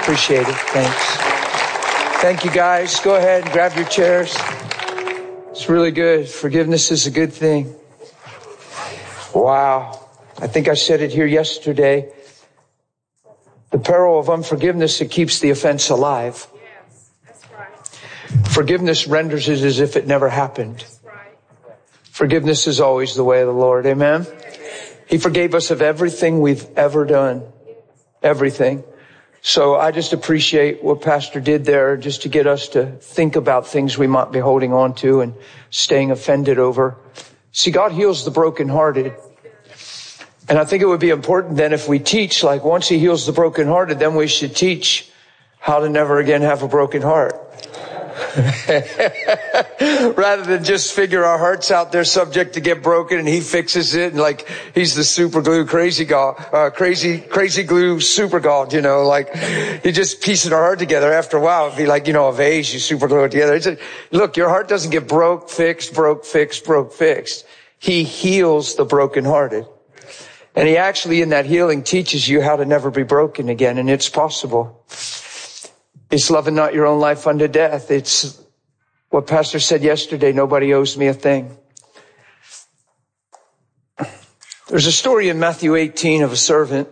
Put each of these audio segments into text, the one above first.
Appreciate it. Thanks. Thank you, guys. Go ahead and grab your chairs. It's really good. Forgiveness is a good thing. Wow. I think I said it here yesterday. The peril of unforgiveness, it keeps the offense alive. Yes, that's right. Forgiveness renders it as if it never happened. Forgiveness is always the way of the Lord. Amen. He forgave us of everything we've ever done. Everything. So I just appreciate what Pastor did there, just to get us to think about things we might be holding on to and staying offended over. See, God heals the brokenhearted. And I think it would be important then if we teach, like once he heals the brokenhearted, then we should teach how to never again have a broken heart. Rather than just figure our hearts out, they're subject to get broken and he fixes it. And like he's the super glue crazy glue super god, like he just pieces our heart together. After a while, it'd be like, a vase, you super glue it together. It's look, your heart doesn't get broke, fixed. He heals the brokenhearted. And he actually in that healing teaches you how to never be broken again. And it's possible. It's loving not your own life unto death. It's what Pastor said yesterday. Nobody owes me a thing. There's a story in Matthew 18 of a servant.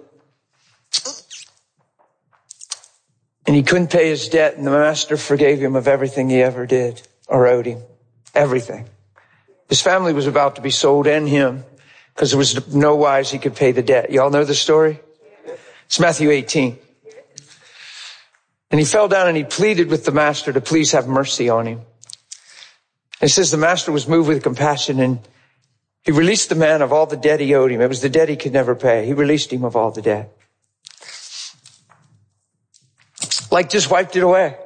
And he couldn't pay his debt. And the master forgave him of everything he ever did or owed him. Everything. His family was about to be sold and him, because there was no wise he could pay the debt. Y'all know the story? It's Matthew 18. And he fell down and he pleaded with the master to please have mercy on him. It says the master was moved with compassion and he released the man of all the debt he owed him. It was the debt he could never pay. He released him of all the debt. Like just wiped it away.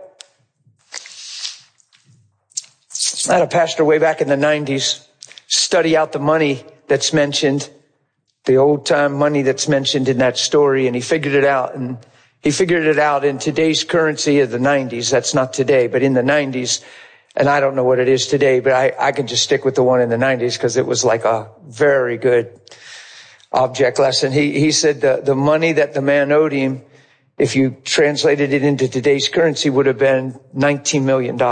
I had a pastor way back in the 90s study out the money that's mentioned, the old time money that's mentioned in that story, and he figured it out. And he figured it out in today's currency of the 90s. That's not today, but in the 90s. And I don't know what it is today, but I can just stick with the one in the 90s because it was like a very good object lesson. He said the money that the man owed him, if you translated it into today's currency, would have been $19 million.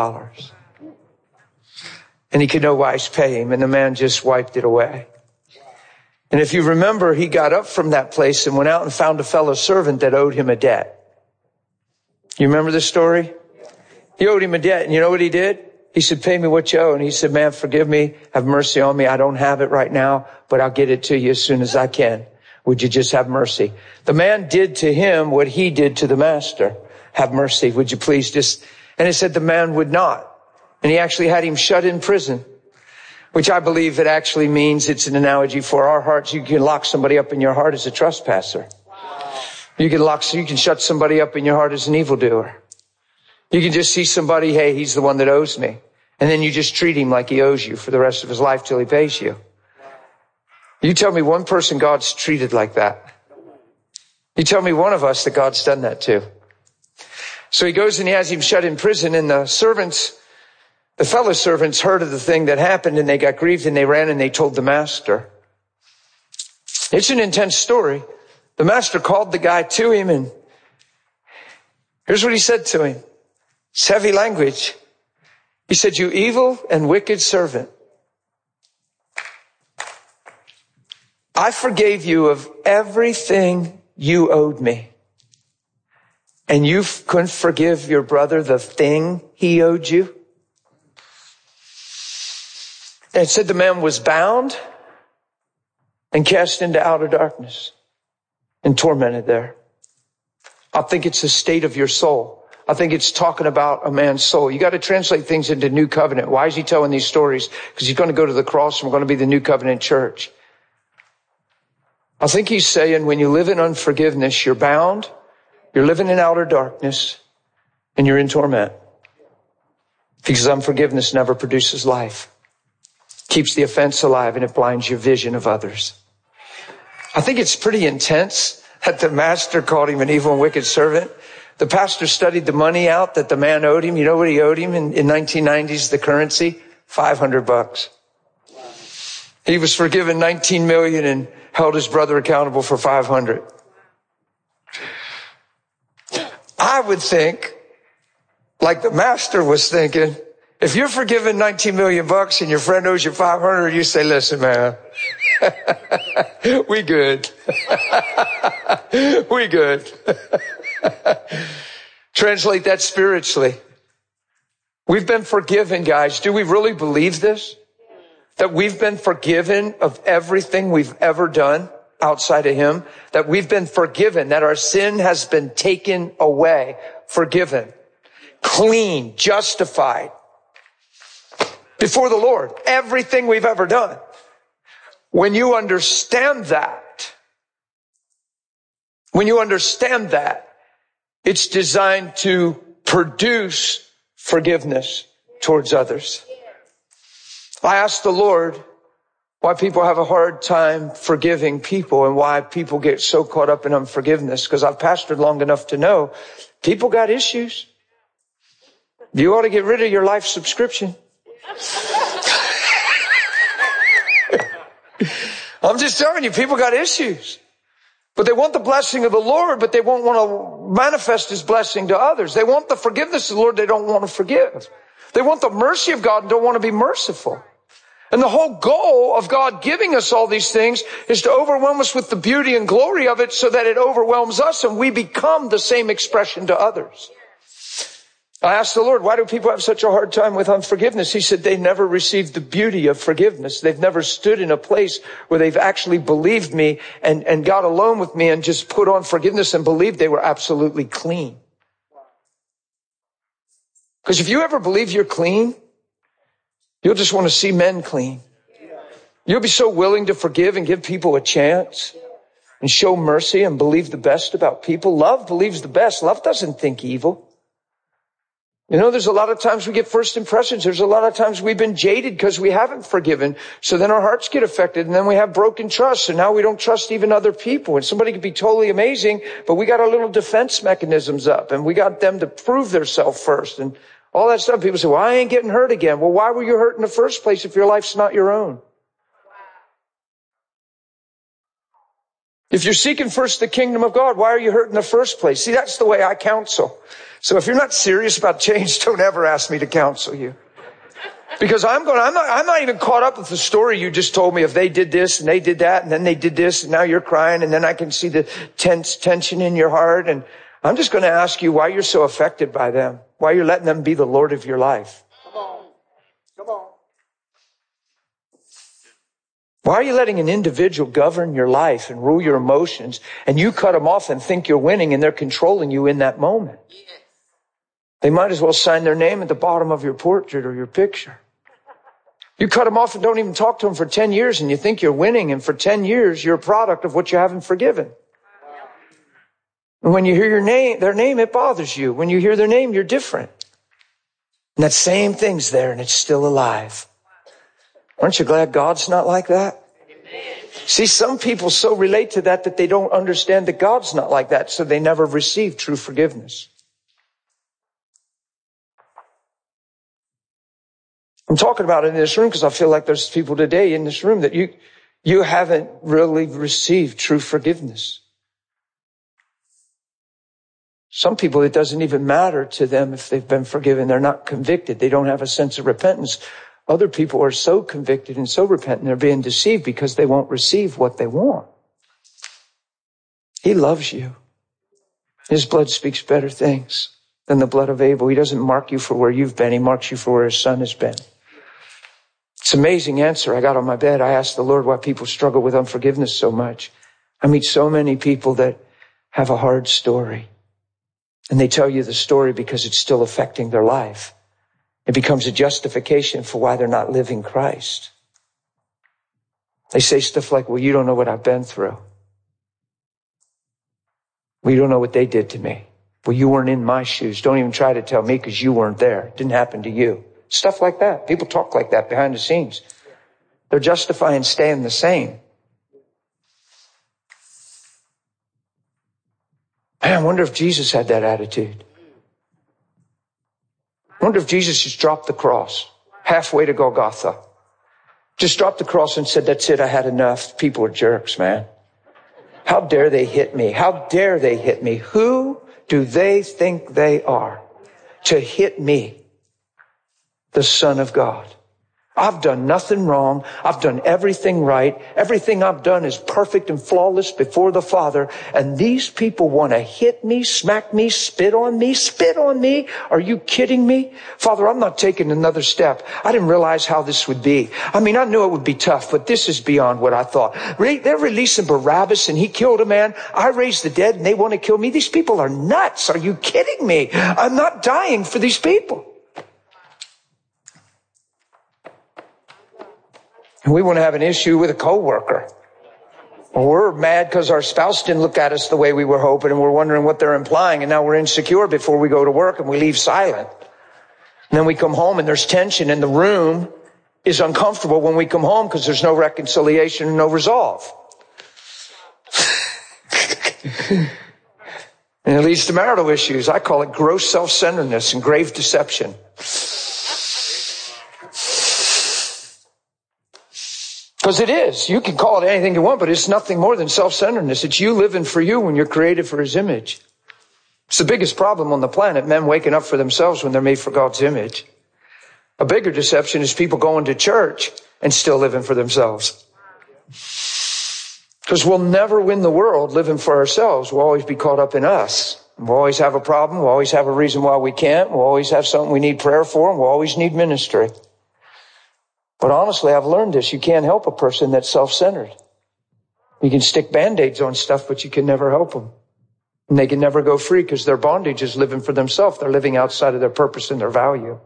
And he could no wise pay him, and the man just wiped it away. And if you remember, he got up from that place and went out and found a fellow servant that owed him a debt. You remember the story? He owed him a debt, and you know what he did? He said, pay me what you owe. And he said, man, forgive me, have mercy on me. I don't have it right now, but I'll get it to you as soon as I can. Would you just have mercy? The man did to him what he did to the master. Have mercy. Would you please just... And it said the man would not. And he actually had him shut in prison, which I believe it actually means, it's an analogy for our hearts. You can lock somebody up in your heart as a trespasser. Wow. You can shut somebody up in your heart as an evildoer. You can just see somebody, hey, he's the one that owes me. And then you just treat him like he owes you for the rest of his life till he pays you. You tell me one person God's treated like that. You tell me one of us that God's done that to. So he goes and he has him shut in prison, and the fellow servants heard of the thing that happened, and they got grieved, and they ran and they told the master. It's an intense story. The master called the guy to him, and here's what he said to him. It's heavy language. He said, you evil and wicked servant. I forgave you of everything you owed me. And you couldn't forgive your brother the thing he owed you? And it said the man was bound and cast into outer darkness and tormented there. I think it's the state of your soul. I think it's talking about a man's soul. You got to translate things into New Covenant. Why is he telling these stories? Because he's going to go to the cross and we're going to be the New Covenant church. I think he's saying when you live in unforgiveness, you're bound, you're living in outer darkness, and you're in torment. Because unforgiveness never produces life. Keeps the offense alive, and it blinds your vision of others. I think it's pretty intense that the master called him an evil and wicked servant. The pastor studied the money out that the man owed him. You know what he owed him in 1990s, the currency? $500. He was forgiven $19 million and held his brother accountable for $500. I I would think, like the master was thinking, if you're forgiven $19 million and your friend owes you 500, you say, listen, man, we good. We good. Translate that spiritually. We've been forgiven, guys. Do we really believe this? That we've been forgiven of everything we've ever done outside of him? That we've been forgiven, that our sin has been taken away, forgiven, clean, justified before the Lord. Everything we've ever done. When you understand that, it's designed to produce forgiveness towards others. I asked the Lord why people have a hard time forgiving people and why people get so caught up in unforgiveness, because I've pastored long enough to know people got issues. You ought to get rid of your life subscription. I'm just telling you, people got issues. But they want the blessing of the Lord, but they won't want to manifest his blessing to others. They want the forgiveness of the Lord, they don't want to forgive. They want the mercy of God and don't want to be merciful. And the whole goal of God giving us all these things is to overwhelm us with the beauty and glory of it so that it overwhelms us and we become the same expression to others. I asked the Lord, why do people have such a hard time with unforgiveness? He said they never received the beauty of forgiveness. They've never stood in a place where they've actually believed me and got alone with me and just put on forgiveness and believed they were absolutely clean. Because if you ever believe you're clean, you'll just want to see men clean. You'll be so willing to forgive and give people a chance and show mercy and believe the best about people. Love believes the best. Love doesn't think evil. You know, there's a lot of times we get first impressions. There's a lot of times we've been jaded because we haven't forgiven. So then our hearts get affected and then we have broken trust. So now we don't trust even other people. And somebody could be totally amazing, but we got our little defense mechanisms up and we got them to prove themselves first and all that stuff. People say, well, I ain't getting hurt again. Well, why were you hurt in the first place if your life's not your own? If you're seeking first the kingdom of God, why are you hurt in the first place? See, that's the way I counsel. So if you're not serious about change, don't ever ask me to counsel you. Because I'm not even caught up with the story you just told me of they did this and they did that and then they did this and now you're crying and then I can see the tension in your heart. And I'm just going to ask you why you're so affected by them, why you're letting them be the Lord of your life. Come on. Why are you letting an individual govern your life and rule your emotions and you cut them off and think you're winning and they're controlling you in that moment? They might as well sign their name at the bottom of your portrait or your picture. You cut them off and don't even talk to them for 10 years and you think you're winning, and for 10 years you're a product of what you haven't forgiven. And when you hear their name, it bothers you. When you hear their name, you're different. And that same thing's there and it's still alive. Aren't you glad God's not like that? See, some people so relate to that they don't understand that God's not like that, so they never receive true forgiveness. I'm talking about it in this room because I feel like there's people today in this room that you haven't really received true forgiveness. Some people, it doesn't even matter to them if they've been forgiven. They're not convicted. They don't have a sense of repentance. Other people are so convicted and so repentant, they're being deceived because they won't receive what they want. He loves you. His blood speaks better things than the blood of Abel. He doesn't mark you for where you've been. He marks you for where his son has been. It's an amazing answer. I got on my bed. I asked the Lord why people struggle with unforgiveness so much. I meet so many people that have a hard story. And they tell you the story because it's still affecting their life. It becomes a justification for why they're not living Christ. They say stuff like, well, you don't know what I've been through. Well, you don't know what they did to me. Well, you weren't in my shoes. Don't even try to tell me because you weren't there. It didn't happen to you. Stuff like that. People talk like that behind the scenes. They're justifying staying the same. Man, I wonder if Jesus had that attitude. I wonder if Jesus just dropped the cross halfway to Golgotha. Just dropped the cross and said, that's it, I had enough. People are jerks, man. How dare they hit me? How dare they hit me? Who do they think they are to hit me, the Son of God? I've done nothing wrong. I've done everything right. Everything I've done is perfect and flawless before the Father. And these people want to hit me, smack me, spit on me, spit on me. Are you kidding me? Father, I'm not taking another step. I didn't realize how this would be. I mean, I knew it would be tough, but this is beyond what I thought. They're releasing Barabbas and he killed a man. I raised the dead and they want to kill me. These people are nuts. Are you kidding me? I'm not dying for these people. And we want to have an issue with a coworker. Or we're mad because our spouse didn't look at us the way we were hoping and we're wondering what they're implying. And now we're insecure before we go to work and we leave silent. And then we come home and there's tension and the room is uncomfortable when we come home because there's no reconciliation and no resolve. And it leads to marital issues. I call it gross self-centeredness and grave deception. Because it is. You can call it anything you want, but it's nothing more than self-centeredness. It's you living for you when you're created for his image. It's the biggest problem on the planet, men waking up for themselves when they're made for God's image. A bigger deception is people going to church and still living for themselves. Because we'll never win the world living for ourselves. We'll always be caught up in us. We'll always have a problem. We'll always have a reason why we can't. We'll always have something we need prayer for, and we'll always need ministry. But honestly, I've learned this. You can't help a person that's self-centered. You can stick Band-Aids on stuff, but you can never help them. And they can never go free because their bondage is living for themselves. They're living outside of their purpose and their value.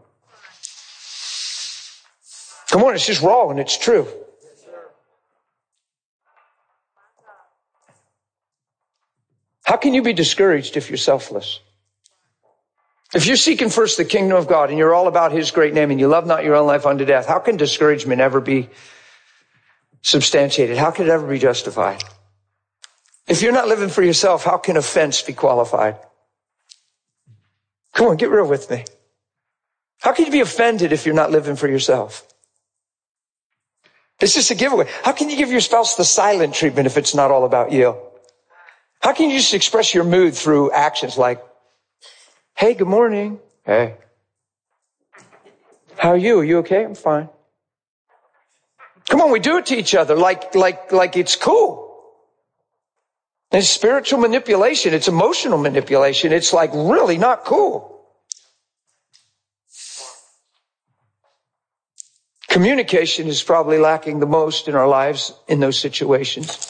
Come on, it's just raw and it's true. How can you be discouraged if you're selfless? If you're seeking first the kingdom of God and you're all about his great name and you love not your own life unto death, how can discouragement ever be substantiated? How can it ever be justified? If you're not living for yourself, how can offense be qualified? Come on, get real with me. How can you be offended if you're not living for yourself? It's just a giveaway. How can you give your spouse the silent treatment if it's not all about you? How can you just express your mood through actions like, hey, good morning. Hey. How are you? Are you okay? I'm fine. Come on, we do it to each other like it's cool. It's spiritual manipulation. It's emotional manipulation. It's like really not cool. Communication is probably lacking the most in our lives in those situations.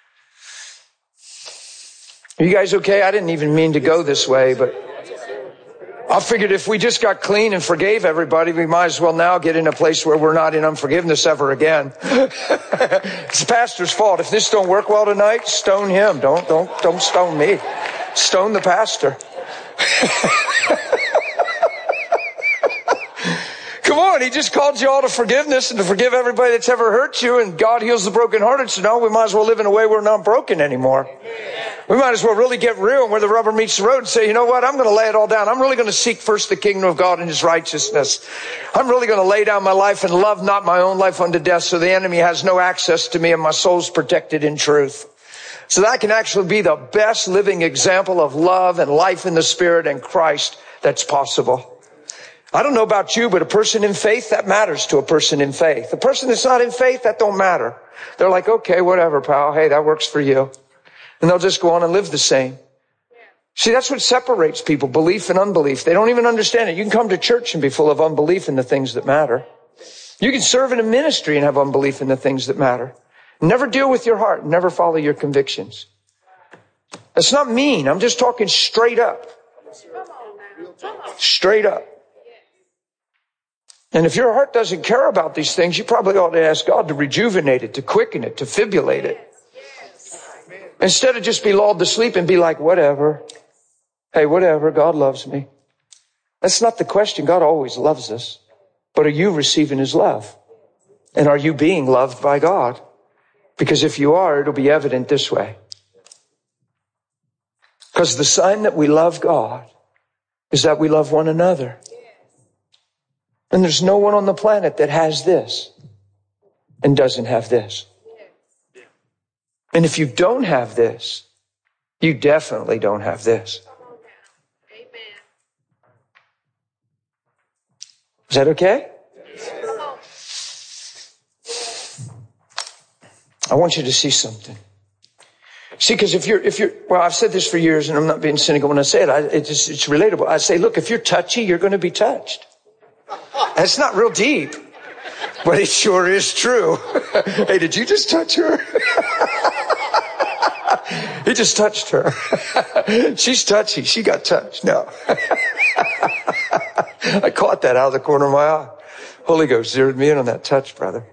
Are you guys okay? I didn't even mean to go this way, but I figured if we just got clean and forgave everybody, we might as well now get in a place where we're not in unforgiveness ever again. It's the pastor's fault. If this don't work well tonight, stone him. Don't stone me. Stone the pastor. Come on, he just called you all to forgiveness and to forgive everybody that's ever hurt you, and God heals the brokenhearted. So now we might as well live in a way where we're not broken anymore. We might as well really get real and where the rubber meets the road and say, you know what, I'm going to lay it all down. I'm really going to seek first the kingdom of God and his righteousness. I'm really going to lay down my life and love not my own life unto death, so the enemy has no access to me and my soul's protected in truth. So that I can actually be the best living example of love and life in the Spirit and Christ that's possible. I don't know about you, but a person in faith, that matters to a person in faith. A person that's not in faith, that don't matter. They're like, okay, whatever, pal. Hey, that works for you. And they'll just go on and live the same. See, that's what separates people, belief and unbelief. They don't even understand it. You can come to church and be full of unbelief in the things that matter. You can serve in a ministry and have unbelief in the things that matter. Never deal with your heart. Never follow your convictions. That's not mean. I'm just talking straight up. Straight up. And if your heart doesn't care about these things, you probably ought to ask God to rejuvenate it, to quicken it, to fibulate it. Instead of just be lulled to sleep and be like, whatever. Hey, whatever. God loves me. That's not the question. God always loves us. But are you receiving his love? And are you being loved by God? Because if you are, it'll be evident this way. Because the sign that we love God is that we love one another. And there's no one on the planet that has this and doesn't have this. And if you don't have this, you definitely don't have this. Come on now. Amen. Is that okay? Come on. I want you to see something. See, because if you're, well, I've said this for years and I'm not being cynical when I say it. It's relatable. I say, look, if you're touchy, you're going to be touched. That's not real deep, but it sure is true. Hey, did you just touch her? He just touched her. She's touchy. She got touched. No. I caught that out of the corner of my eye. Holy Ghost zeroed me in on that touch, brother.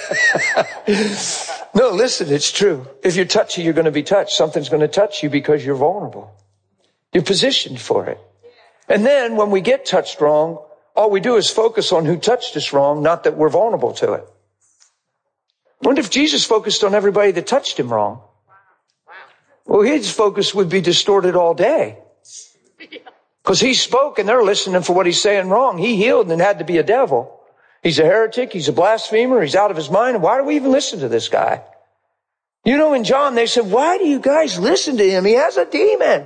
No, listen, it's true. If you're touchy, you're going to be touched. Something's going to touch you because you're vulnerable. You're positioned for it. And then when we get touched wrong, all we do is focus on who touched us wrong, not that we're vulnerable to it. What if Jesus focused on everybody that touched him wrong? Well, his focus would be distorted all day. Because he spoke and they're listening for what he's saying wrong. He healed and it had to be a devil. He's a heretic. He's a blasphemer. He's out of his mind. And why do we even listen to this guy? You know, in John, they said, why do you guys listen to him? He has a demon.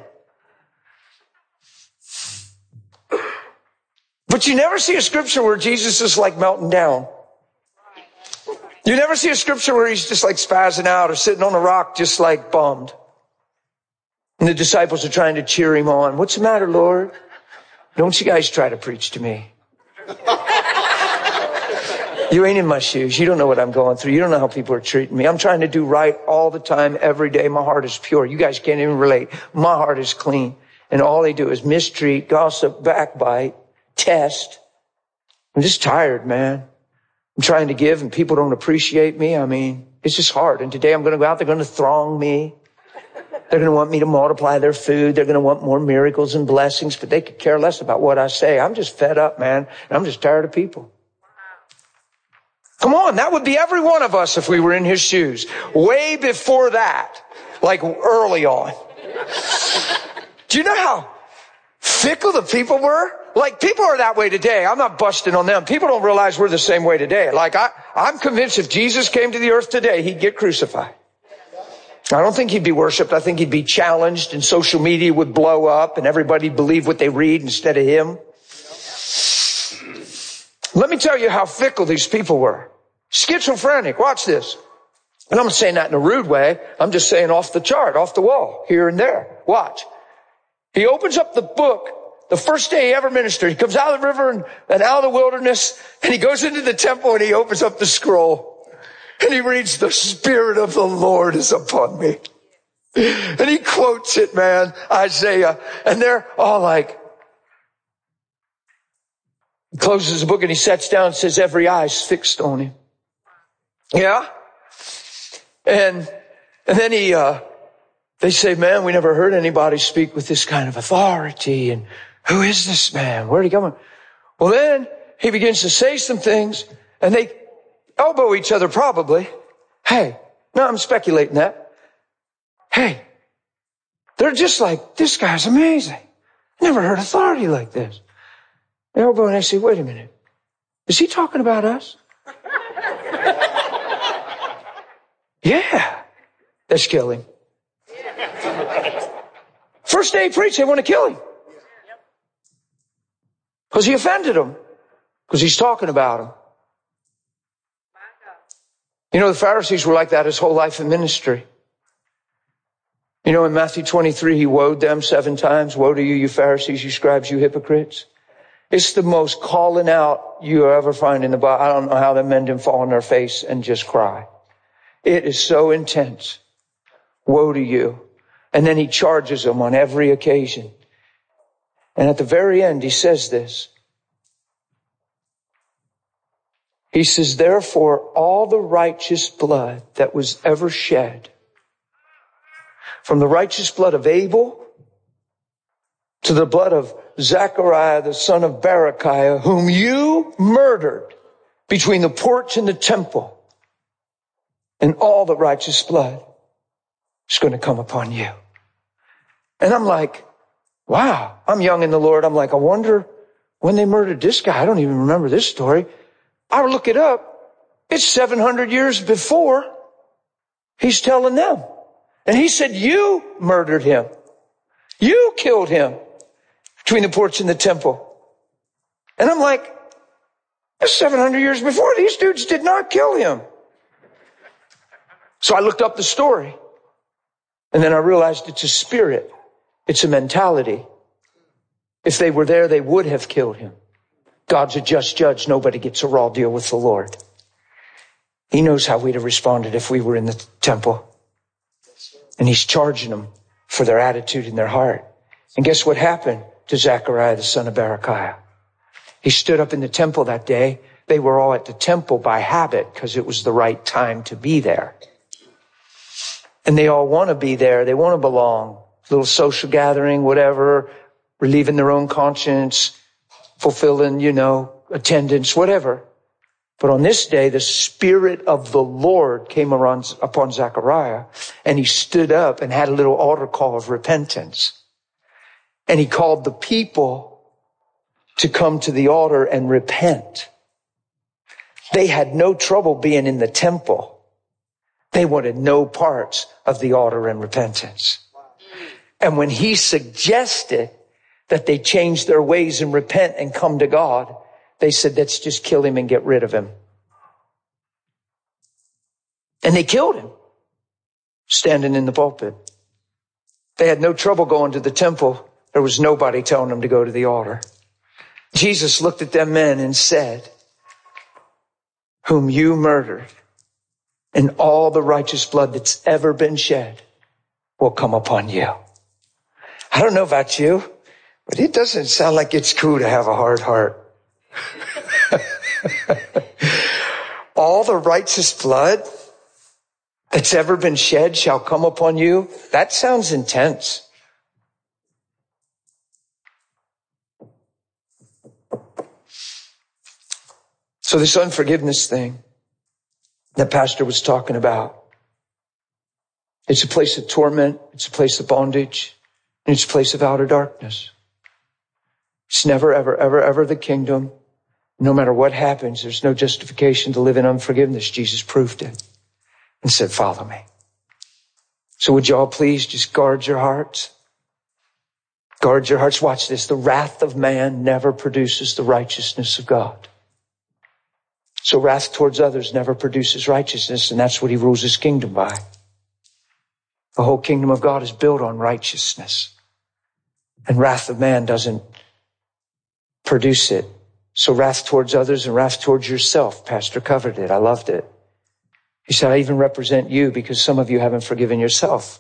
But you never see a scripture where Jesus is like melting down. You never see a scripture where he's just like spazzing out or sitting on a rock just like bummed. And the disciples are trying to cheer him on. What's the matter, Lord? Don't you guys try to preach to me. You ain't in my shoes. You don't know what I'm going through. You don't know how people are treating me. I'm trying to do right all the time, every day. My heart is pure. You guys can't even relate. My heart is clean. And all they do is mistreat, gossip, backbite, test. I'm just tired, man. I'm trying to give and people don't appreciate me. I mean, it's just hard. And today I'm going to go out. They're going to throng me. They're going to want me to multiply their food. They're going to want more miracles and blessings, but they could care less about what I say. I'm just fed up, man. And I'm just tired of people. Come on, that would be every one of us if we were in his shoes. Way before that, like early on. Do you know how fickle the people were? Like, people are that way today. I'm not busting on them. People don't realize we're the same way today. Like, I'm convinced if Jesus came to the earth today, he'd get crucified. I don't think he'd be worshiped. I think he'd be challenged and social media would blow up and everybody'd believe what they read instead of him. Let me tell you how fickle these people were. Schizophrenic. Watch this. And I'm not saying that in a rude way. I'm just saying off the chart, off the wall, here and there. Watch. He opens up the book the first day he ever ministered. He comes out of the river and out of the wilderness and he goes into the temple and he opens up the scroll and he reads, "The Spirit of the Lord is upon me." And he quotes it, man, Isaiah. And they're all like, he closes the book and he sits down and says, every eye's fixed on him. Yeah. And then they say, man, we never heard anybody speak with this kind of authority. And who is this man? Where'd he come from? Well, then he begins to say some things and they elbow each other probably. Hey, no, I'm speculating that. Hey, they're just like, this guy's amazing. Never heard authority like this. They elbow and I say, wait a minute. Is he talking about us? Yeah. Let's kill him. First day he preached, they want to kill him. Because he offended them. Because he's talking about them. You know, the Pharisees were like that his whole life in ministry. You know, in Matthew 23, he woed them 7 times. Woe to you, you Pharisees, you scribes, you hypocrites. It's the most calling out you ever find in the Bible. I don't know how the men didn't fall on their face and just cry. It is so intense. Woe to you. And then he charges them on every occasion. And at the very end, he says this. He says, therefore, all the righteous blood that was ever shed, from the righteous blood of Abel to the blood of Zechariah, the son of Berechiah, whom you murdered between the porch and the temple, and all the righteous blood is going to come upon you. And I'm like, wow, I'm young in the Lord. I'm like, I wonder when they murdered this guy. I don't even remember this story. I look it up. It's 700 years before he's telling them. And he said, you murdered him. You killed him between the porch and the temple. And I'm like, that's 700 years before. These dudes did not kill him. So I looked up the story. And then I realized it's a spirit. It's a mentality. If they were there, they would have killed him. God's a just judge. Nobody gets a raw deal with the Lord. He knows how we'd have responded if we were in the temple. And he's charging them for their attitude in their heart. And guess what happened to Zechariah, the son of Berechiah? He stood up in the temple that day. They were all at the temple by habit because it was the right time to be there. And they all want to be there. They want to belong. Little social gathering, whatever, relieving their own conscience, fulfilling, attendance, whatever. But on this day, the Spirit of the Lord came upon Zechariah, and he stood up and had a little altar call of repentance. And he called the people to come to the altar and repent. They had no trouble being in the temple. They wanted no parts of the altar and repentance. And when he suggested that they change their ways and repent and come to God, they said, let's just kill him and get rid of him. And they killed him, standing in the pulpit. They had no trouble going to the temple. There was nobody telling them to go to the altar. Jesus looked at them men and said, whom you murdered, and all the righteous blood that's ever been shed will come upon you. I don't know about you, but it doesn't sound like it's cool to have a hard heart. All the righteous blood that's ever been shed shall come upon you. That sounds intense. So this unforgiveness thing that Pastor was talking about, it's a place of torment, it's a place of bondage, and it's a place of outer darkness. It's never, ever, ever, ever the kingdom. No matter what happens, there's no justification to live in unforgiveness. Jesus proved it and said, follow me. So would you all please just guard your hearts? Guard your hearts. Watch this. The wrath of man never produces the righteousness of God. So wrath towards others never produces righteousness, and that's what he rules his kingdom by. The whole kingdom of God is built on righteousness. And wrath of man doesn't produce it. So wrath towards others and wrath towards yourself. Pastor covered it. I loved it. He said, I even represent you because some of you haven't forgiven yourself.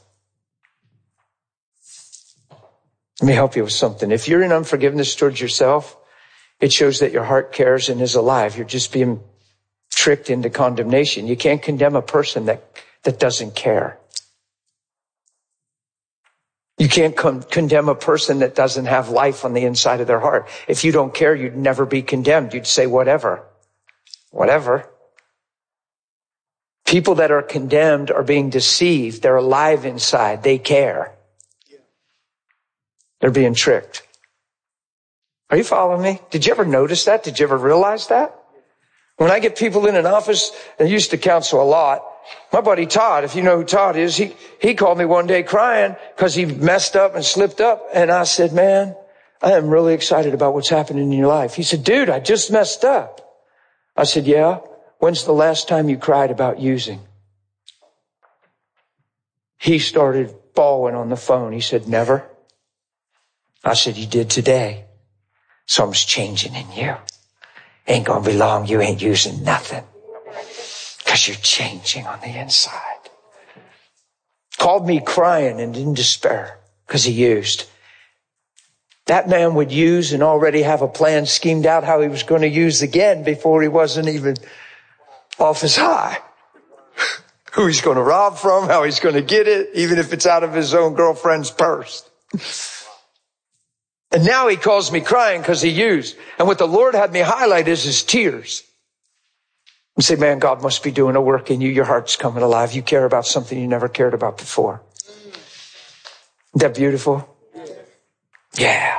Let me help you with something. If you're in unforgiveness towards yourself, it shows that your heart cares and is alive. You're just being tricked into condemnation. You can't condemn a person that doesn't care. You can't condemn a person that doesn't have life on the inside of their heart. If you don't care, you'd never be condemned. You'd say whatever. Whatever. People that are condemned are being deceived. They're alive inside. They care. They're being tricked. Are you following me? Did you ever notice that? Did you ever realize that? When I get people in an office, I used to counsel a lot. My buddy Todd, if you know who Todd is, he called me one day crying because he messed up and slipped up. And I said, man, I am really excited about what's happening in your life. He said, dude, I just messed up. I said, yeah. When's the last time you cried about using? He started bawling on the phone. He said, never. I said, you did today. Something's changing in you. Ain't gonna be long. You ain't using nothing. Because you're changing on the inside. Called me crying and in despair because he used. That man would use and already have a plan schemed out how he was going to use again before he wasn't even off his high. Who he's going to rob from, how he's going to get it, even if it's out of his own girlfriend's purse. And now he calls me crying because he used. And what the Lord had me highlight is his tears. And say, man, God must be doing a work in you. Your heart's coming alive. You care about something you never cared about before. Isn't that beautiful? Yeah.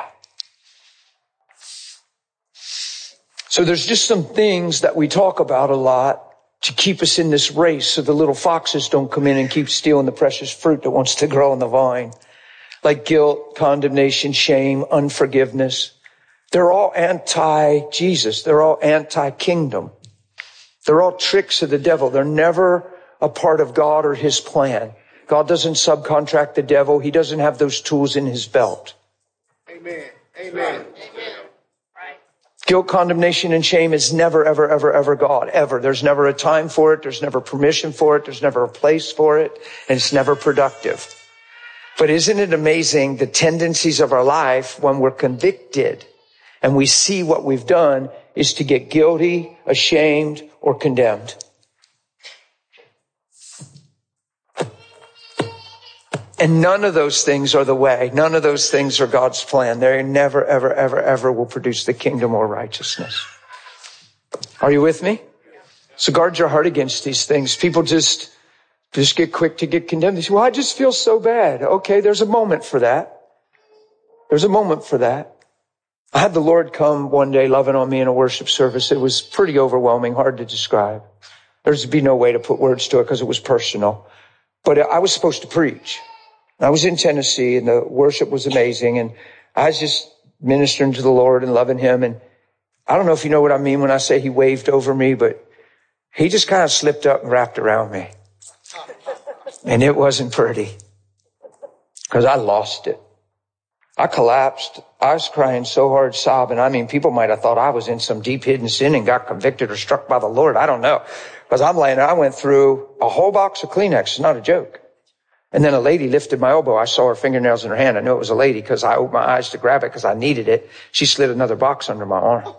So there's just some things that we talk about a lot to keep us in this race so the little foxes don't come in and keep stealing the precious fruit that wants to grow on the vine. Like guilt, condemnation, shame, unforgiveness. They're all anti-Jesus. They're all anti-kingdom. They're all tricks of the devil. They're never a part of God or his plan. God doesn't subcontract the devil. He doesn't have those tools in his belt. Amen. Amen. Guilt, condemnation, and shame is never, ever, ever, ever God. Ever. There's never a time for it. There's never permission for it. There's never a place for it. And it's never productive. But isn't it amazing the tendencies of our life when we're convicted and we see what we've done is to get guilty, ashamed, or condemned. And none of those things are the way. None of those things are God's plan. They never, ever, ever, ever will produce the kingdom or righteousness. Are you with me? So guard your heart against these things. People just get quick to get condemned. They say, well, I just feel so bad. Okay, there's a moment for that. There's a moment for that. I had the Lord come one day loving on me in a worship service. It was pretty overwhelming, hard to describe. There's be no way to put words to it because it was personal. But I was supposed to preach. I was in Tennessee and the worship was amazing. And I was just ministering to the Lord and loving him. And I don't know if you know what I mean when I say he waved over me, but he just kind of slipped up and wrapped around me. And it wasn't pretty because I lost it. I collapsed. I was crying so hard, sobbing. I mean, people might have thought I was in some deep hidden sin and got convicted or struck by the Lord. I don't know. Because I'm laying there. I went through a whole box of Kleenex. It's not a joke. And then a lady lifted my elbow. I saw her fingernails in her hand. I knew it was a lady because I opened my eyes to grab it because I needed it. She slid another box under my arm.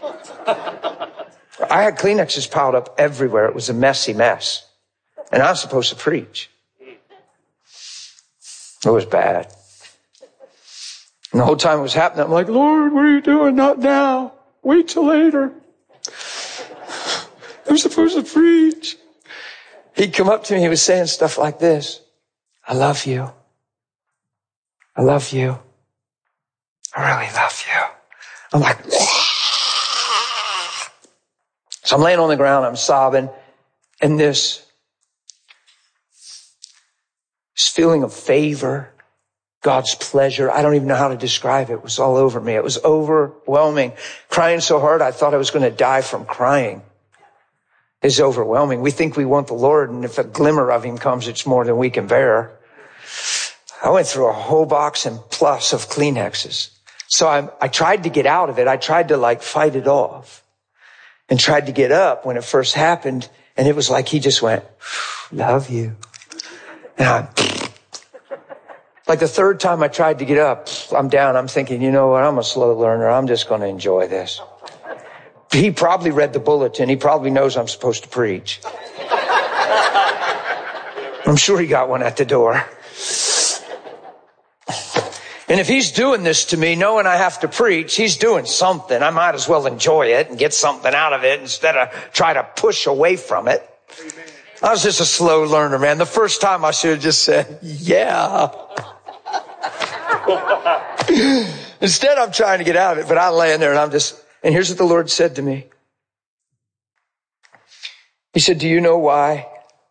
I had Kleenexes piled up everywhere. It was a messy mess. And I was supposed to preach. It was bad. And the whole time it was happening, I'm like, Lord, what are you doing? Not now. Wait till later. I'm supposed to preach. He'd come up to me. He was saying stuff like this. I love you. I love you. I really love you. I'm like, so I'm laying on the ground. I'm sobbing. And this feeling of favor, God's pleasure, I don't even know how to describe it. It was all over me. It was overwhelming. Crying so hard, I thought I was going to die from crying. It's overwhelming. We think we want the Lord, and if a glimmer of him comes, it's more than we can bear. I went through a whole box and plus of Kleenexes. So I tried to get out of it. I tried to fight it off and tried to get up when it first happened. And it was like he just went, love you. And like the third time I tried to get up, I'm down. I'm thinking, you know what? I'm a slow learner. I'm just going to enjoy this. He probably read the bulletin. He probably knows I'm supposed to preach. I'm sure he got one at the door. And if he's doing this to me, knowing I have to preach, he's doing something. I might as well enjoy it and get something out of it instead of try to push away from it. Amen. I was just a slow learner, man. The first time I should have just said, yeah. Instead, I'm trying to get out of it, but I'm laying there and and here's what the Lord said to me. He said, do you know why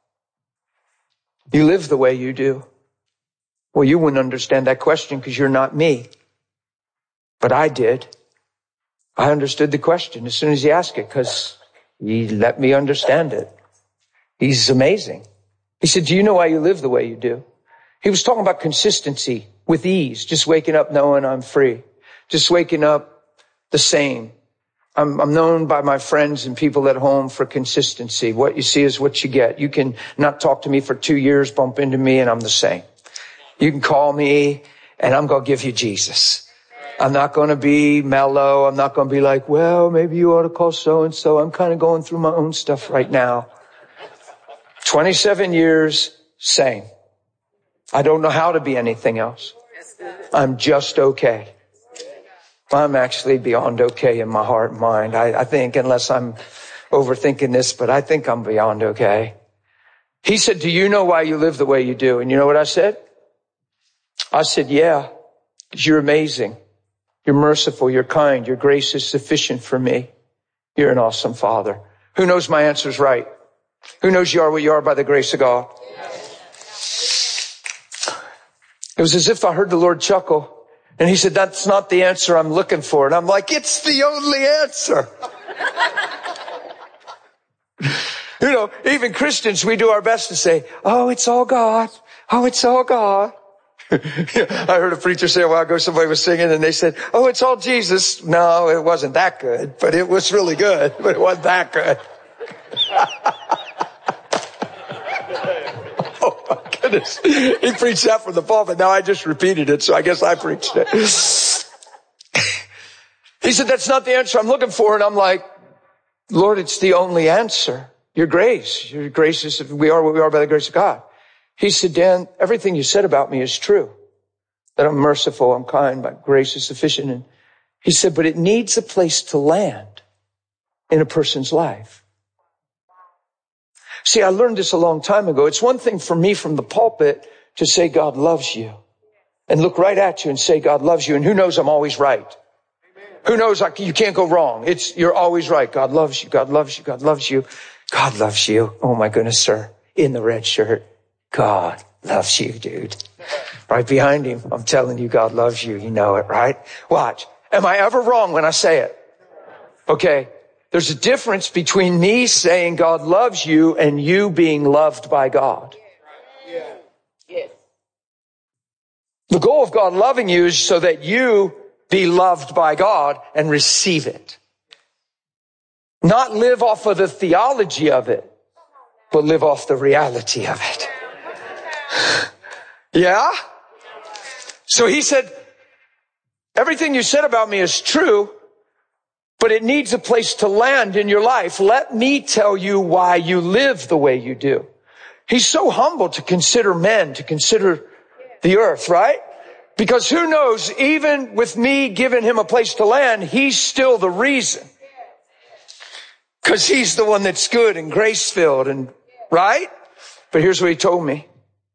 you live the way you do? Well, you wouldn't understand that question because you're not me. But I did. I understood the question as soon as he asked it because he let me understand it. He's amazing. He said, do you know why you live the way you do? He was talking about consistency with ease, just waking up knowing I'm free, just waking up the same. I'm known by my friends and people at home for consistency. What you see is what you get. You can not talk to me for 2 years, bump into me, and I'm the same. You can call me, and I'm going to give you Jesus. I'm not going to be mellow. I'm not going to be like, well, maybe you ought to call so-and-so. I'm kind of going through my own stuff right now. 27 years, same. I don't know how to be anything else. I'm just okay. I'm actually beyond okay in my heart and mind. I think, unless I'm overthinking this, but I think I'm beyond okay. He said, do you know why you live the way you do? And you know what I said? I said, yeah, because you're amazing. You're merciful. You're kind. Your grace is sufficient for me. You're an awesome Father. Who knows my answer's right? Who knows you are what you are by the grace of God? It was as if I heard the Lord chuckle. And he said, that's not the answer I'm looking for. And I'm like, it's the only answer. You know, even Christians, we do our best to say, oh, it's all God. Oh, it's all God. I heard a preacher say a while ago, somebody was singing and they said, oh, it's all Jesus. No, it wasn't that good, but it was really good, but it wasn't that good. Oh my goodness. He preached that from the pulpit. Now I just repeated it, so I guess I preached it. He said, that's not the answer I'm looking for. And I'm like, Lord, it's the only answer. Your grace is, we are what we are by the grace of God. He said, Dan, everything you said about me is true. That I'm merciful, I'm kind, my grace is sufficient. And he said, but it needs a place to land in a person's life. See, I learned this a long time ago. It's one thing for me from the pulpit to say God loves you and look right at you and say God loves you. And who knows, I'm always right. Who knows, you can't go wrong. You're always right. God loves you. God loves you. God loves you. God loves you. Oh my goodness, sir. In the red shirt. God loves you, dude. Right behind him. I'm telling you, God loves you. You know it, right? Watch. Am I ever wrong when I say it? Okay. There's a difference between me saying God loves you and you being loved by God. The goal of God loving you is so that you be loved by God and receive it. Not live off of the theology of it, but live off the reality of it. Yeah? So he said, everything you said about me is true, but it needs a place to land in your life. Let me tell you why you live the way you do. He's so humble to consider men, to consider the earth, right? Because who knows, even with me giving him a place to land, he's still the reason. Because he's the one that's good and grace-filled and right? But here's what he told me.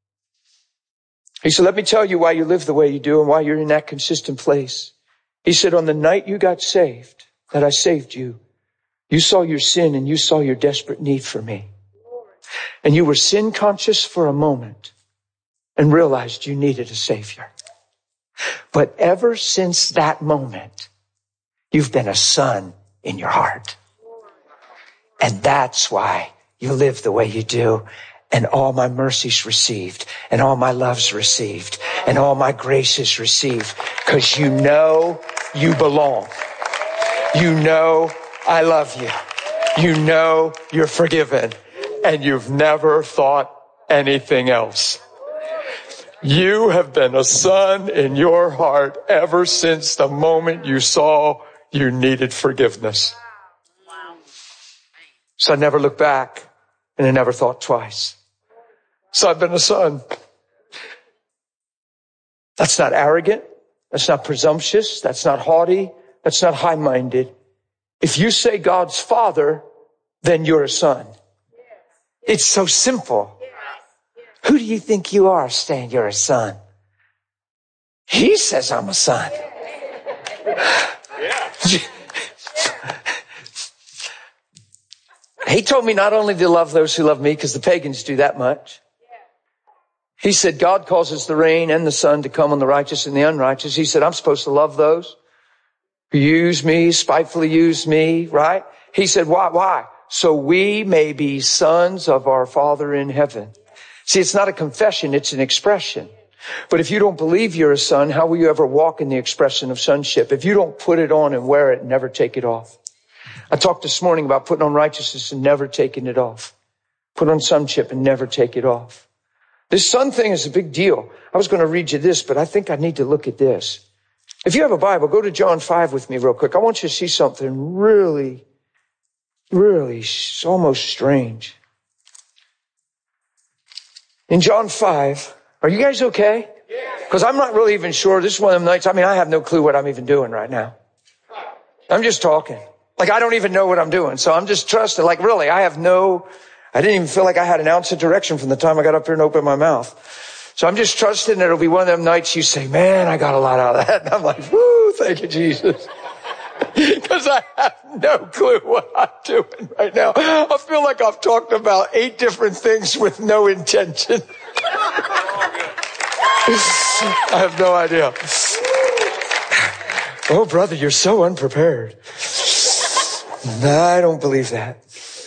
He said, let me tell you why you live the way you do and why you're in that consistent place. He said, on the night you got saved, that I saved you, you saw your sin and you saw your desperate need for me. And you were sin conscious for a moment and realized you needed a savior. But ever since that moment, you've been a son in your heart. And that's why you live the way you do. And all my mercies received, and all my loves received, and all my graces received. Because you know you belong. You know I love you. You know you're forgiven. And you've never thought anything else. You have been a son in your heart ever since the moment you saw you needed forgiveness. So I never looked back, and I never thought twice. So I've been a son. That's not arrogant. That's not presumptuous. That's not haughty. That's not high-minded. If you say God's father, then you're a son. It's so simple. Who do you think you are saying you're a son? He says I'm a son. He told me not only to love those who love me, because the pagans do that much. He said, God causes the rain and the sun to come on the righteous and the unrighteous. He said, I'm supposed to love those who use me, spitefully use me, right? He said, why? So we may be sons of our Father in heaven. See, it's not a confession, it's an expression. But if you don't believe you're a son, how will you ever walk in the expression of sonship? If you don't put it on and wear it and never take it off. I talked this morning about putting on righteousness and never taking it off. Put on sonship and never take it off. This son thing is a big deal. I was going to read you this, but I think I need to look at this. If you have a Bible, go to John 5 with me real quick. I want you to see something really almost strange. In John 5, are you guys okay? Because I'm not really even sure. This is one of them nights. I have no clue what I'm even doing right now. I'm just talking. I don't even know what I'm doing. So I'm just trusting. Really, I didn't even feel like I had an ounce of direction from the time I got up here and opened my mouth. So I'm just trusting that it'll be one of them nights you say, man, I got a lot out of that. And I'm like, woo, thank you, Jesus. Because because I have no clue what I'm doing right now. I feel like I've talked about 8 different things with no intention. I have no idea. Oh, brother, you're so unprepared. I don't believe that.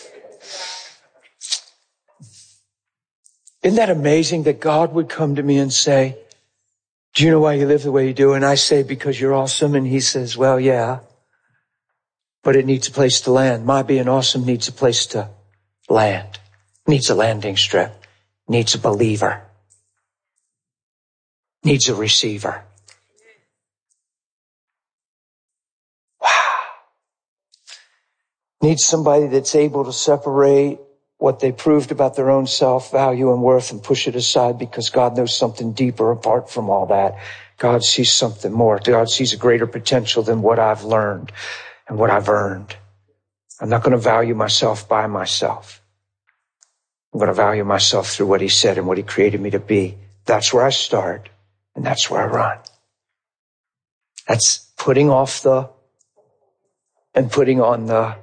Isn't that amazing that God would come to me and say, do you know why you live the way you do? And I say, because you're awesome. And he says, well, yeah, but it needs a place to land. My being awesome needs a place to land. Needs a landing strip. Needs a believer. Needs a receiver. Wow. Needs somebody that's able to separate what they proved about their own self-value and worth and push it aside, because God knows something deeper apart from all that. God sees something more. God sees a greater potential than what I've learned and what I've earned. I'm not going to value myself by myself. I'm going to value myself through what he said and what he created me to be. That's where I start, and that's where I run. That's putting off the and putting on the.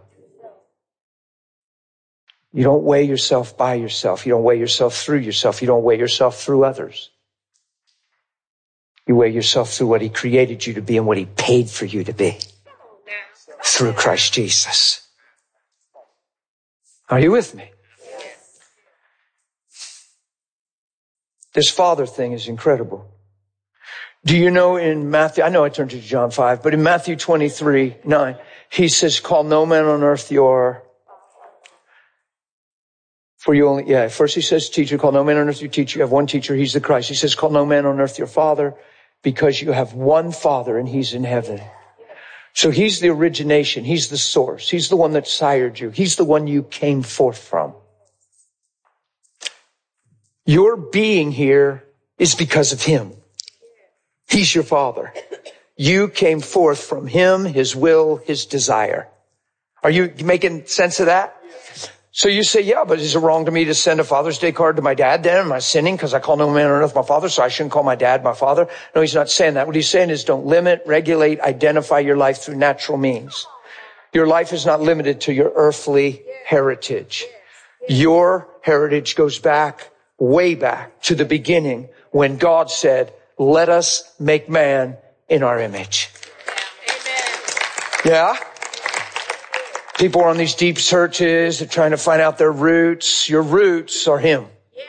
You don't weigh yourself by yourself. You don't weigh yourself through yourself. You don't weigh yourself through others. You weigh yourself through what he created you to be and what he paid for you to be through Christ Jesus. Are you with me? This father thing is incredible. Do you know in Matthew, I know I turned to John 5, but in Matthew 23:9, he says, call no man on earth your. For you only, first he says, teacher, call no man on earth your teacher. You have one teacher, he's the Christ. He says, call no man on earth your father, because you have one father and he's in heaven. So he's the origination. He's the source. He's the one that sired you. He's the one you came forth from. Your being here is because of him. He's your father. You came forth from him, his will, his desire. Are you making sense of that? So you say, yeah, but is it wrong to me to send a Father's Day card to my dad then? Am I sinning because I call no man on earth my father, so I shouldn't call my dad my father? No, he's not saying that. What he's saying is don't limit, regulate, identify your life through natural means. Your life is not limited to your earthly heritage. Your heritage goes back, way back to the beginning when God said, let us make man in our image. Yeah? People are on these deep searches. They're trying to find out their roots. Your roots are him.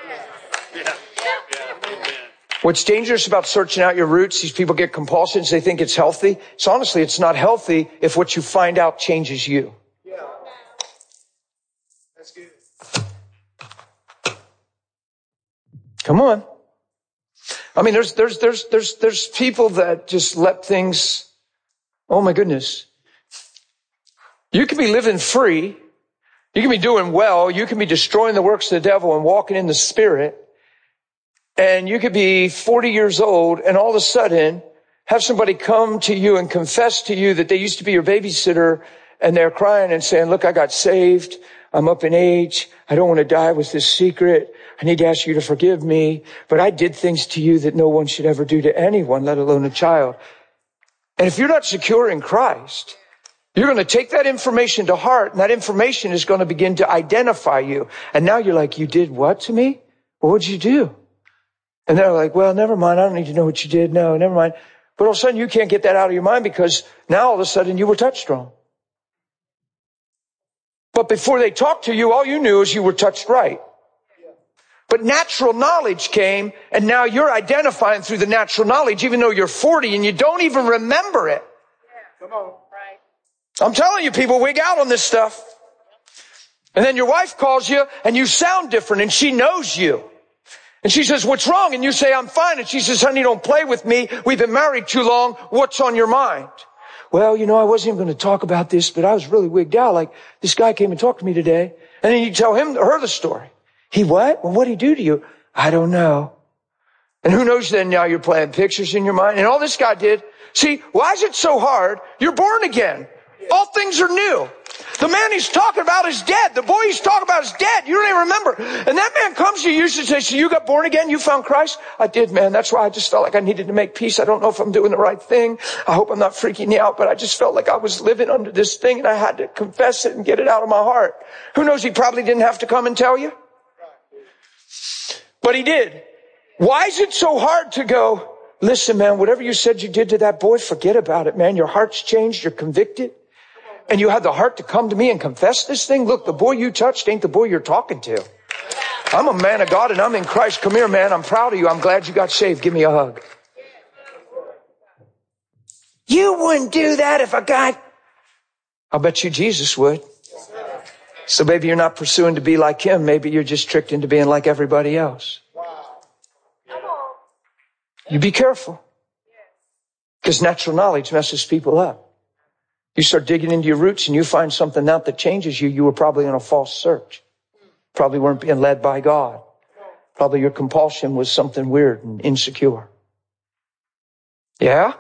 What's dangerous about searching out your roots, these people get compulsions. They think it's healthy. So honestly, it's not healthy if what you find out changes you. That's good. Come on. I mean, there's people that just let things, oh my goodness. You can be living free. You can be doing well. You can be destroying the works of the devil and walking in the Spirit. And you could be 40 years old and all of a sudden have somebody come to you and confess to you that they used to be your babysitter, and they're crying and saying, look, I got saved. I'm up in age. I don't want to die with this secret. I need to ask you to forgive me. But I did things to you that no one should ever do to anyone, let alone a child. And if you're not secure in Christ, you're going to take that information to heart, and that information is going to begin to identify you. And now you're like, you did what to me? Well, what'd you do? And they're like, well, never mind. I don't need to know what you did. No, never mind. But all of a sudden you can't get that out of your mind because now all of a sudden you were touched wrong. But before they talked to you, all you knew is you were touched right. But natural knowledge came, and now you're identifying through the natural knowledge, even though you're 40 and you don't even remember it. Come on. I'm telling you, people wig out on this stuff. And then your wife calls you and you sound different and she knows you. And she says, what's wrong? And you say, I'm fine. And she says, honey, don't play with me. We've been married too long. What's on your mind? Well, you know, I wasn't even going to talk about this, but I was really wigged out. Like, this guy came and talked to me today. And then you tell her the story. He what? Well, what'd he do to you? I don't know. And who knows then now you're playing pictures in your mind. And all this guy did. See, why is it so hard? You're born again. All things are new. The man he's talking about is dead. The boy he's talking about is dead. You don't even remember. And that man comes to you and says, so you got born again? You found Christ? I did, man. That's why I just felt like I needed to make peace. I don't know if I'm doing the right thing. I hope I'm not freaking you out, but I just felt like I was living under this thing and I had to confess it and get it out of my heart. Who knows? He probably didn't have to come and tell you. But he did. Why is it so hard to go, listen, man, whatever you said you did to that boy, forget about it, man. Your heart's changed. You're convicted. And you had the heart to come to me and confess this thing. Look, the boy you touched ain't the boy you're talking to. I'm a man of God and I'm in Christ. Come here, man. I'm proud of you. I'm glad you got saved. Give me a hug. You wouldn't do that if a guy... I'll bet you Jesus would. So maybe you're not pursuing to be like him. Maybe you're just tricked into being like everybody else. You be careful. Because natural knowledge messes people up. You start digging into your roots and you find something out that changes you. You were probably on a false search. Probably weren't being led by God. Probably your compulsion was something weird and insecure. Yeah?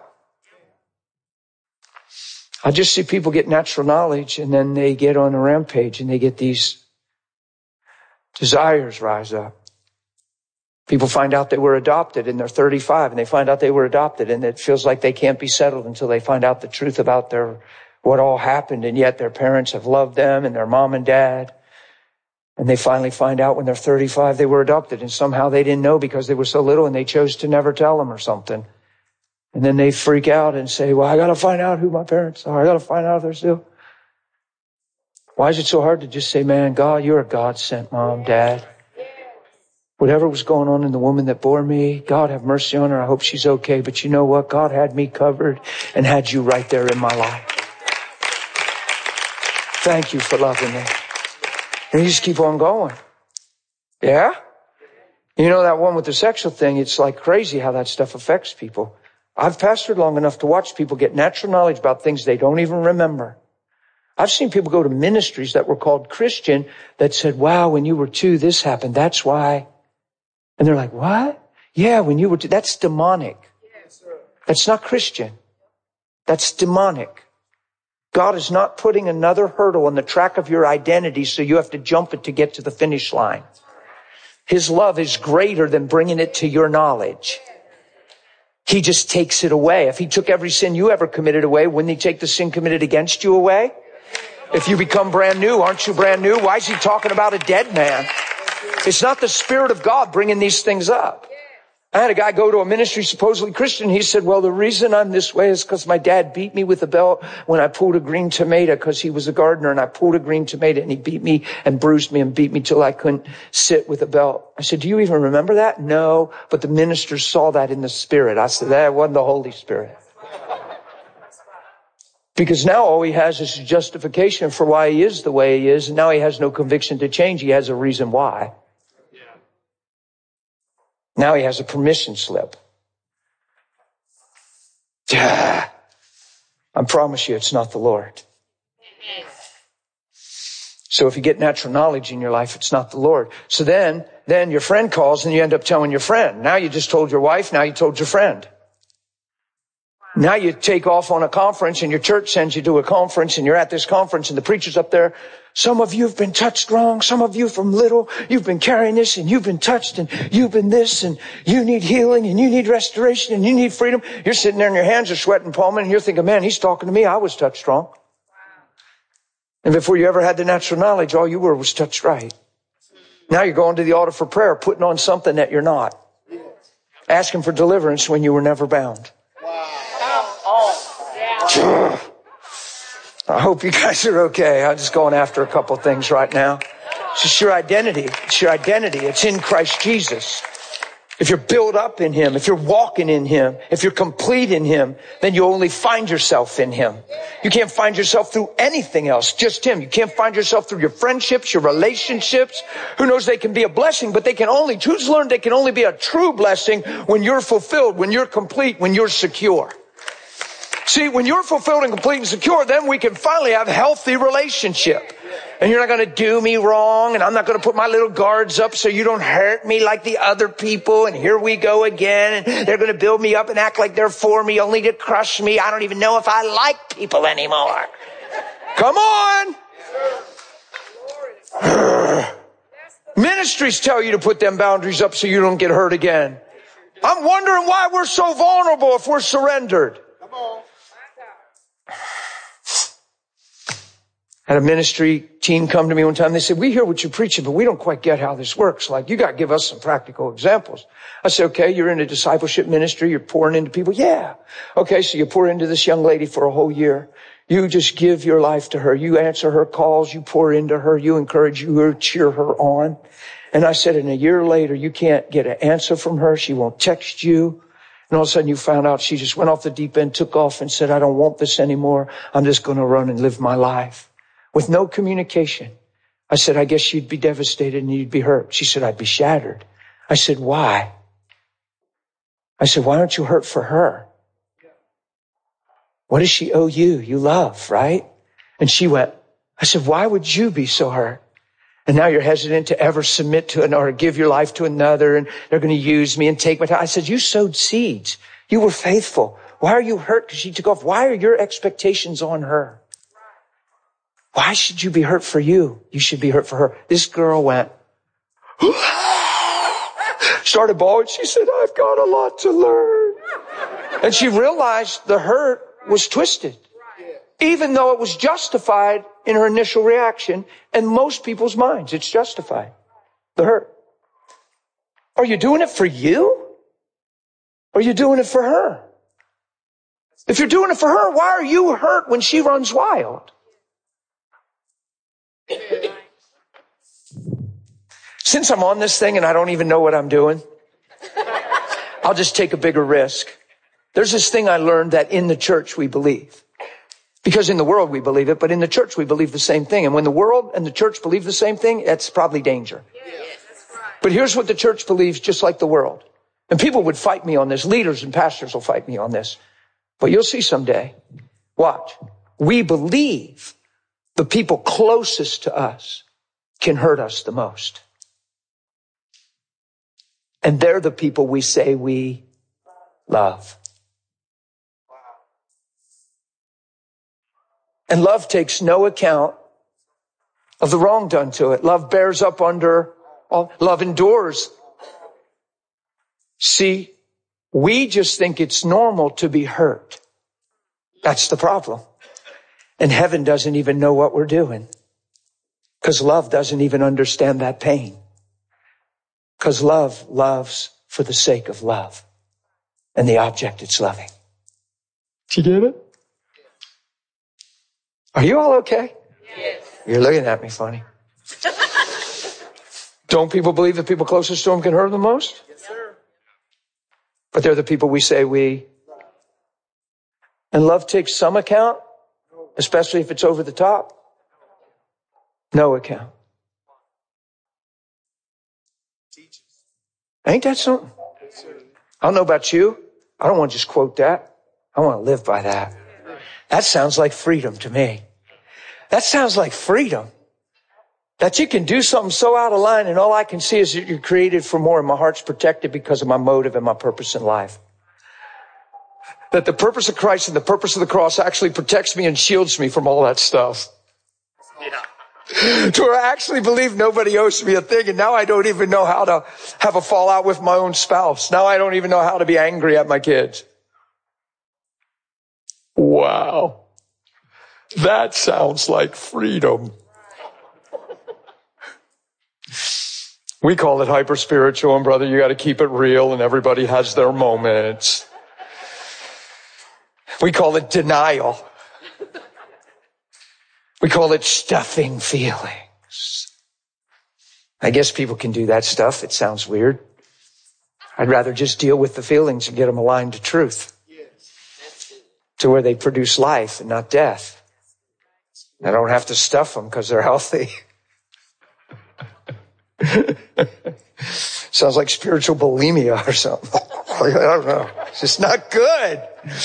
I just see people get natural knowledge and then they get on a rampage and they get these desires rise up. People find out they were adopted and they're 35 and they find out they were adopted and it feels like they can't be settled until they find out the truth about what all happened, and yet their parents have loved them and their mom and dad. And they finally find out when they're 35 they were adopted and somehow they didn't know because they were so little and they chose to never tell them or something. And then they freak out and say, well, I got to find out who my parents are. I got to find out if they're still. Why is it so hard to just say, man, God, you're a God-sent mom, dad. Whatever was going on in the woman that bore me, God have mercy on her. I hope she's okay. But you know what? God had me covered and had you right there in my life. Thank you for loving me. And you just keep on going. Yeah? You know that one with the sexual thing, it's like crazy how that stuff affects people. I've pastored long enough to watch people get natural knowledge about things they don't even remember. I've seen people go to ministries that were called Christian that said, wow, when you were 2, this happened. That's why. And they're like, what? Yeah, when you were 2, that's demonic. That's not Christian. That's demonic. God is not putting another hurdle on the track of your identity so you have to jump it to get to the finish line. His love is greater than bringing it to your knowledge. He just takes it away. If he took every sin you ever committed away, wouldn't he take the sin committed against you away? If you become brand new, aren't you brand new? Why is he talking about a dead man? It's not the Spirit of God bringing these things up. I had a guy go to a ministry supposedly Christian. He said, well, the reason I'm this way is because my dad beat me with a belt when I pulled a green tomato because he was a gardener and I pulled a green tomato and he beat me and bruised me and beat me till I couldn't sit with a belt. I said, do you even remember that? No, but the minister saw that in the Spirit. I said, that wasn't the Holy Spirit. Because now all he has is justification for why he is the way he is. And now he has no conviction to change. He has a reason why. Now he has a permission slip. I promise you it's not the Lord. So if you get natural knowledge in your life, it's not the Lord. So then your friend calls and you end up telling your friend. Now you just told your wife, now you told your friend. Now you take off on a conference and your church sends you to a conference and you're at this conference and the preacher's up there. Some of you have been touched wrong. Some of you from little, you've been carrying this and you've been touched and you've been this and you need healing and you need restoration and you need freedom. You're sitting there and your hands are sweating, palming, and you're thinking, man, he's talking to me. I was touched wrong. And before you ever had the natural knowledge, all you were was touched right. Now you're going to the altar for prayer, putting on something that you're not. Asking for deliverance when you were never bound. I hope you guys are okay. I'm just going after a couple things right now. It's just your identity. It's your identity. It's in Christ Jesus. If you're built up in him, if you're walking in him, if you're complete in him, then you only find yourself in him. You can't find yourself through anything else, just him. You can't find yourself through your friendships, your relationships. Who knows, they can be a blessing, but who's learned they can only be a true blessing when you're fulfilled, when you're complete, when you're secure. See, when you're fulfilled and complete and secure, then we can finally have a healthy relationship. And you're not going to do me wrong, and I'm not going to put my little guards up so you don't hurt me like the other people, and here we go again, and they're going to build me up and act like they're for me only to crush me. I don't even know if I like people anymore. Come on! Ministries tell you to put them boundaries up so you don't get hurt again. I'm wondering why we're so vulnerable if we're surrendered. Come on. Had a ministry team come to me one time. They said, we hear what you're preaching, but we don't quite get how this works. Like, you got to give us some practical examples. I said, okay, you're in a discipleship ministry. You're pouring into people. Yeah. Okay, so you pour into this young lady for a whole year. You just give your life to her. You answer her calls. You pour into her. You encourage her, cheer her on. And I said, and a year later, you can't get an answer from her. She won't text you. And all of a sudden you found out she just went off the deep end, took off and said, I don't want this anymore. I'm just going to run and live my life. With no communication. I said, I guess you'd be devastated and you'd be hurt. She said, I'd be shattered. I said, why? I said, why aren't you hurt for her? What does she owe you? You love, right? And she went, I said, why would you be so hurt? And now you're hesitant to ever submit to or give your life to another, and they're going to use me and take my time. I said, you sowed seeds. You were faithful. Why are you hurt because she took off? Why are your expectations on her? Why should you be hurt for you? You should be hurt for her. This girl went, started bawling. She said, I've got a lot to learn. And she realized the hurt was twisted, even though it was justified in her initial reaction. In most people's minds, it's justified. The hurt. Are you doing it for you? Or are you doing it for her? If you're doing it for her, why are you hurt when she runs wild? Since I'm on this thing and I don't even know what I'm doing, I'll just take a bigger risk. There's this thing I learned that in the church we believe. Because in the world we believe it, but in the church we believe the same thing. And when the world and the church believe the same thing, that's probably danger. But here's what the church believes, just like the world. And people would fight me on this. Leaders and pastors will fight me on this. But you'll see someday. Watch. We believe the people closest to us can hurt us the most. And they're the people we say we love. And love takes no account of the wrong done to it. Love bears up under all. Love endures. See, we just think it's normal to be hurt. That's the problem. And heaven doesn't even know what we're doing. Because love doesn't even understand that pain. Because love loves for the sake of love. And the object it's loving. Did you get it? Are you all okay? Yes. You're looking at me funny. Don't people believe the people closest to them can hurt them most? Yes, sir. But they're the people we say we. And love takes some account, especially if it's over the top. No account. Ain't that something? I don't know about you. I don't want to just quote that. I want to live by that. That sounds like freedom to me. That sounds like freedom. That you can do something so out of line and all I can see is that you're created for more and my heart's protected because of my motive and my purpose in life. That the purpose of Christ and the purpose of the cross actually protects me and shields me from all that stuff. To where I actually believe nobody owes me a thing, and now I don't even know how to have a fallout with my own spouse. Now I don't even know how to be angry at my kids. Wow. That sounds like freedom. We call it hyper-spiritual, and brother, you got to keep it real, and everybody has their moments. We call it denial. We call it stuffing feelings. I guess people can do that stuff. It sounds weird. I'd rather just deal with the feelings and get them aligned to truth. To where they produce life and not death. I don't have to stuff them because they're healthy. Sounds like spiritual bulimia or something. I don't know. It's just not good.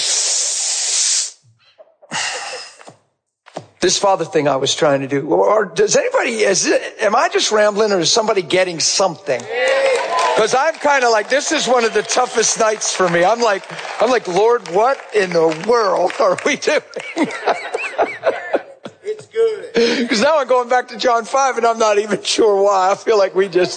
This father thing I was trying to do. Or does anybody, am I just rambling or is somebody getting something? Because I'm kind of like, this is one of the toughest nights for me. I'm like, Lord, what in the world are we doing? It's good. good. Because now I'm going back to John 5 and I'm not even sure why. I feel like we just...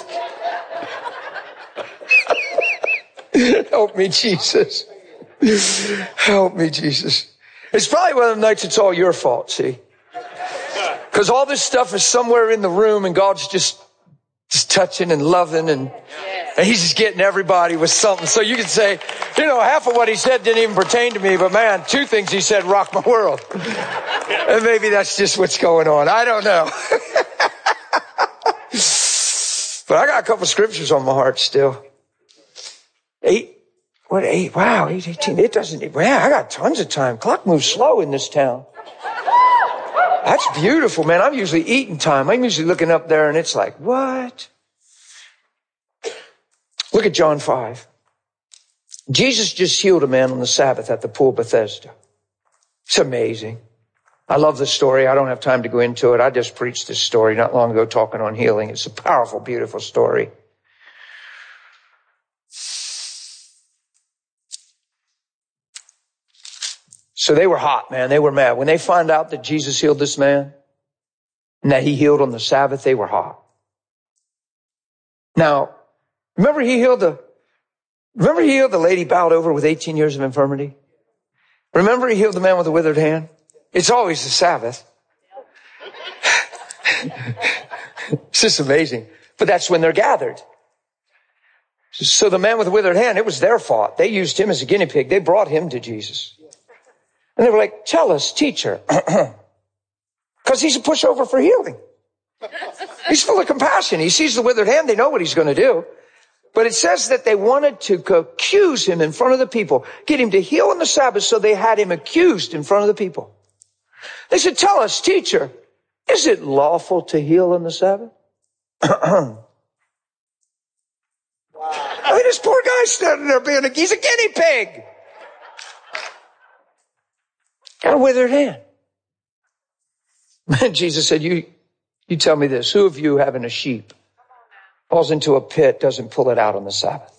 Help me, Jesus. Help me, Jesus. It's probably one of the nights it's all your fault, see? Because all this stuff is somewhere in the room and God's just touching and loving and he's just getting everybody with something. So you could say, half of what he said didn't even pertain to me, but man, 2 things he said rock my world. And maybe that's just what's going on. I don't know. But I got a couple scriptures on my heart still. 8? Wow, 8:18. It doesn't, I got tons of time. Clock moves slow in this town. That's beautiful, man. I'm usually eating time. I'm usually looking up there and it's like, what? Look at John 5. Jesus just healed a man on the Sabbath at the pool of Bethesda. It's amazing. I love the story. I don't have time to go into it. I just preached this story not long ago talking on healing. It's a powerful, beautiful story. So they were hot, man. They were mad. When they found out that Jesus healed this man and that he healed on the Sabbath, they were hot. Now, remember he healed the lady bowed over with 18 years of infirmity? Remember he healed the man with the withered hand? It's always the Sabbath. It's just amazing. But that's when they're gathered. So the man with the withered hand, it was their fault. They used him as a guinea pig. They brought him to Jesus. And they were like, tell us, teacher. Because he's a pushover for healing. He's full of compassion. He sees the withered hand. They know what he's going to do. But it says that they wanted to accuse him in front of the people, get him to heal on the Sabbath, so they had him accused in front of the people. They said, tell us, teacher, is it lawful to heal on the Sabbath? Wow. I mean, this poor guy standing there he's a guinea pig. Got a withered hand. And Jesus said, you tell me this. Who of you having a sheep falls into a pit, doesn't pull it out on the Sabbath?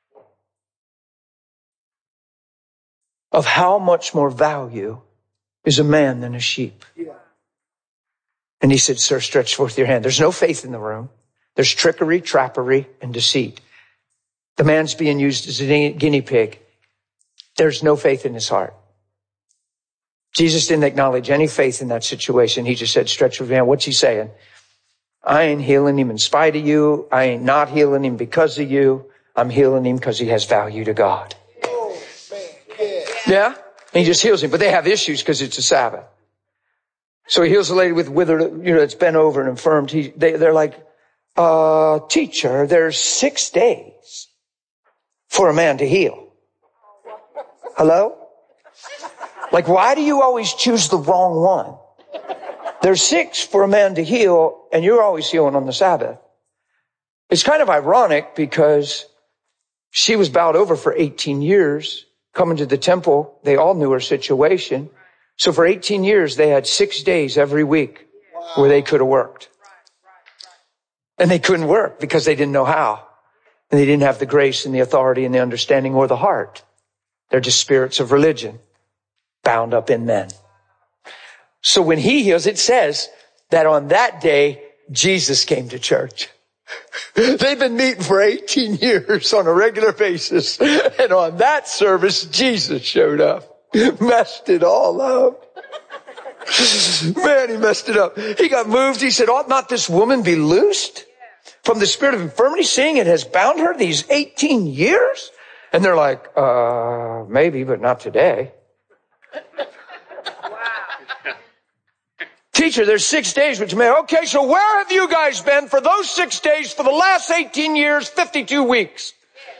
Of how much more value is a man than a sheep? And he said, sir, stretch forth your hand. There's no faith in the room. There's trickery, trappery, and deceit. The man's being used as a guinea pig. There's no faith in his heart. Jesus didn't acknowledge any faith in that situation. He just said, stretch your hand. What's he saying? I ain't healing him in spite of you. I ain't not healing him because of you. I'm healing him because he has value to God. Yeah? And he just heals him. But they have issues because it's a Sabbath. So he heals a lady with withered, that's bent over and infirmed. They're like, teacher, there's 6 days for a man to heal. Hello? Like, why do you always choose the wrong one? There's 6 for a man to heal, and you're always healing on the Sabbath. It's kind of ironic because she was bowed over for 18 years. Coming to the temple, they all knew her situation. So for 18 years, they had 6 days every week where they could have worked. And they couldn't work because they didn't know how. And they didn't have the grace and the authority and the understanding or the heart. They're just spirits of religion bound up in men. So when he heals, it says that on that day, Jesus came to church. They've been meeting for 18 years on a regular basis. And on that service, Jesus showed up. Messed it all up. Man, he messed it up. He got moved. He said, ought not this woman be loosed from the spirit of infirmity, seeing it has bound her these 18 years? And they're like, maybe, but not today. Teacher, there's 6 days, which may, okay, so where have you guys been for those 6 days for the last 18 years, 52 weeks?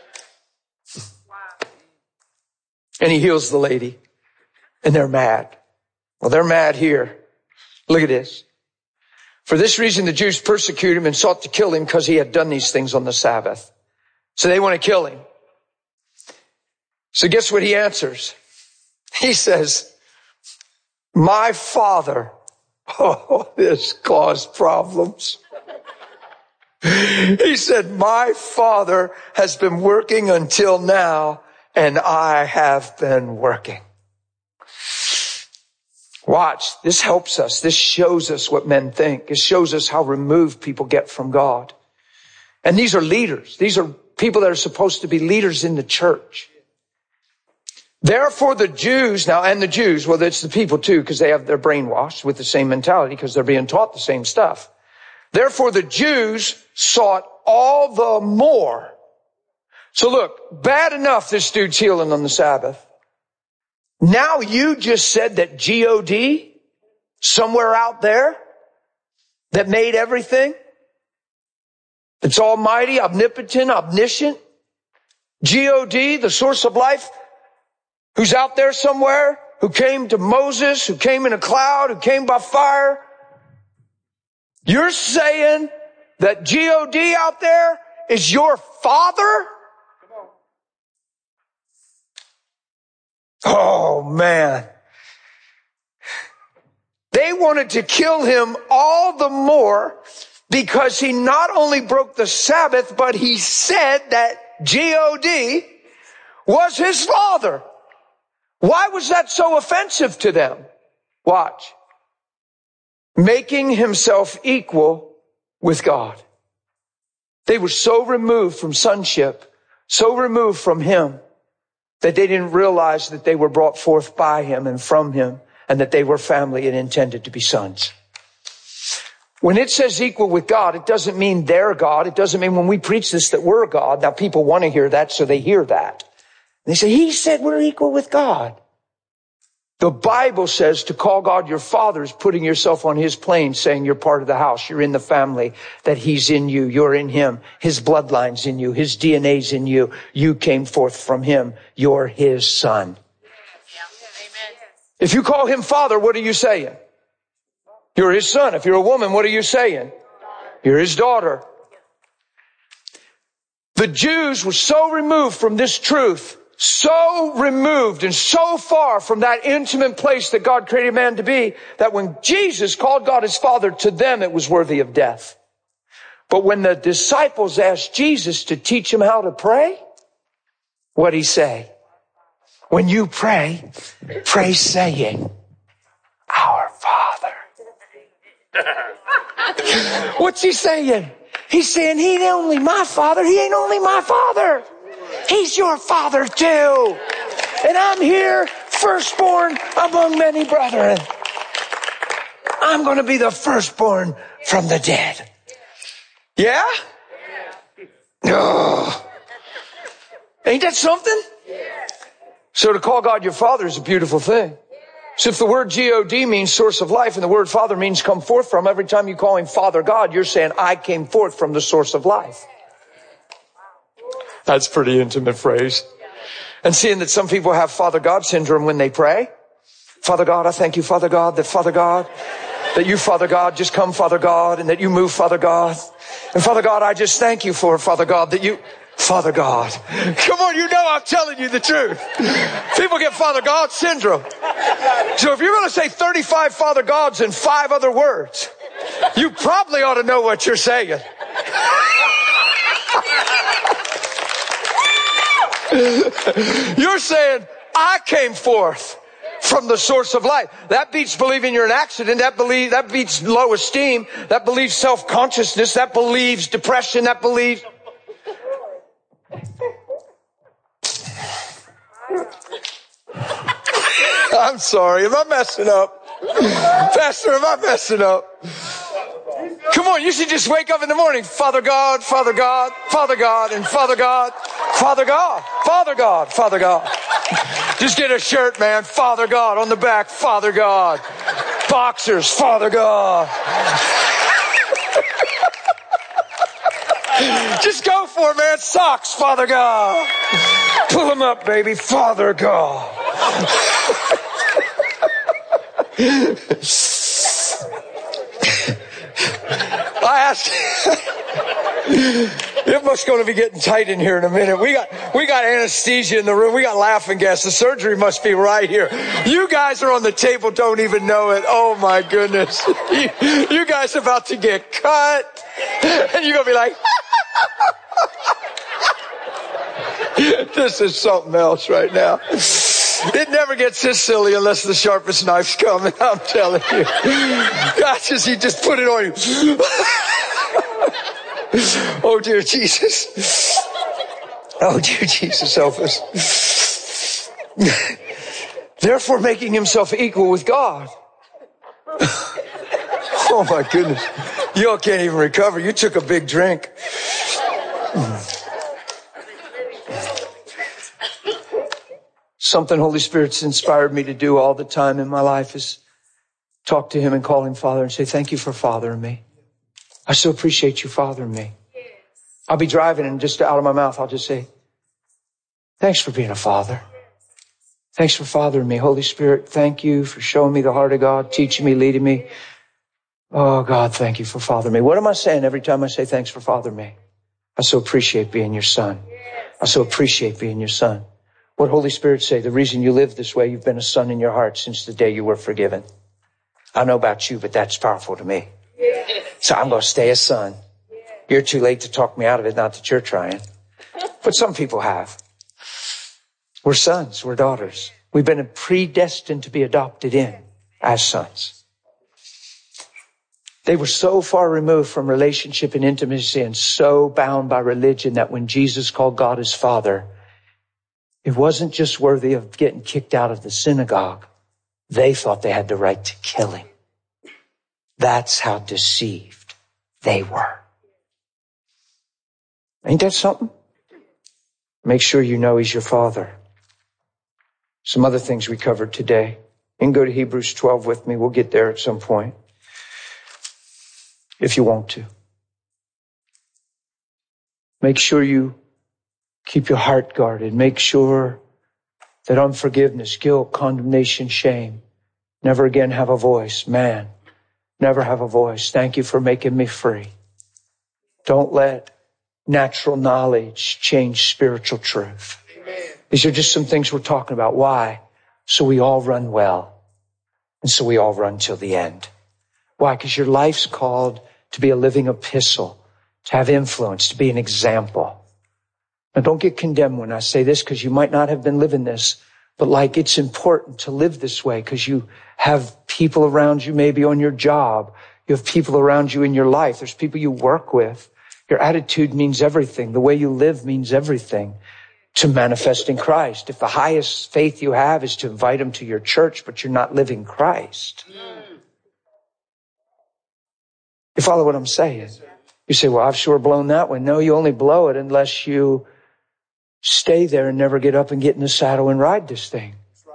And he heals the lady. And they're mad. Well, they're mad here. Look at this. For this reason, the Jews persecuted him and sought to kill him because he had done these things on the Sabbath. So they want to kill him. So guess what he answers? He says, my Father. Oh, this caused problems. He said, my Father has been working until now, and I have been working. Watch, this helps us. This shows us what men think. It shows us how removed people get from God. And these are leaders. These are people that are supposed to be leaders in the church. Therefore the Jews, and the Jews, well, it's the people too, because they're brainwashed with the same mentality because they're being taught the same stuff. Therefore the Jews sought all the more. So look, bad enough this dude's healing on the Sabbath. Now you just said that God, somewhere out there, that made everything, that's almighty, omnipotent, omniscient, God, the source of life, who's out there somewhere, who came to Moses, who came in a cloud, who came by fire. You're saying that God out there is your father? Oh, man. They wanted to kill him all the more because he not only broke the Sabbath, but he said that God was his father. Why was that so offensive to them? Watch. Making himself equal with God. They were so removed from sonship, so removed from him, that they didn't realize that they were brought forth by him and from him, and that they were family and intended to be sons. When it says equal with God, it doesn't mean they're God. It doesn't mean when we preach this that we're God. Now people want to hear that, so they hear that. They say, he said we're equal with God. The Bible says to call God your father is putting yourself on his plane, saying you're part of the house, you're in the family, that he's in you, you're in him, his bloodline's in you, his DNA's in you, you came forth from him, you're his son. If you call him father, what are you saying? You're his son. If you're a woman, what are you saying? You're his daughter. The Jews were so removed from this truth, so removed and so far from that intimate place that God created man to be, that when Jesus called God his father, to them it was worthy of death. But when the disciples asked Jesus to teach them how to pray, what'd he say? When you pray, pray saying, our Father. What's he saying? He's saying he ain't only my father, he ain't only my father. He's your father too. And I'm here, firstborn among many brethren. I'm going to be the firstborn from the dead. Yeah? Oh. Ain't that something? So to call God your father is a beautiful thing. So if the word God means source of life and the word father means come forth from, every time you call him Father God, you're saying I came forth from the source of life. That's a pretty intimate phrase. And seeing that some people have Father God syndrome when they pray. Father God, I thank you, Father God, that you, Father God, just come, Father God, and that you move, Father God. And Father God, I just thank you for, Father God, that you, Father God. Come on, you know I'm telling you the truth. People get Father God syndrome. So if you're going to say 35 Father Gods in 5 other words, you probably ought to know what you're saying. You're saying, I came forth from the source of life. That beats believing you're an accident. That beats low esteem. That believes self-consciousness. That believes depression. That believes... I'm sorry. Am I messing up? Pastor, am I messing up? Come on, you should just wake up in the morning. Father God, Father God, Father God, and Father God, Father God, Father God, Father God. Just get a shirt, man. Father God on the back. Father God. Boxers. Father God. Just go for it, man. Socks. Father God. Pull them up, baby. Father God. I asked... It must going to be getting tight in here in a minute. We got anesthesia in the room. We got laughing gas. The surgery must be right here. You guys are on the table, don't even know it. Oh my goodness. You guys are about to get cut. And you're going to be like, this is something else right now. It never gets this silly unless the sharpest knife's coming. I'm telling you. He just put it on you. Oh, dear Jesus. Oh, dear Jesus, help us. Therefore, making himself equal with God. Oh, my goodness. You all can't even recover. You took a big drink. Something Holy Spirit's inspired me to do all the time in my life is talk to him and call him Father and say, thank you for fathering me. I so appreciate you fathering me. I'll be driving and just out of my mouth, I'll just say, thanks for being a father. Thanks for fathering me. Holy Spirit, thank you for showing me the heart of God, teaching me, leading me. Oh, God, thank you for fathering me. What am I saying every time I say thanks for fathering me? I so appreciate being your son. I so appreciate being your son. What Holy Spirit say? The reason you live this way, you've been a son in your heart since the day you were forgiven. I don't know about you, but that's powerful to me. So I'm going to stay a son. You're too late to talk me out of it, not that you're trying. But some people have. We're sons, we're daughters. We've been predestined to be adopted in as sons. They were so far removed from relationship and intimacy and so bound by religion that when Jesus called God his Father, it wasn't just worthy of getting kicked out of the synagogue. They thought they had the right to kill him. That's how deceived they were. Ain't that something? Make sure you know he's your Father. Some other things we covered today. You can go to Hebrews 12 with me. We'll get there at some point, if you want to. Make sure you keep your heart guarded. Make sure that unforgiveness, guilt, condemnation, shame never again have a voice. Man, never have a voice. Thank you for making me free. Don't let natural knowledge change spiritual truth. Amen. These are just some things we're talking about. Why? So we all run well. And so we all run till the end. Why? Because your life's called to be a living epistle, to have influence, to be an example. Now, don't get condemned when I say this, because you might not have been living this, but like it's important to live this way because you have people around you, maybe on your job. You have people around you in your life. There's people you work with. Your attitude means everything. The way you live means everything to manifesting Christ. If the highest faith you have is to invite them to your church, but you're not living Christ. You follow what I'm saying? You say, well, I've sure blown that one. No, you only blow it unless you stay there and never get up and get in the saddle and ride this thing.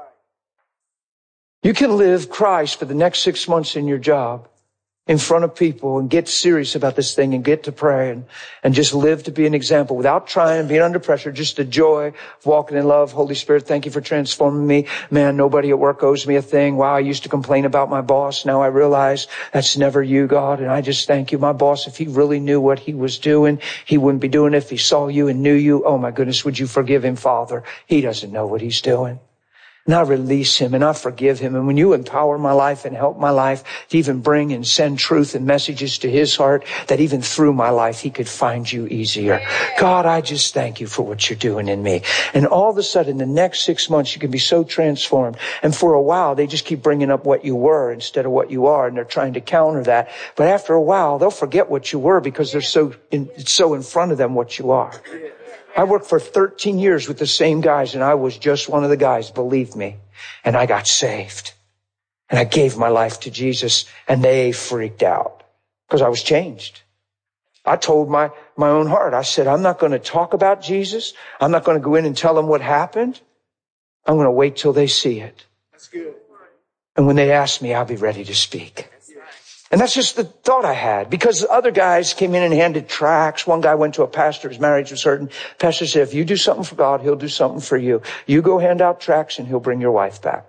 You can live Christ for the next 6 months in your job in front of people and get serious about this thing and get to pray and just live to be an example without trying, being under pressure, just the joy of walking in love. Holy Spirit, thank you for transforming me. Man, nobody at work owes me a thing. Wow, I used to complain about my boss. Now I realize that's never you, God. And I just thank you. My boss, if he really knew what he was doing, he wouldn't be doing it. If he saw you and knew you, oh my goodness, would you forgive him, Father? He doesn't know what he's doing. And I release him and I forgive him. And when you empower my life and help my life to even bring and send truth and messages to his heart, that even through my life, he could find you easier. God, I just thank you for what you're doing in me. And all of a sudden, the next 6 months, you can be so transformed. And for a while, they just keep bringing up what you were instead of what you are. And they're trying to counter that. But after a while, they'll forget what you were because it's so in front of them what you are. I worked for 13 years with the same guys, and I was just one of the guys, believe me. And I got saved. And I gave my life to Jesus, and they freaked out because I was changed. I told my own heart, I said, I'm not going to talk about Jesus. I'm not going to go in and tell them what happened. I'm going to wait till they see it. That's good. And when they ask me, I'll be ready to speak. And that's just the thought I had, because other guys came in and handed tracts. One guy went to a pastor, his marriage was certain. Pastor said, if you do something for God, he'll do something for you. You go hand out tracts and he'll bring your wife back.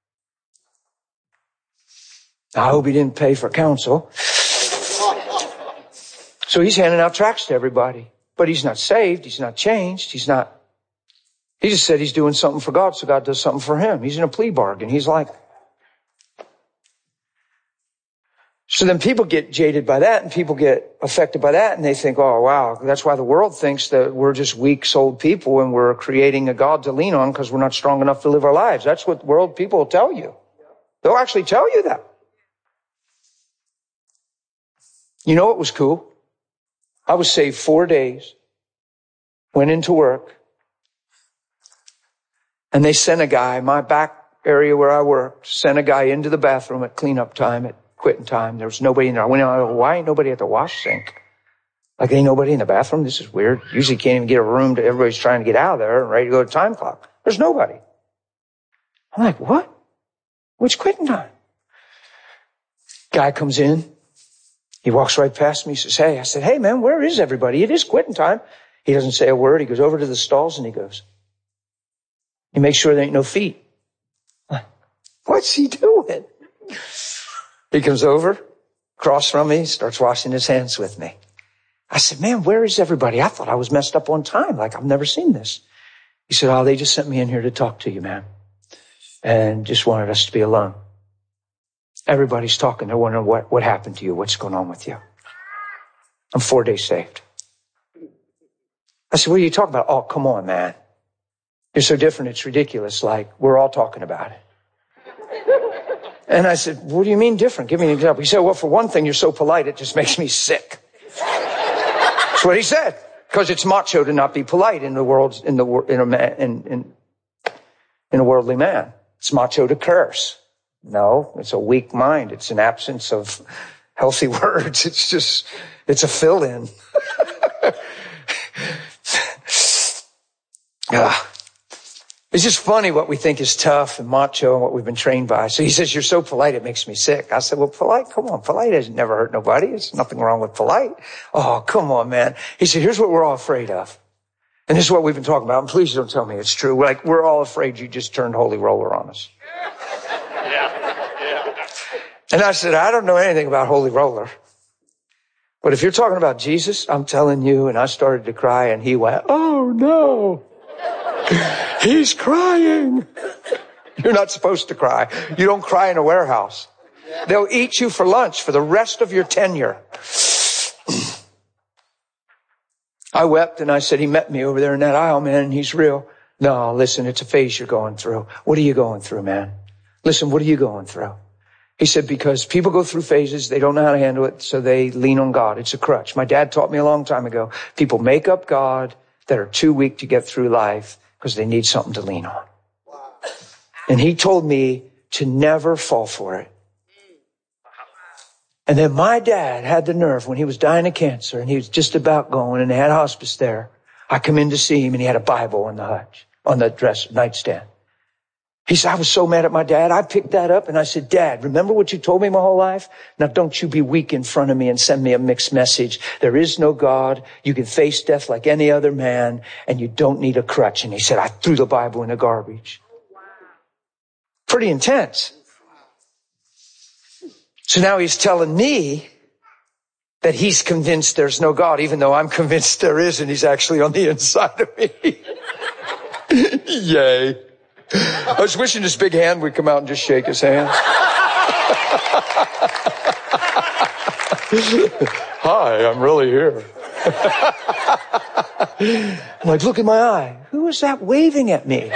I hope he didn't pay for counsel. So he's handing out tracts to everybody, but he's not saved. He's not changed. He just said he's doing something for God, so God does something for him. He's in a plea bargain. He's like, So then people get jaded by that and people get affected by that and they think, oh, wow, that's why the world thinks that we're just weak-souled people and we're creating a God to lean on because we're not strong enough to live our lives. That's what world people will tell you. They'll actually tell you that. You know what was cool? I was saved 4 days, went into work, and they sent a guy, my back area where I worked, sent a guy into the bathroom at cleanup time, at quitting time. There was nobody in there. I went out, why ain't nobody at the wash sink? Like, ain't nobody in the bathroom? This is weird. Usually can't even get a room to, everybody's trying to get out of there and ready to go to time clock. There's nobody. I'm like, what? What's quitting time? Guy comes in. He walks right past me. He says, hey. I said, hey, man, where is everybody? It is quitting time. He doesn't say a word. He goes over to the stalls and he goes, he makes sure there ain't no feet. What's he doing? He comes over, across from me, starts washing his hands with me. I said, man, where is everybody? I thought I was messed up on time. Like, I've never seen this. He said, oh, they just sent me in here to talk to you, man. And just wanted us to be alone. Everybody's talking. They're wondering what happened to you. What's going on with you? I'm 4 days saved. I said, what are you talking about? Oh, come on, man. You're so different. It's ridiculous. Like, we're all talking about it. And I said, what do you mean different? Give me an example. He said, well, for one thing, you're so polite, it just makes me sick. That's what he said. Because it's macho to not be polite in a worldly man. It's macho to curse. No, it's a weak mind. It's an absence of healthy words. It's a fill-in. It's just funny what we think is tough and macho and what we've been trained by. So he says, you're so polite, it makes me sick. I said, well, polite, come on. Polite has never hurt nobody. There's nothing wrong with polite. Oh, come on, man. He said, here's what we're all afraid of. And this is what we've been talking about. And please don't tell me it's true. We're all afraid you just turned holy roller on us. Yeah. And I said, I don't know anything about holy roller. But if you're talking about Jesus, I'm telling you, and I started to cry and he went, oh no. He's crying. You're not supposed to cry. You don't cry in a warehouse. They'll eat you for lunch for the rest of your tenure. I wept and I said, he met me over there in that aisle, man, and he's real. No, listen, it's a phase you're going through. What are you going through, man? Listen, what are you going through? He said, because people go through phases, they don't know how to handle it, so they lean on God. It's a crutch. My dad taught me a long time ago. People make up God that are too weak to get through life because they need something to lean on. And he told me to never fall for it. And then my dad had the nerve when he was dying of cancer and he was just about going and they had hospice there. I come in to see him and he had a Bible on the hutch, on the nightstand. He said, I was so mad at my dad. I picked that up and I said, Dad, remember what you told me my whole life? Now don't you be weak in front of me and send me a mixed message. There is no God. You can face death like any other man and you don't need a crutch. And he said, I threw the Bible in the garbage. Pretty intense. So now he's telling me that he's convinced there's no God, even though I'm convinced there is and he's actually on the inside of me. Yay. I was wishing this big hand would come out and just shake his hand. Hi, I'm really here. I'm like, look at my eye. Who is that waving at me?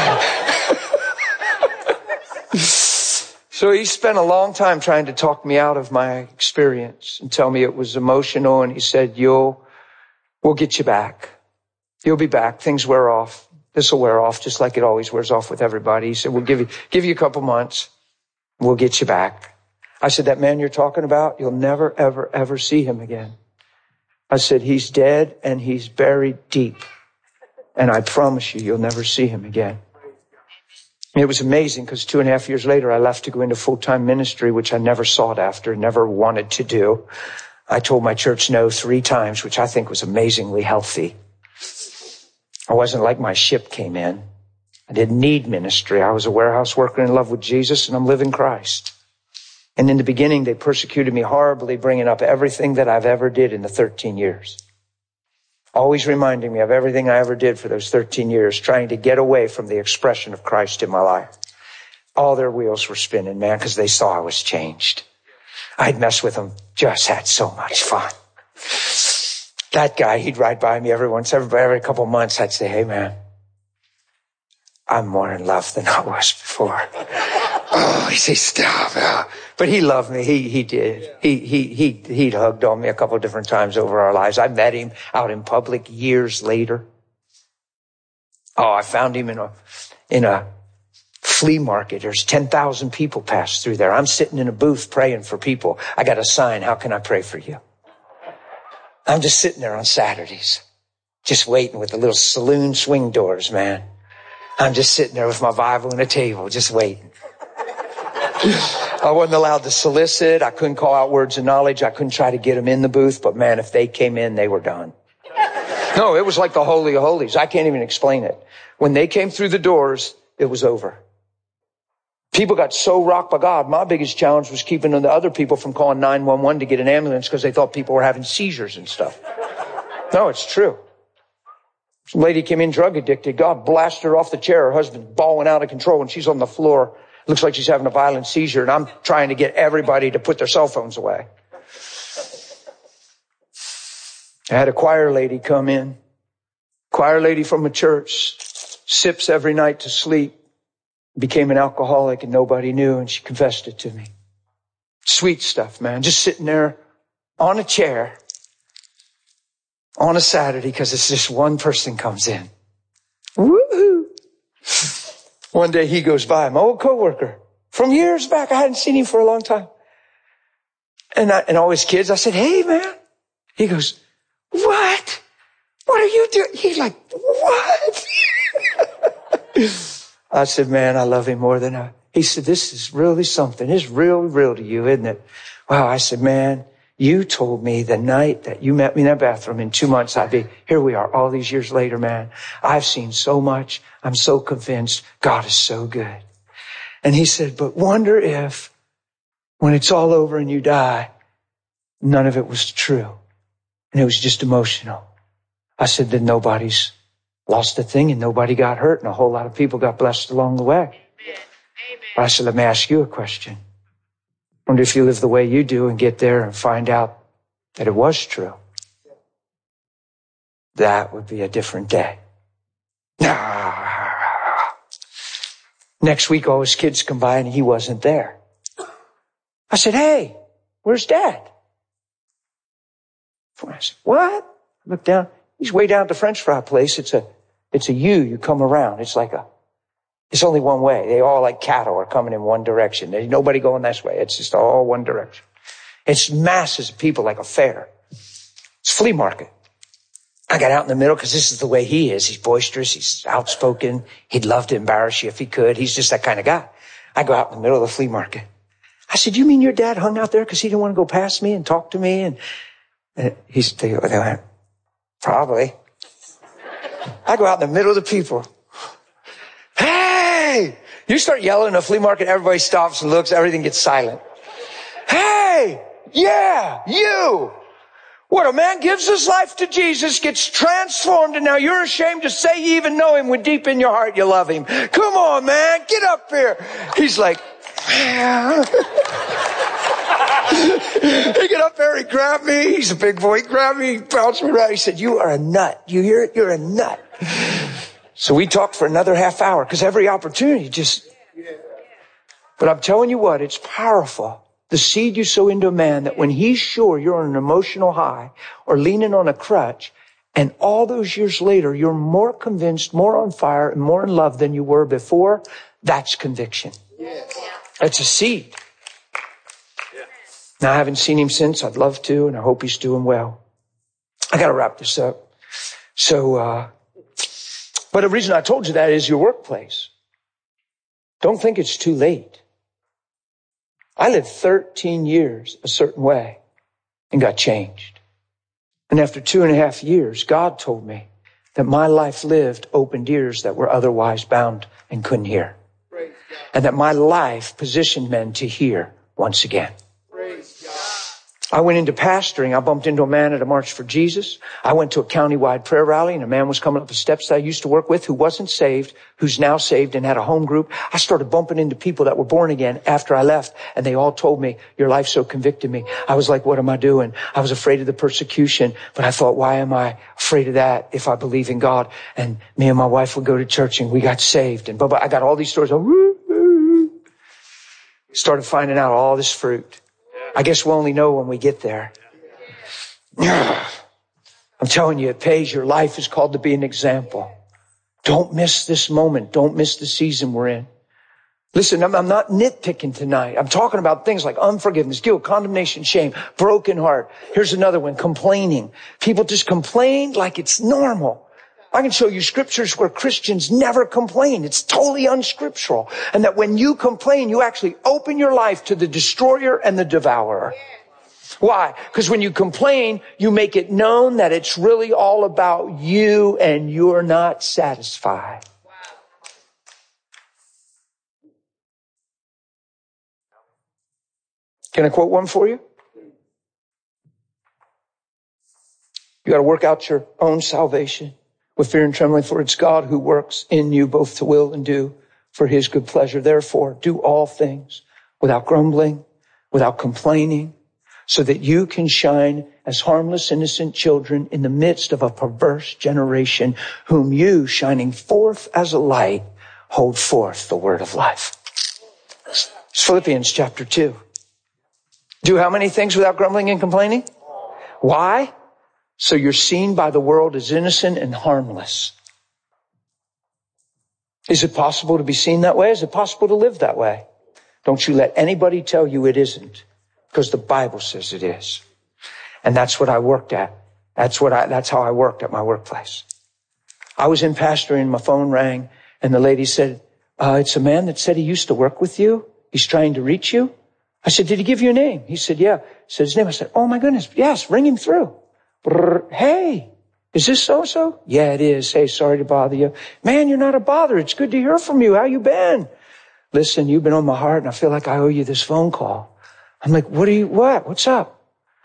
So he spent a long time trying to talk me out of my experience and tell me it was emotional. And he said, we'll get you back. You'll be back. Things wear off. This will wear off just like it always wears off with everybody. He said, we'll give you a couple months. We'll get you back. I said, that man you're talking about, you'll never, ever, ever see him again. I said, he's dead and he's buried deep. And I promise you'll never see him again. It was amazing because 2.5 years later, I left to go into full-time ministry, which I never sought after, never wanted to do. I told my church no 3 times, which I think was amazingly healthy. I wasn't like my ship came in. I didn't need ministry. I was a warehouse worker in love with Jesus, and I'm living Christ. And in the beginning, they persecuted me horribly, bringing up everything that I've ever did in the 13 years. Always reminding me of everything I ever did for those 13 years, trying to get away from the expression of Christ in my life. All their wheels were spinning, man, because they saw I was changed. I'd mess with him. Just had so much fun. That guy, he'd ride by me every couple of months. I'd say, hey, man, I'm more in love than I was before. Oh, he'd say, stop. But he loved me. He did. He'd hugged on me a couple of different times over our lives. I met him out in public years later. Oh, I found him in a flea market. There's 10,000 people pass through there. I'm sitting in a booth praying for people. I got a sign. How can I pray for you? I'm just sitting there on Saturdays, just waiting with the little saloon swing doors, man. I'm just sitting there with my Bible and a table, just waiting. I wasn't allowed to solicit. I couldn't call out words of knowledge. I couldn't try to get them in the booth. But man, if they came in, they were done. No, it was like the Holy of Holies. I can't even explain it. When they came through the doors, it was over. People got so rocked by God. My biggest challenge was keeping the other people from calling 911 to get an ambulance because they thought people were having seizures and stuff. No, it's true. Some lady came in drug addicted. God blasted her off the chair. Her husband's bawling out of control and she's on the floor. Looks like she's having a violent seizure. And I'm trying to get everybody to put their cell phones away. I had a choir lady come in. Choir lady from a church. Sips every night to sleep. Became an alcoholic and nobody knew, and she confessed it to me. Sweet stuff, man. Just sitting there on a chair on a Saturday because it's just one person comes in. Woohoo! One day he goes by, my old coworker from years back. I hadn't seen him for a long time. And all his kids, I said, hey, man. He goes, what? What are you doing? He's like, what? I said, man, I love him more than I. He said, this is really something. It's real to you, isn't it? Wow. I said, man, you told me the night that you met me in that bathroom in 2 months, here we are all these years later, man. I've seen so much. I'm so convinced God is so good. And he said, but wonder if when it's all over and you die, none of it was true. And it was just emotional. I said, then nobody's lost a thing and nobody got hurt and a whole lot of people got blessed along the way. Amen. I said, let me ask you a question. Wonder if you live the way you do and get there and find out that it was true. That would be a different day. Next week, all his kids come by and he wasn't there. I said, hey, where's Dad? I said, what? I looked down. He's way down at the French fry place. It's a you come around. It's only one way. They all like cattle are coming in one direction. There's nobody going this way. It's just all one direction. It's masses of people like a fair. It's a flea market. I got out in the middle because this is the way he is. He's boisterous. He's outspoken. He'd love to embarrass you if he could. He's just that kind of guy. I go out in the middle of the flea market. I said, you mean your dad hung out there because he didn't want to go past me and talk to me? And they went, probably. I go out in the middle of the people. Hey! You start yelling in a flea market, everybody stops and looks, everything gets silent. Hey! Yeah! You! What, a man gives his life to Jesus, gets transformed, and now you're ashamed to say you even know him when deep in your heart you love him. Come on, man, get up here. He's like, man. He got up there, he grabbed me. He's a big boy. He grabbed me, he bounced me around. He said, you are a nut. You hear it? You're a nut. So we talked for another half hour because every opportunity but I'm telling you what, it's powerful. The seed you sow into a man that when he's sure you're on an emotional high or leaning on a crutch, and all those years later, you're more convinced, more on fire, and more in love than you were before, that's conviction. That's a seed. Now, I haven't seen him since. I'd love to, and I hope he's doing well. I got to wrap this up. But the reason I told you that is your workplace. Don't think it's too late. I lived 13 years a certain way and got changed. And after 2.5 years, God told me that my life lived opened ears that were otherwise bound and couldn't hear. And that my life positioned men to hear once again. I went into pastoring. I bumped into a man at a March for Jesus. I went to a countywide prayer rally, and a man was coming up the steps that I used to work with who wasn't saved, who's now saved and had a home group. I started bumping into people that were born again after I left, and they all told me, your life so convicted me. I was like, what am I doing? I was afraid of the persecution, but I thought, why am I afraid of that if I believe in God? And me and my wife would go to church, and we got saved. And I got all these stories. Started finding out all this fruit. I guess we'll only know when we get there. I'm telling you, it pays. Your life is called to be an example. Don't miss this moment. Don't miss the season we're in. Listen, I'm not nitpicking tonight. I'm talking about things like unforgiveness, guilt, condemnation, shame, broken heart. Here's another one, complaining. People just complain like it's normal. I can show you scriptures where Christians never complain. It's totally unscriptural. And that when you complain, you actually open your life to the destroyer and the devourer. Why? Because when you complain, you make it known that it's really all about you and you're not satisfied. Can I quote one for you? You got to work out your own salvation with fear and trembling, for it's God who works in you both to will and do for his good pleasure. Therefore, do all things without grumbling, without complaining, so that you can shine as harmless, innocent children in the midst of a perverse generation, whom you, shining forth as a light, hold forth the word of life. It's Philippians chapter 2. Do how many things without grumbling and complaining? Why? So you're seen by the world as innocent and harmless. Is it possible to be seen that way? Is it possible to live that way? Don't you let anybody tell you it isn't, because the Bible says it is. And that's what I worked at. That's how I worked at my workplace. I was in pastoring, my phone rang, and the lady said, it's a man that said he used to work with you. He's trying to reach you. I said, did he give you a name? He said, yeah. I said his name. I said, oh my goodness. Yes, ring him through. Hey, is this so-and-so? Yeah, it is. Hey, sorry to bother you. Man, you're not a bother. It's good to hear from you. How you been? Listen, you've been on my heart, and I feel like I owe you this phone call. I'm like, what's up?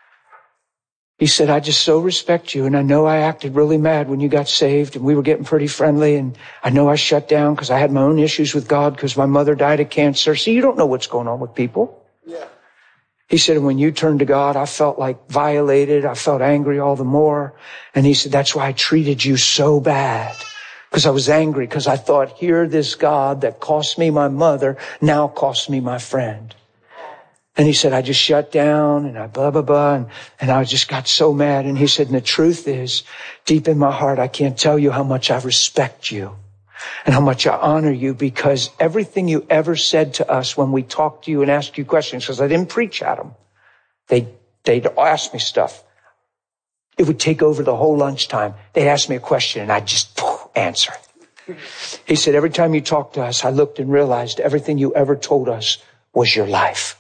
He said, I just so respect you, and I know I acted really mad when you got saved, and we were getting pretty friendly, and I know I shut down because I had my own issues with God because my mother died of cancer. See, you don't know what's going on with people. Yeah. He said, when you turned to God, I felt like violated. I felt angry all the more. And he said, that's why I treated you so bad. Because I was angry, because I thought, here, this God that cost me my mother now cost me my friend. And he said, I just shut down and I blah, blah, blah. And I just got so mad. And he said, and the truth is, deep in my heart, I can't tell you how much I respect you and how much I honor you, because everything you ever said to us when we talked to you and asked you questions, because I didn't preach at them. They'd ask me stuff. It would take over the whole lunchtime. They'd ask me a question and I'd just answer it. He said, every time you talked to us, I looked and realized everything you ever told us was your life.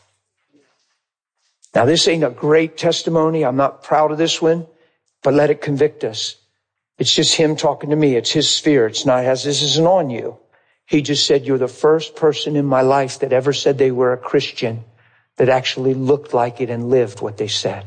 Now, this ain't a great testimony. I'm not proud of this one, but let it convict us. It's just him talking to me. It's his sphere. It's not as this isn't on you. He just said, you're the first person in my life that ever said they were a Christian that actually looked like it and lived what they said.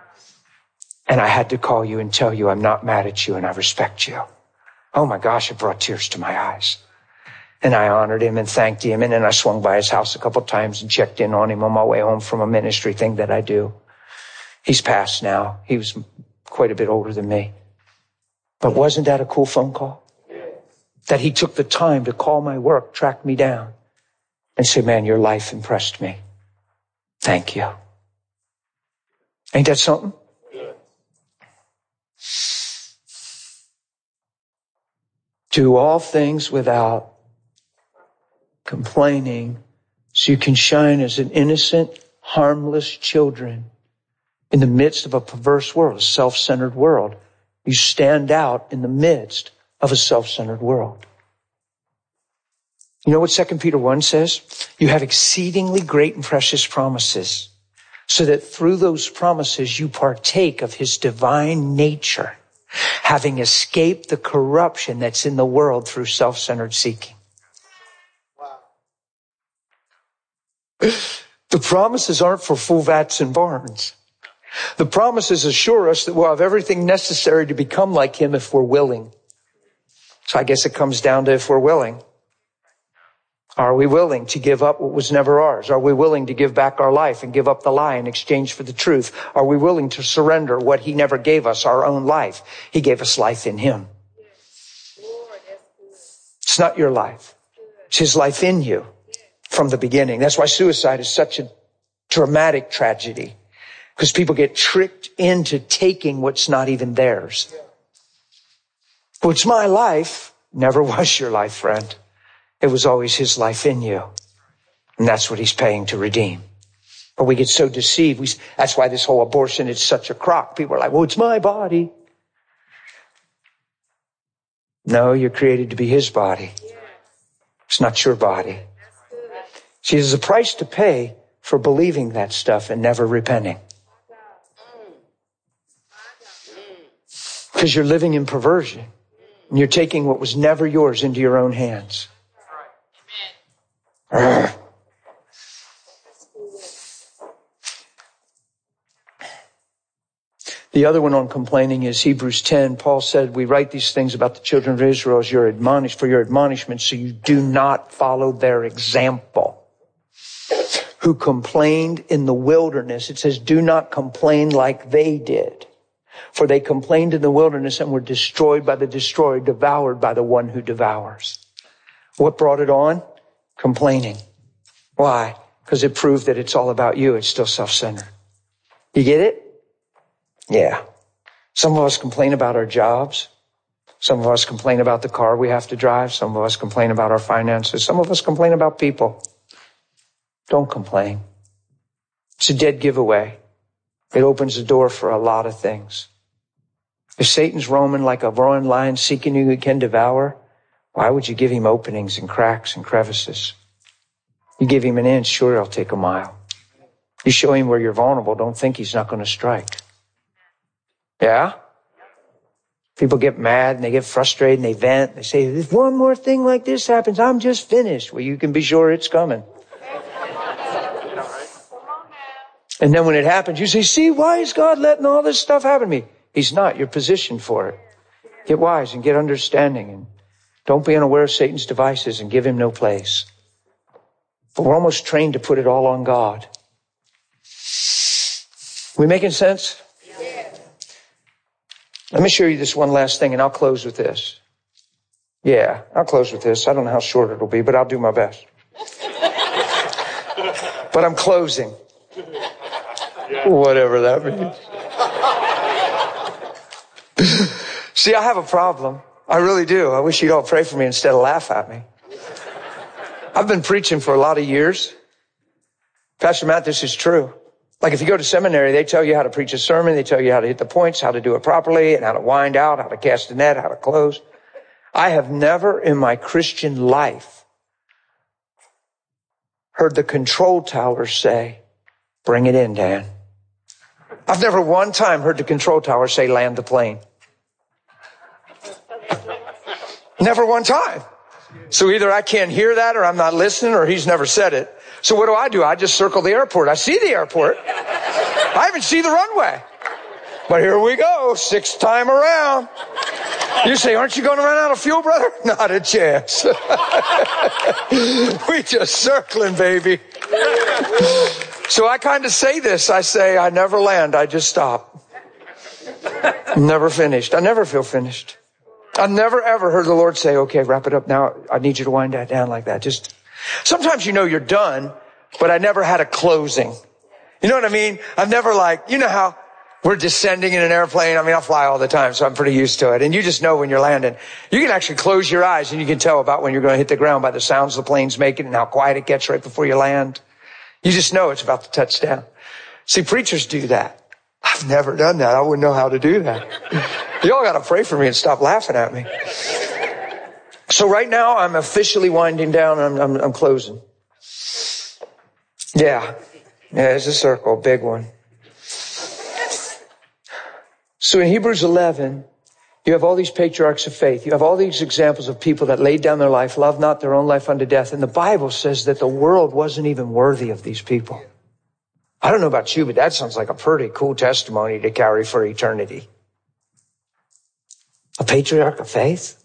And I had to call you and tell you I'm not mad at you and I respect you. Oh my gosh, it brought tears to my eyes. And I honored him and thanked him. And then I swung by his house a couple of times and checked in on him on my way home from a ministry thing that I do. He's passed now. He was quite a bit older than me. But wasn't that a cool phone call? That he took the time to call my work, track me down, and say, man, your life impressed me. Thank you. Ain't that something? Do all things without complaining, so you can shine as an innocent, harmless children in the midst of a perverse world, a self-centered world. You stand out in the midst of a self-centered world. You know what 2 Peter 1 says? You have exceedingly great and precious promises, so that through those promises you partake of his divine nature, having escaped the corruption that's in the world through self-centered seeking. Wow. The promises aren't for full vats and barns. The promises assure us that we'll have everything necessary to become like him if we're willing. So I guess it comes down to if we're willing. Are we willing to give up what was never ours? Are we willing to give back our life and give up the lie in exchange for the truth? Are we willing to surrender what he never gave us, our own life? He gave us life in him. It's not your life. It's his life in you from the beginning. That's why suicide is such a dramatic tragedy, because people get tricked into taking what's not even theirs. Well, it's my life. Never was your life, friend. It was always his life in you. And that's what he's paying to redeem. But we get so deceived. That's why this whole abortion is such a crock. People are like, well, it's my body. No, you're created to be his body. It's not your body. See, there's a price to pay for believing that stuff and never repenting. Because you're living in perversion. And you're taking what was never yours into your own hands. The other one on complaining is Hebrews 10. Paul said, we write these things about the children of Israel as for your admonishment, so you do not follow their example. Who complained in the wilderness. It says, do not complain like they did. For they complained in the wilderness and were destroyed by the destroyer, devoured by the one who devours. What brought it on? Complaining. Why? Because it proved that it's all about you. It's still self-centered. You get it? Yeah. Some of us complain about our jobs. Some of us complain about the car we have to drive. Some of us complain about our finances. Some of us complain about people. Don't complain. It's a dead giveaway. It opens the door for a lot of things. If Satan's roaming like a roaring lion seeking who he can devour, why would you give him openings and cracks and crevices? You give him an inch, sure, he'll take a mile. You show him where you're vulnerable, don't think he's not going to strike. Yeah? People get mad and they get frustrated and they vent. They say, if one more thing like this happens, I'm just finished. Well, you can be sure it's coming. And then when it happens, you say, see, why is God letting all this stuff happen to me? He's not. You're positioned for it. Get wise and get understanding. And don't be unaware of Satan's devices and give him no place. But we're almost trained to put it all on God. We making sense? Yeah. Let me show you this one last thing, and I'll close with this. Yeah, I'll close with this. I don't know how short it'll be, but I'll do my best. But I'm closing. Whatever that means. See, I have a problem. I really do. I wish you'd all pray for me instead of laugh at me. I've been preaching for a lot of years. Pastor Matt, this is true. Like if you go to seminary, they tell you how to preach a sermon. They tell you how to hit the points, how to do it properly, and how to wind out, how to cast a net, how to close. I have never in my Christian life heard the control tower say, bring it in, Dan. I've never one time heard the control tower say, land the plane. Never one time. So either I can't hear that or I'm not listening or he's never said it. So what do? I just circle the airport. I see the airport. I even see the runway. But here we go, 6th time around. You say, aren't you going to run out of fuel, brother? Not a chance. We just circling, baby. So I kind of say this. I say, I never land. I just stop. I'm never finished. I never feel finished. I've never, ever heard the Lord say, okay, wrap it up now. I need you to wind that down like that. Just sometimes you know you're done, but I never had a closing. You know what I mean? I've never you know how we're descending in an airplane. I mean, I fly all the time, so I'm pretty used to it. And you just know when you're landing. You can actually close your eyes and you can tell about when you're going to hit the ground by the sounds the plane's making and how quiet it gets right before you land. You just know it's about to touch down. See, preachers do that. I've never done that. I wouldn't know how to do that. You all got to pray for me and stop laughing at me. So right now I'm officially winding down. I'm closing. Yeah. Yeah, it's a circle, big one. So in Hebrews 11, you have all these patriarchs of faith. You have all these examples of people that laid down their life, loved not their own life unto death. And the Bible says that the world wasn't even worthy of these people. I don't know about you, but that sounds like a pretty cool testimony to carry for eternity. A patriarch of faith.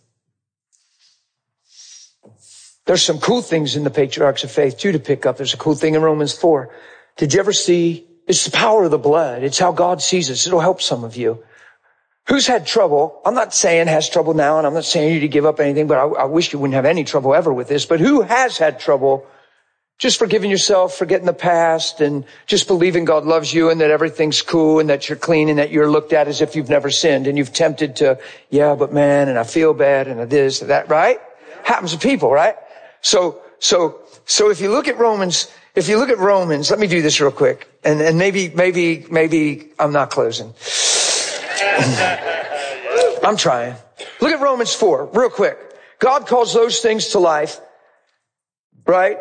There's some cool things in the patriarchs of faith too to pick up. There's a cool thing in Romans 4. Did you ever see, it's the power of the blood. It's how God sees us. It'll help some of you. Who's had trouble? I'm not saying has trouble now, and I'm not saying you to give up anything, but I wish you wouldn't have any trouble ever with this. But who has had trouble just forgiving yourself, forgetting the past, and just believing God loves you and that everything's cool and that you're clean and that you're looked at as if you've never sinned, and you've tempted to, yeah, but man, and I feel bad and this, that, right? Happens to people, right? So if you look at Romans, let me do this real quick, and maybe I'm not closing. I'm trying. Look at Romans 4 real quick. God calls those things to life, right?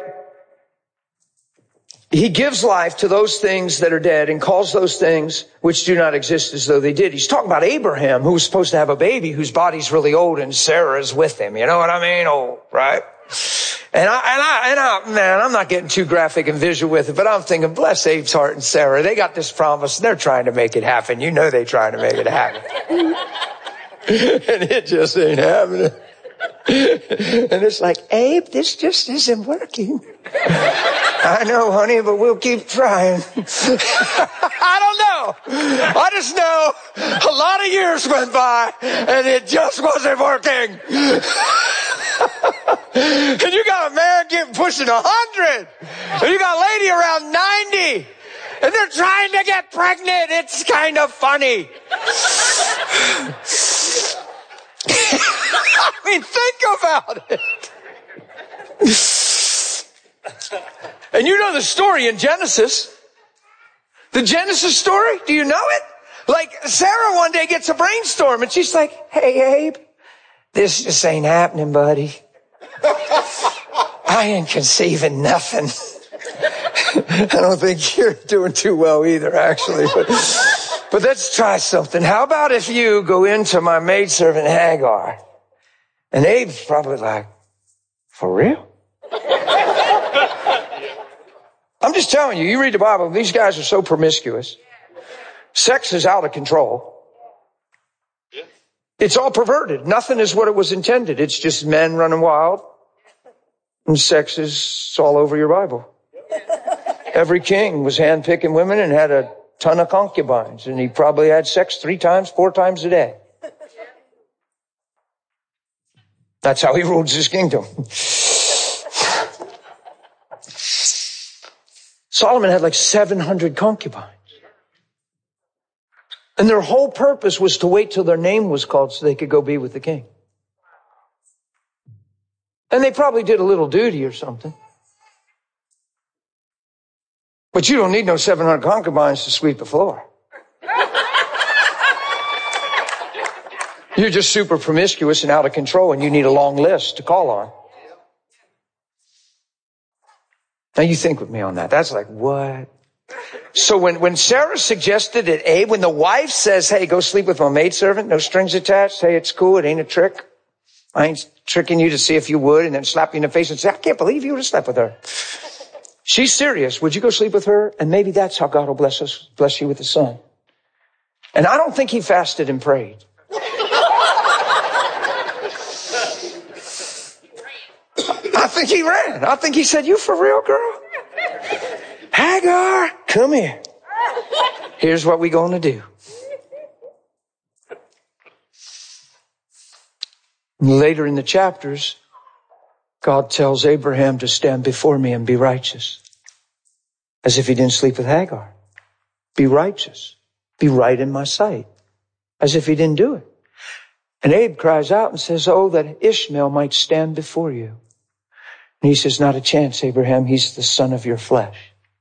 He gives life to those things that are dead and calls those things which do not exist as though they did. He's talking about Abraham, who was supposed to have a baby whose body's really old, and Sarah is with him. You know what I mean? Old, right? And man, I'm not getting too graphic and visual with it, but I'm thinking, bless Abe's heart and Sarah. They got this promise and they're trying to make it happen. You know they're trying to make it happen. And it just ain't happening. And it's like, Abe, this just isn't working. I know, honey, but we'll keep trying. I don't know. I just know a lot of years went by and it just wasn't working. And you got a man pushing 100. And you got a lady around 90. And they're trying to get pregnant. It's kind of funny. I mean, think about it. And you know the story in Genesis. The Genesis story, do you know it? Like, Sarah one day gets a brainstorm and she's like, hey, Abe, this just ain't happening, buddy. I ain't conceiving nothing. I don't think you're doing too well either, actually. But let's try something. How about if you go into my maidservant Hagar? And Abe's probably like, for real? I'm just telling you, you read the Bible, these guys are so promiscuous. Sex is out of control. It's all perverted. Nothing is what it was intended. It's just men running wild. And sex is all over your Bible. Every king was handpicking women and had a ton of concubines. And he probably had sex 3 times, 4 times a day. That's how he ruled his kingdom. Solomon had like 700 concubines. And their whole purpose was to wait till their name was called so they could go be with the king. And they probably did a little duty or something. But you don't need no 700 concubines to sweep the floor. You're just super promiscuous and out of control, and you need a long list to call on. Now you think with me on that. That's like, what? So when Sarah suggested it, Abe, when the wife says, hey, go sleep with my maidservant, no strings attached, hey, it's cool, it ain't a trick. I ain't tricking you to see if you would, and then slap you in the face and say, I can't believe you would have slept with her. She's serious. Would you go sleep with her? And maybe that's how God will bless you with a son. And I don't think he fasted and prayed. I think he ran. I think he said, you for real, girl? Hagar, come here. Here's what we're going to do. Later in the chapters, God tells Abraham to stand before me and be righteous. As if he didn't sleep with Hagar. Be righteous. Be right in my sight. As if he didn't do it. And Abe cries out and says, oh, that Ishmael might stand before you. And he says, not a chance, Abraham. He's the son of your flesh.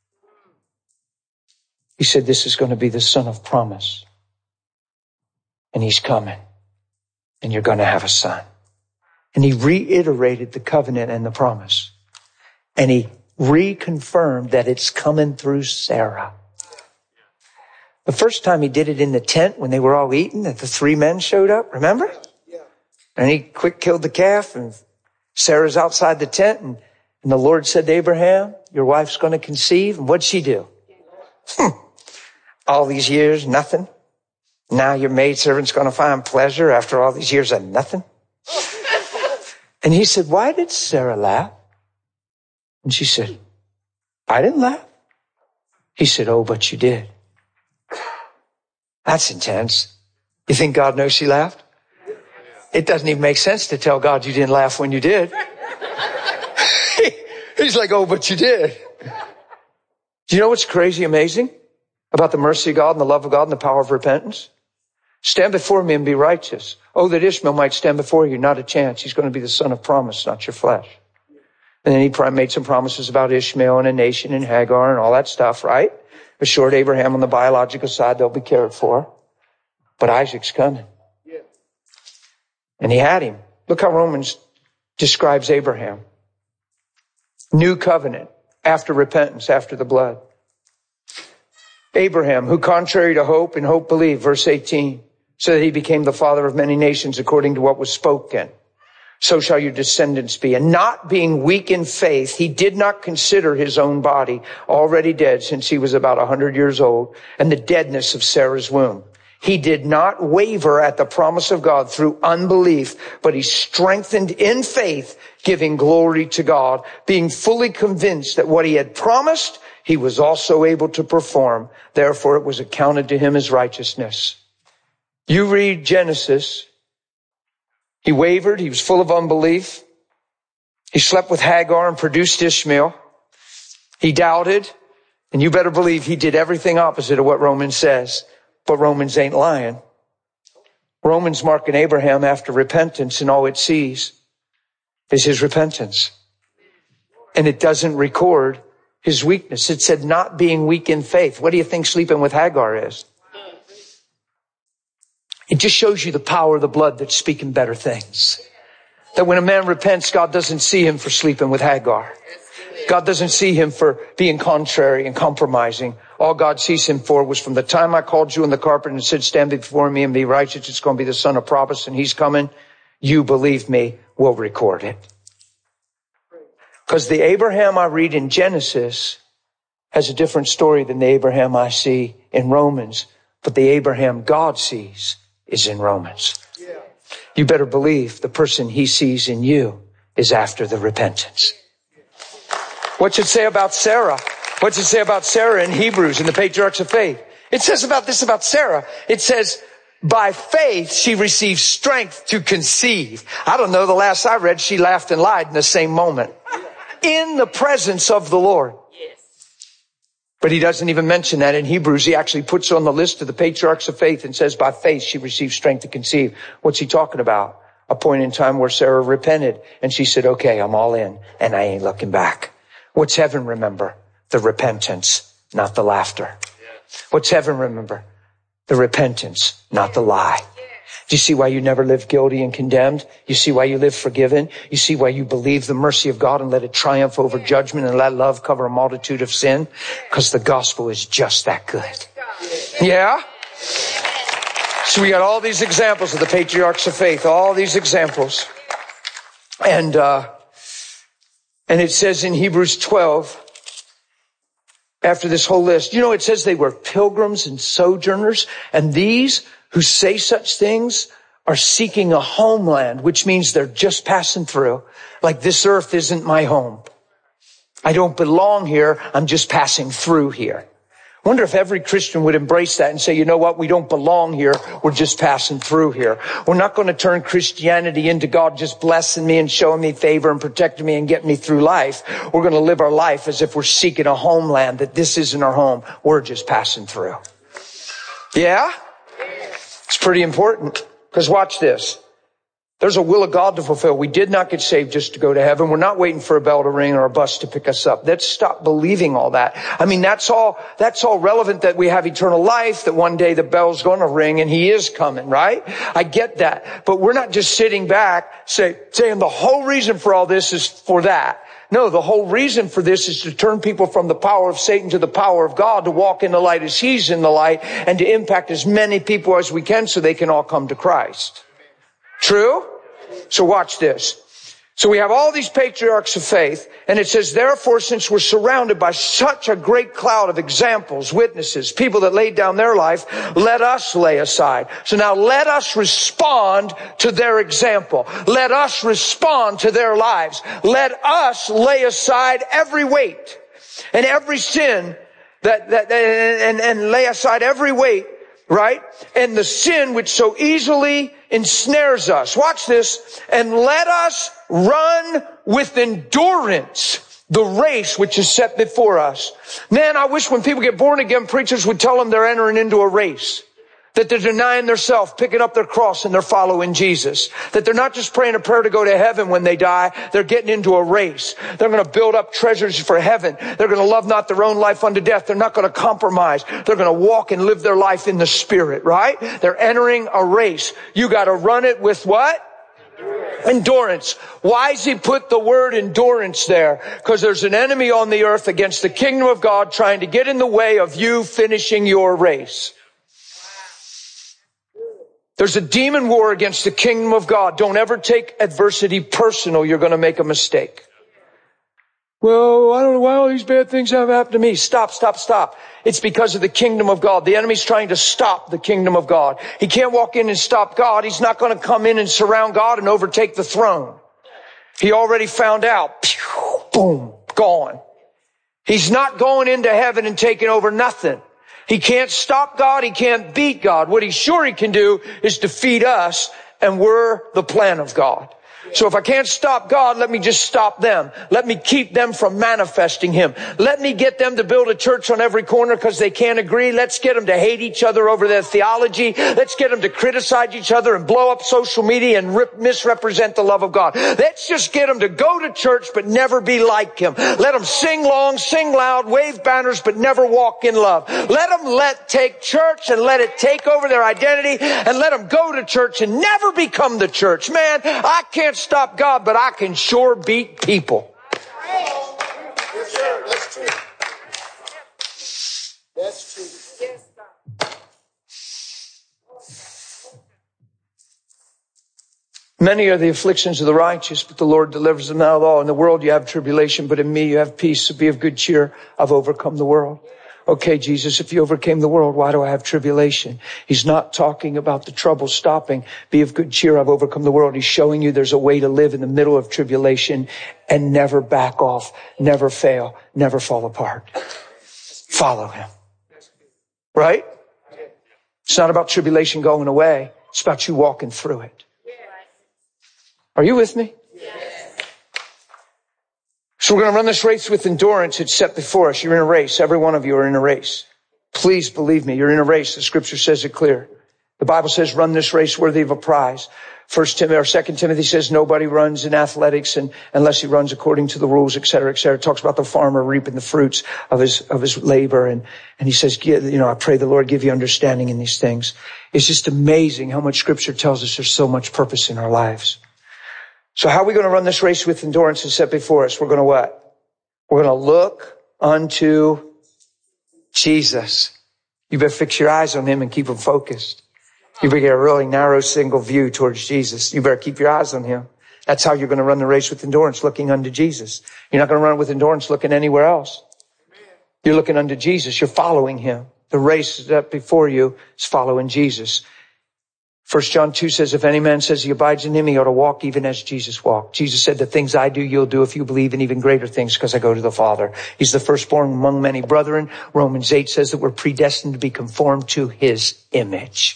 He said, this is going to be the son of promise. And he's coming. And you're going to have a son. And he reiterated the covenant and the promise. And he reconfirmed that it's coming through Sarah. The first time he did it in the tent when they were all eating, that the 3 men showed up, remember? And he quick killed the calf, and Sarah's outside the tent, and the Lord said to Abraham, your wife's going to conceive. And what'd she do? All these years, nothing. Now your maidservant's going to find pleasure after all these years of nothing. And he said, why did Sarah laugh? And she said, I didn't laugh. He said, oh, but you did. That's intense. You think God knows she laughed? It doesn't even make sense to tell God you didn't laugh when you did. He's like, oh, but you did. Do you know what's crazy amazing about the mercy of God and the love of God and the power of repentance? Stand before me and be righteous. Oh, that Ishmael might stand before you. Not a chance. He's going to be the son of promise, not your flesh. And then he made some promises about Ishmael and a nation and Hagar and all that stuff, right? Assured Abraham on the biological side they'll be cared for. But Isaac's coming. And he had him. Look how Romans describes Abraham. New covenant, after repentance, after the blood. Abraham, who contrary to hope and hope believed, verse 18, so that he became the father of many nations according to what was spoken. So shall your descendants be. And not being weak in faith, he did not consider his own body already dead since he was about 100 years old, and the deadness of Sarah's womb. He did not waver at the promise of God through unbelief, but he strengthened in faith, giving glory to God, being fully convinced that what he had promised, he was also able to perform. Therefore, it was accounted to him as righteousness. You read Genesis. He wavered. He was full of unbelief. He slept with Hagar and produced Ishmael. He doubted. And you better believe he did everything opposite of what Romans says. But Romans ain't lying. Romans marking Abraham after repentance, and all it sees is his repentance. And it doesn't record his weakness. It said not being weak in faith. What do you think sleeping with Hagar is? It just shows you the power of the blood that's speaking better things. That when a man repents, God doesn't see him for sleeping with Hagar. God doesn't see him for being contrary and compromising. All God sees him for was from the time I called you in the carpet and said, stand before me and be righteous, it's going to be the son of promise and he's coming. You believe me, we'll record it. Because the Abraham I read in Genesis has a different story than the Abraham I see in Romans. But the Abraham God sees is in Romans. You better believe the person he sees in you is after the repentance. What's it say about Sarah? What's it say about Sarah in Hebrews in the patriarchs of faith? It says about this about Sarah. It says, by faith she received strength to conceive. I don't know, the last I read, she laughed and lied in the same moment. In the presence of the Lord. But he doesn't even mention that in Hebrews. He actually puts on the list of the patriarchs of faith and says, by faith she received strength to conceive. What's he talking about? A point in time where Sarah repented and she said, okay, I'm all in and I ain't looking back. What's heaven remember? The repentance, not the laughter. What's heaven remember? The repentance, not the lie. Do you see why you never live guilty and condemned? You see why you live forgiven? You see why you believe the mercy of God and let it triumph over judgment and let love cover a multitude of sin? Because the gospel is just that good. Yeah? So we got all these examples of the patriarchs of faith, all these examples. And it says in Hebrews 12, after this whole list, it says they were pilgrims and sojourners, and these who say such things are seeking a homeland, which means they're just passing through. Like, this earth isn't my home. I don't belong here. I'm just passing through here. I wonder if every Christian would embrace that and say, you know what? We don't belong here. We're just passing through here. We're not going to turn Christianity into God just blessing me and showing me favor and protecting me and getting me through life. We're going to live our life as if we're seeking a homeland, that this isn't our home. We're just passing through. Yeah? It's pretty important, because watch this. There's a will of God to fulfill. We did not get saved just to go to heaven. We're not waiting for a bell to ring or a bus to pick us up. Let's stop believing all that. I mean, that's all relevant, that we have eternal life, that one day the bell's going to ring and he is coming, right? I get that. But we're not just sitting back saying the whole reason for all this is for that. No, the whole reason for this is to turn people from the power of Satan to the power of God, to walk in the light as he's in the light, and to impact as many people as we can so they can all come to Christ. True? So watch this. So we have all these patriarchs of faith, and it says, therefore, since we're surrounded by such a great cloud of examples, witnesses, people that laid down their life, let us lay aside. So now let us respond to their example. Let us respond to their lives. Let us lay aside every weight and every sin and lay aside every weight, right? And the sin which so easily ensnares us. Watch this. And let us run with endurance the race which is set before us. Man, I wish when people get born again, preachers would tell them they're entering into a race. That they're denying themselves, picking up their cross, and they're following Jesus. That they're not just praying a prayer to go to heaven when they die. They're getting into a race. They're going to build up treasures for heaven. They're going to love not their own life unto death. They're not going to compromise. They're going to walk and live their life in the Spirit, right? They're entering a race. You got to run it with what? Endurance. Why does he put the word endurance there? Because there's an enemy on the earth against the kingdom of God trying to get in the way of you finishing your race. There's a demon war against the kingdom of God. Don't ever take adversity personal. You're going to make a mistake. Well, I don't know why all these bad things have happened to me. Stop. It's because of the kingdom of God. The enemy's trying to stop the kingdom of God. He can't walk in and stop God. He's not going to come in and surround God and overtake the throne. He already found out. Pew, boom, gone. He's not going into heaven and taking over nothing. He can't stop God. He can't beat God. What he can do is defeat us, and we're the plan of God. So if I can't stop God, let me just stop them. Let me keep them from manifesting him. Let me get them to build a church on every corner because they can't agree. Let's get them to hate each other over their theology. Let's get them to criticize each other and blow up social media and misrepresent the love of God. Let's just get them to go to church but never be like him. Let them sing long, sing loud, wave banners but never walk in love. Let them take church and let it take over their identity, and let them go to church and never become the church. Man, I can't stop God, but I can sure beat people. Yes, sir. That's true. That's true. Yes, sir. Many are the afflictions of the righteous, but the Lord delivers them out of all. In the world you have tribulation, but in me you have peace. So be of good cheer. I've overcome the world. Okay, Jesus, if you overcame the world, why do I have tribulation? He's not talking about the trouble stopping. Be of good cheer. I've overcome the world. He's showing you there's a way to live in the middle of tribulation and never back off, never fail, never fall apart. Follow him. Right? It's not about tribulation going away. It's about you walking through it. Are you with me? So we're going to run this race with endurance. It's set before us. You're in a race. Every one of you are in a race. Please believe me. You're in a race. The scripture says it clear. The Bible says run this race worthy of a prize. 2 Timothy says nobody runs in athletics unless he runs according to the rules, et cetera, et cetera. It talks about the farmer reaping the fruits of his labor. And he says, I pray the Lord give you understanding in these things. It's just amazing how much scripture tells us there's so much purpose in our lives. So how are we going to run this race with endurance and set before us? We're going to what? We're going to look unto Jesus. You better fix your eyes on him and keep them focused. You better get a really narrow single view towards Jesus. You better keep your eyes on him. That's how you're going to run the race with endurance, looking unto Jesus. You're not going to run it with endurance looking anywhere else. You're looking unto Jesus. You're following him. The race that before you is following Jesus. 1 John 2 says, if any man says he abides in him, he ought to walk even as Jesus walked. Jesus said, the things I do, you'll do if you believe in even greater things because I go to the Father. He's the firstborn among many brethren. Romans 8 says that we're predestined to be conformed to his image.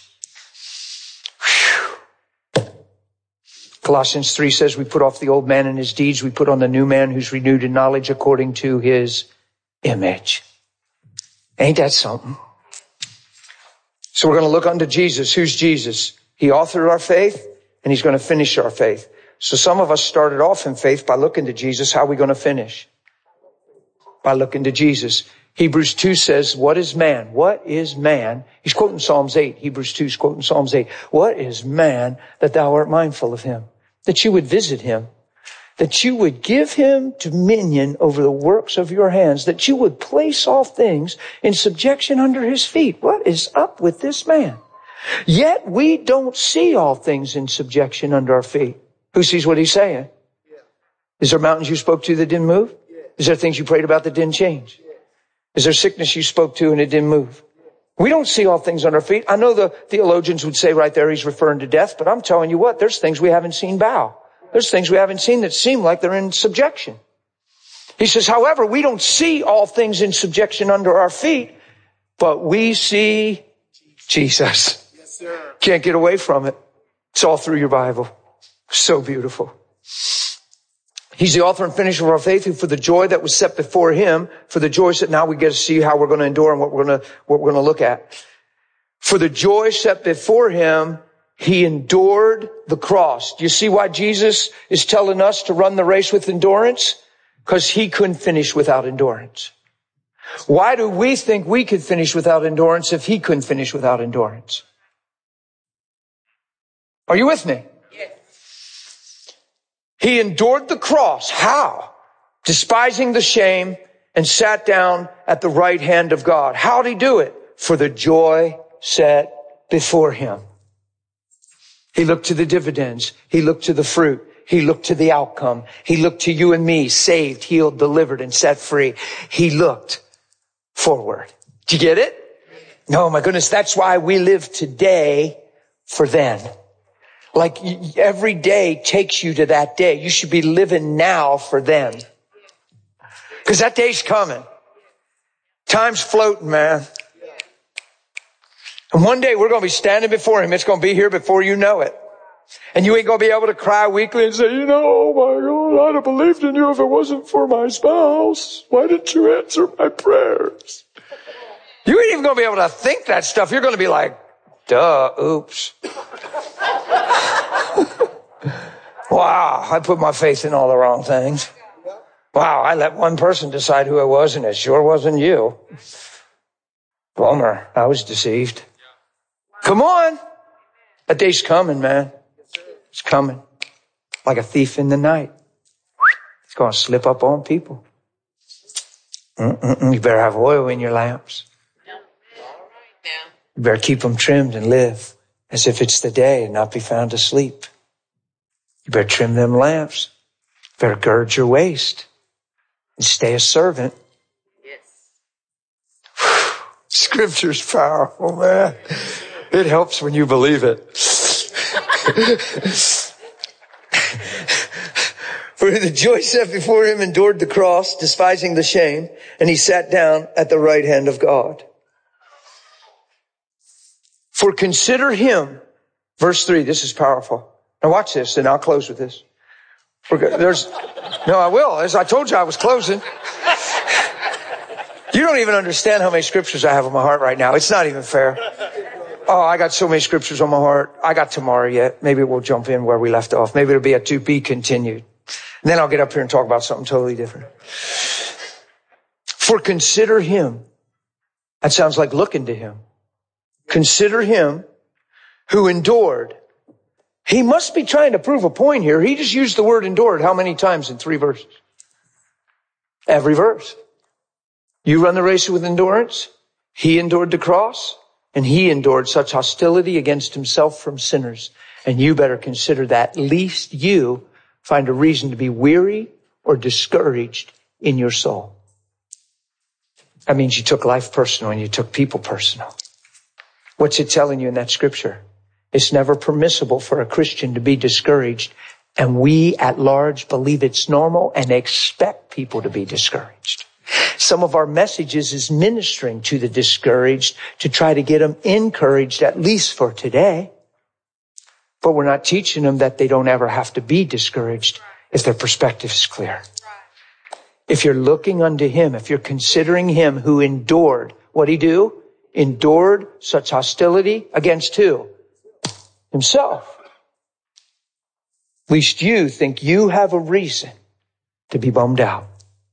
Whew. Colossians 3 says we put off the old man and his deeds. We put on the new man who's renewed in knowledge according to his image. Ain't that something? So we're going to look unto Jesus. Who's Jesus? He authored our faith, and he's going to finish our faith. So some of us started off in faith by looking to Jesus. How are we going to finish? By looking to Jesus. Hebrews 2 says, what is man? What is man? He's quoting Psalms 8. Hebrews 2 is quoting Psalms 8. What is man that thou art mindful of him? That you would visit him. That you would give him dominion over the works of your hands. That you would place all things in subjection under his feet. What is up with this man? Yet we don't see all things in subjection under our feet. Who sees what he's saying? Is there mountains you spoke to that didn't move? Is there things you prayed about that didn't change? Is there sickness you spoke to and it didn't move? We don't see all things on our feet. I know the theologians would say right there he's referring to death, but I'm telling you what, there's things we haven't seen bow. There's things we haven't seen that seem like they're in subjection. He says, however, we don't see all things in subjection under our feet, but we see Jesus. Yes, sir. Can't get away from it. It's all through your Bible. So beautiful. He's the author and finisher of our faith, who for the joy that was set before him, for the joy set, now we get to see how we're going to endure and what we're going to look at. For the joy set before him, he endured the cross. Do you see why Jesus is telling us to run the race with endurance? Because he couldn't finish without endurance. Why do we think we could finish without endurance if he couldn't finish without endurance? Are you with me? He endured the cross. How? Despising the shame, and sat down at the right hand of God. How did he do it? For the joy set before him. He looked to the dividends. He looked to the fruit. He looked to the outcome. He looked to you and me, saved, healed, delivered, and set free. He looked forward. Did you get it? No, my goodness, that's why we live today for then. Like every day takes you to that day. You should be living now for then. Because that day's coming. Time's floating, man. And one day we're going to be standing before him. It's going to be here before you know it. And you ain't going to be able to cry weekly and say, oh my God, I'd have believed in you if it wasn't for my spouse. Why didn't you answer my prayers? You ain't even going to be able to think that stuff. You're going to be like, duh, oops. Wow, I put my faith in all the wrong things. Wow, I let one person decide who I was, and it sure wasn't you. Bummer, I was deceived. Come on. That day's coming, man. It's coming. Like a thief in the night. It's going to slip up on people. You better have oil in your lamps. You better keep them trimmed and live as if it's the day and not be found asleep. You better trim them lamps. You better gird your waist and stay a servant. Yes. Scripture's powerful, man. It helps when you believe it. For the joy set before him endured the cross, despising the shame, and he sat down at the right hand of God. For consider him, verse 3, this is powerful. Now watch this, and I'll close with this. No, I will. As I told you, I was closing. You don't even understand how many scriptures I have on my heart right now. It's not even fair. Oh, I got so many scriptures on my heart. I got tomorrow yet. Maybe we'll jump in where we left off. Maybe it'll be a to be continued. And then I'll get up here and talk about something totally different. For consider him. That sounds like looking to him. Consider him who endured. He must be trying to prove a point here. He just used the word endured how many times in 3 verses? Every verse. You run the race with endurance. He endured the cross, and he endured such hostility against himself from sinners. And you better consider that lest you find a reason to be weary or discouraged in your soul. That means you took life personal and you took people personal. What's it telling you in that scripture? It's never permissible for a Christian to be discouraged, and we at large believe it's normal and expect people to be discouraged. Some of our messages is ministering to the discouraged to try to get them encouraged, at least for today. But we're not teaching them that they don't ever have to be discouraged if their perspective is clear. If you're looking unto him, if you're considering him who endured, what'd he do? Endured such hostility against who? Himself. Least you think you have a reason to be bummed out.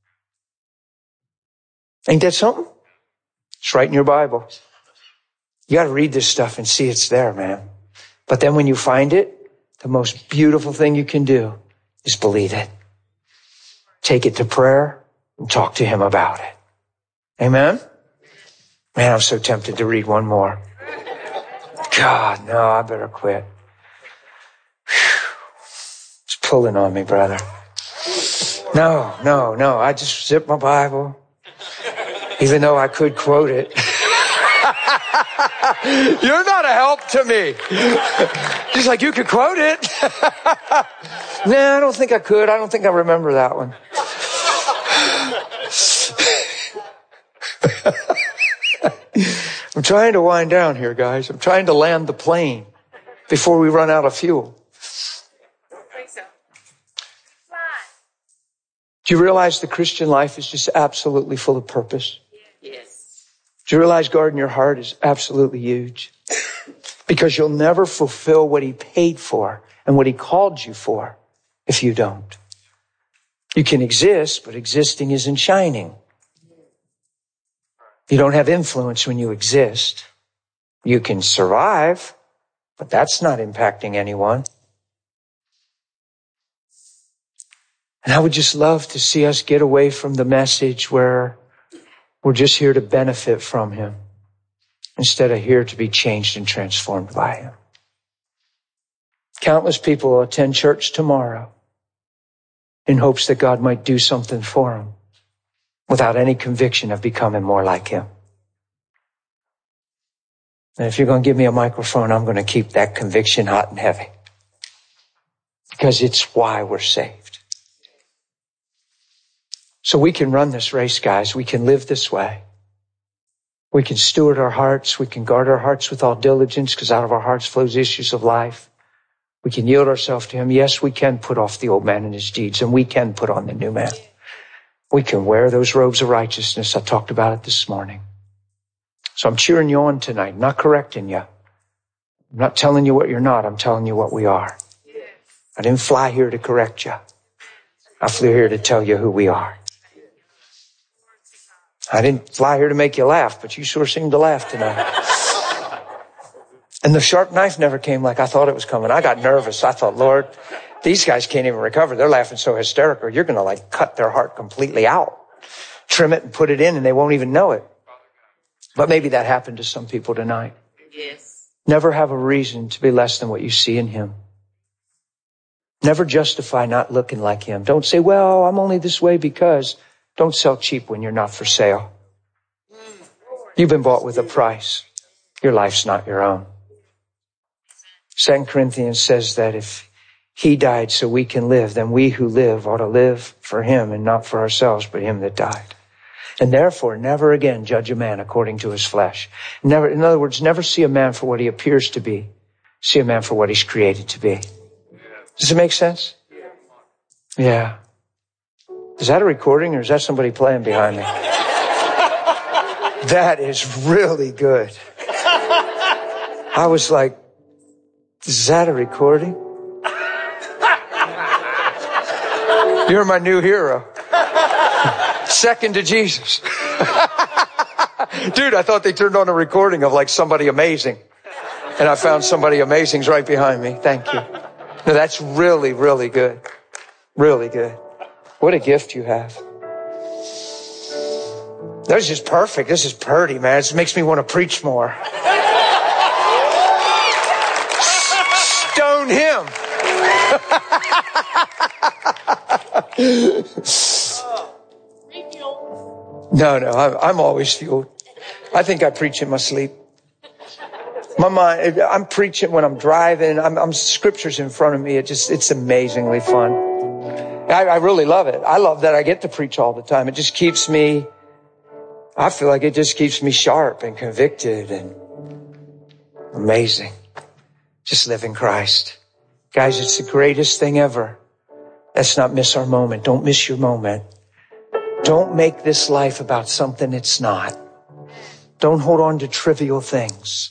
Ain't that something? It's right in your Bible. You got to read this stuff and see it's there, man. But then when you find it, the most beautiful thing you can do is believe it. Take it to prayer and talk to him about it. Amen? Man, I'm so tempted to read one more. God, no, I better quit. Whew. It's pulling on me, brother. No. I just zip my Bible, even though I could quote it. You're not a help to me. Just like you could quote it. No, I don't think I could. I don't think I remember that one. I'm trying to wind down here, guys. I'm trying to land the plane before we run out of fuel. Do you realize the Christian life is just absolutely full of purpose? Yes. Do you realize guarding your heart is absolutely huge? Because you'll never fulfill what he paid for and what he called you for if you don't. You can exist, but existing isn't shining. You don't have influence when you exist. You can survive, but that's not impacting anyone. And I would just love to see us get away from the message where we're just here to benefit from him instead of here to be changed and transformed by him. Countless people will attend church tomorrow in hopes that God might do something for them without any conviction of becoming more like him. And if you're going to give me a microphone, I'm going to keep that conviction hot and heavy because it's why we're saved. So we can run this race, guys. We can live this way. We can steward our hearts. We can guard our hearts with all diligence because out of our hearts flows issues of life. We can yield ourselves to him. Yes, we can put off the old man and his deeds, and we can put on the new man. We can wear those robes of righteousness. I talked about it this morning. So I'm cheering you on tonight, not correcting you. I'm not telling you what you're not. I'm telling you what we are. I didn't fly here to correct you. I flew here to tell you who we are. I didn't fly here to make you laugh, but you sure seemed to laugh tonight. And the sharp knife never came like I thought it was coming. I got nervous. I thought, Lord, these guys can't even recover. They're laughing so hysterical. You're going to cut their heart completely out, trim it and put it in, and they won't even know it. But maybe that happened to some people tonight. Yes. Never have a reason to be less than what you see in him. Never justify not looking like him. Don't say, well, I'm only this way because. Don't sell cheap when you're not for sale. You've been bought with a price. Your life's not your own. 2 Corinthians says that if he died so we can live, then we who live ought to live for him and not for ourselves, but him that died. And therefore, never again judge a man according to his flesh. Never, in other words, never see a man for what he appears to be. See a man for what he's created to be. Does it make sense? Yeah. Is that a recording or is that somebody playing behind me? That is really good. I was like, is that a recording? You're my new hero. Second to Jesus. Dude, I thought they turned on a recording of somebody amazing. And I found somebody amazing's right behind me. Thank you. No, that's really, really good. Really good. What a gift you have. That was just perfect. This is purdy, man. It makes me want to preach more. Stone him. No, I'm always fueled. I think I preach in my sleep. My mind, I'm preaching when I'm driving. I'm scriptures in front of me. It's amazingly fun. I really love it. I love that I get to preach all the time. It just keeps me, I feel like it just keeps me sharp and convicted and amazing. Just live in Christ. Guys, it's the greatest thing ever. Let's not miss our moment. Don't miss your moment. Don't make this life about something it's not. Don't hold on to trivial things.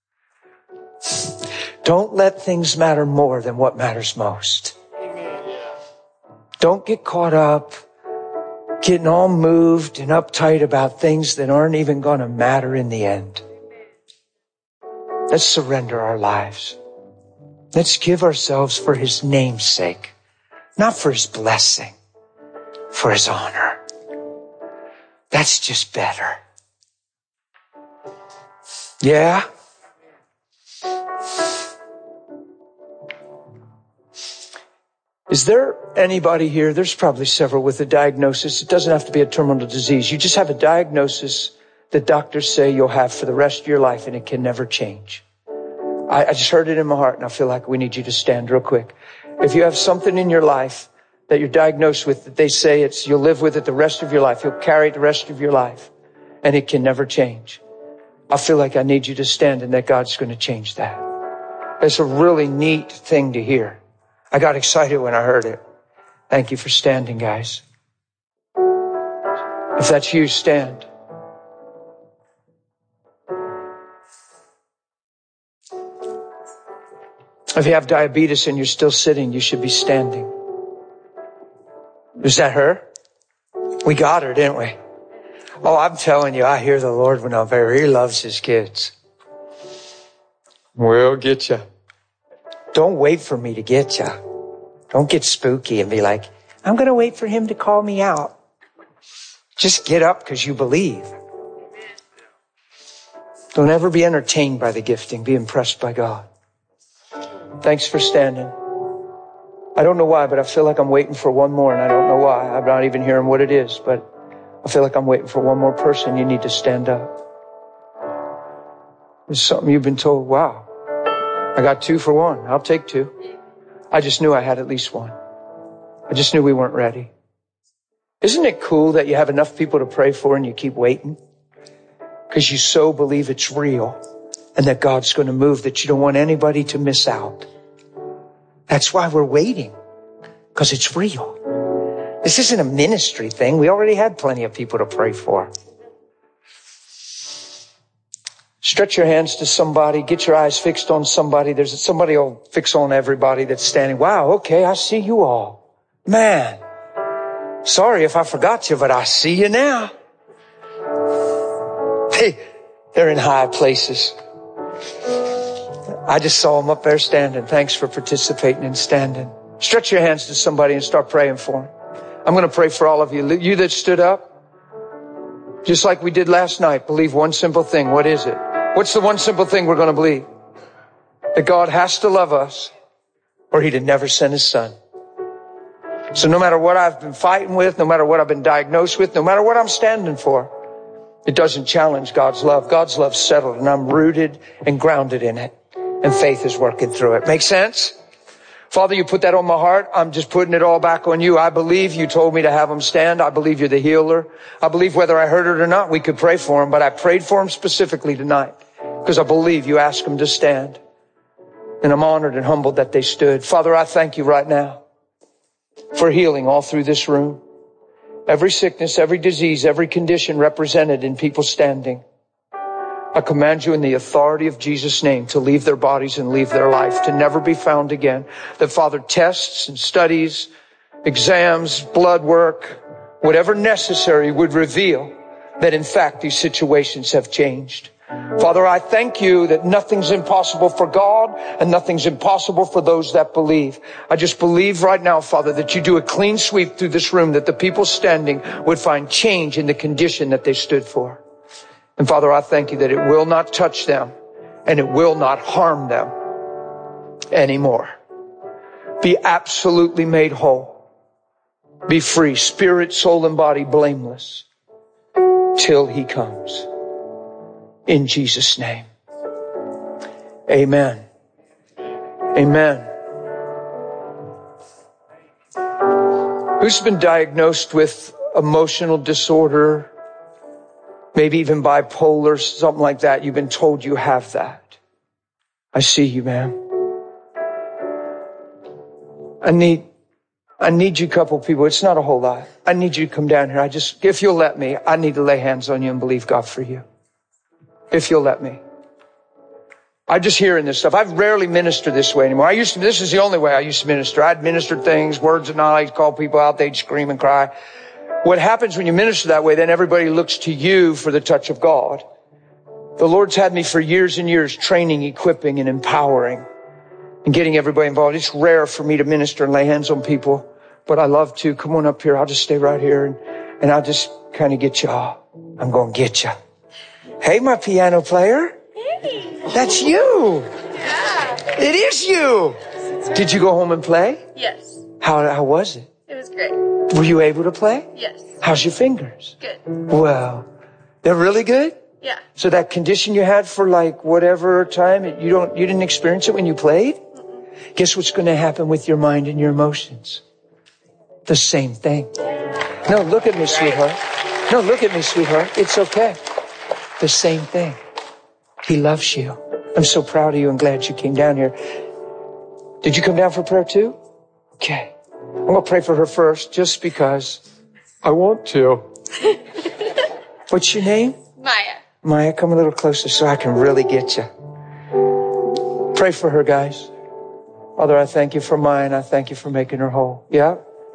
Don't let things matter more than what matters most. Don't get caught up getting all moved and uptight about things that aren't even going to matter in the end. Let's surrender our lives. Let's give ourselves for his name's sake, not for his blessing, for his honor. That's just better. Yeah? Is there anybody here? There's probably several with a diagnosis. It doesn't have to be a terminal disease. You just have a diagnosis that doctors say you'll have for the rest of your life and it can never change. I just heard it in my heart and I feel like we need you to stand real quick. If you have something in your life that you're diagnosed with that they say you'll live with it the rest of your life, you'll carry it the rest of your life and it can never change. I feel like I need you to stand and that God's going to change that. It's a really neat thing to hear. I got excited when I heard it. Thank you for standing, guys. If that's you, stand. If you have diabetes and you're still sitting, you should be standing. Is that her? We got her, didn't we? Oh, I'm telling you, I hear the Lord when I'm very, He loves His kids. We'll get you. Don't wait for me to get you. Don't get spooky and be like, I'm going to wait for Him to call me out. Just get up because you believe. Don't ever be entertained by the gifting. Be impressed by God. Thanks for standing. I don't know why, but I feel like I'm waiting for one more, and I don't know why. I'm not even hearing what it is, but I feel like I'm waiting for one more person. You need to stand up. It's something you've been told, wow, I got 2 for 1. I'll take 2. I just knew I had at least 1. I just knew we weren't ready. Isn't it cool that you have enough people to pray for and you keep waiting? Because you so believe it's real and that God's going to move that you don't want anybody to miss out. That's why we're waiting, because it's real. This isn't a ministry thing. We already had plenty of people to pray for. Stretch your hands to somebody. Get your eyes fixed on somebody. There's somebody will fix on everybody that's standing. Wow, okay, I see you all. Man, sorry if I forgot you, but I see you now. Hey, they're in high places. I just saw them up there standing. Thanks for participating and standing. Stretch your hands to somebody and start praying for them. I'm going to pray for all of you. You that stood up, just like we did last night, believe one simple thing. What is it? What's the one simple thing we're going to believe? That God has to love us or He'd have never sent His Son. So no matter what I've been fighting with, no matter what I've been diagnosed with, no matter what I'm standing for, it doesn't challenge God's love. God's love's settled and I'm rooted and grounded in it. And faith is working through it. Make sense? Father, you put that on my heart. I'm just putting it all back on you. I believe you told me to have them stand. I believe you're the healer. I believe whether I heard it or not, we could pray for them. But I prayed for them specifically tonight because I believe you asked them to stand. And I'm honored and humbled that they stood. Father, I thank you right now for healing all through this room. Every sickness, every disease, every condition represented in people standing. I command you in the authority of Jesus' name to leave their bodies and leave their life, to never be found again. That, Father, tests and studies, exams, blood work, whatever necessary would reveal that, in fact, these situations have changed. Father, I thank you that nothing's impossible for God and nothing's impossible for those that believe. I just believe right now, Father, that you do a clean sweep through this room, that the people standing would find change in the condition that they stood for. And Father, I thank you that it will not touch them and it will not harm them anymore. Be absolutely made whole. Be free, spirit, soul, and body, blameless till He comes. In Jesus' name. Amen. Amen. Who's been diagnosed with emotional disorder? Maybe even bipolar, something like that. You've been told you have that. I see you, ma'am. I need you couple people. It's not a whole lot. I need you to come down here. If you'll let me, I need to lay hands on you and believe God for you. If you'll let me. I'm just hearing this stuff. I rarely minister this way anymore. This is the only way I used to minister. I'd minister things, words of knowledge, call people out, they'd scream and cry. What happens when you minister that way, then everybody looks to you for the touch of God. The Lord's had me for years and years training, equipping, and empowering and getting everybody involved. It's rare for me to minister and lay hands on people, but I love to. Come on up here. I'll just stay right here and I'll just kind of get y'all. I'm going to get you. Hey, my piano player. Hey. That's you. Yeah. It is you. Did you go home and play? Yes. How was it? It was great. Were you able to play? Yes. How's your fingers? Good. Well, they're really good? Yeah. So that condition you had for like whatever time, you didn't experience it when you played? Mm-mm. Guess what's going to happen with your mind and your emotions? The same thing. No, look at me, sweetheart. No, look at me, sweetheart. It's okay. The same thing. He loves you. I'm so proud of you and glad you came down here. Did you come down for prayer too? Okay. I'm going to pray for her first just because I want to. What's your name? Maya. Maya, come a little closer so I can really get you. Pray for her, guys. Father, I thank you for Maya and I thank you for making her whole. Yeah?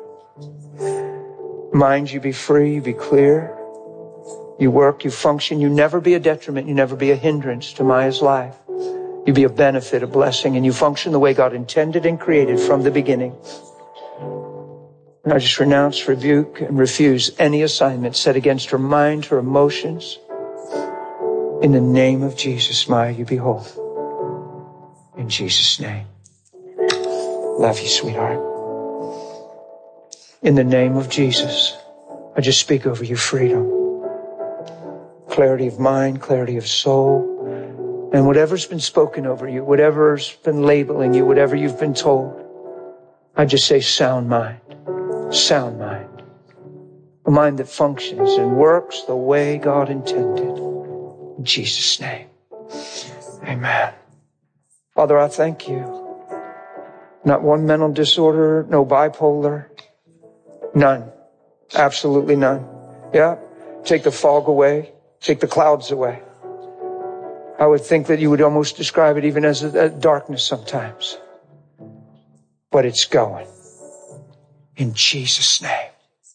Mind, you be free, you be clear. You work, you function. You never be a detriment. You never be a hindrance to Maya's life. You be a benefit, a blessing, and you function the way God intended and created from the beginning. And I just renounce, rebuke, and refuse any assignment set against her mind, her emotions. In the name of Jesus, Maya, you be whole. In Jesus' name. Love you, sweetheart. In the name of Jesus, I just speak over you freedom. Clarity of mind, clarity of soul. And whatever's been spoken over you, whatever's been labeling you, whatever you've been told, I just say sound mind. Sound mind. A mind that functions and works the way God intended. In Jesus' name. Amen. Father, I thank you. Not one mental disorder, no bipolar. None. Absolutely none. Yeah? Take the fog away. Take the clouds away. I would think that you would almost describe it even as a darkness sometimes. But it's going. In Jesus' name.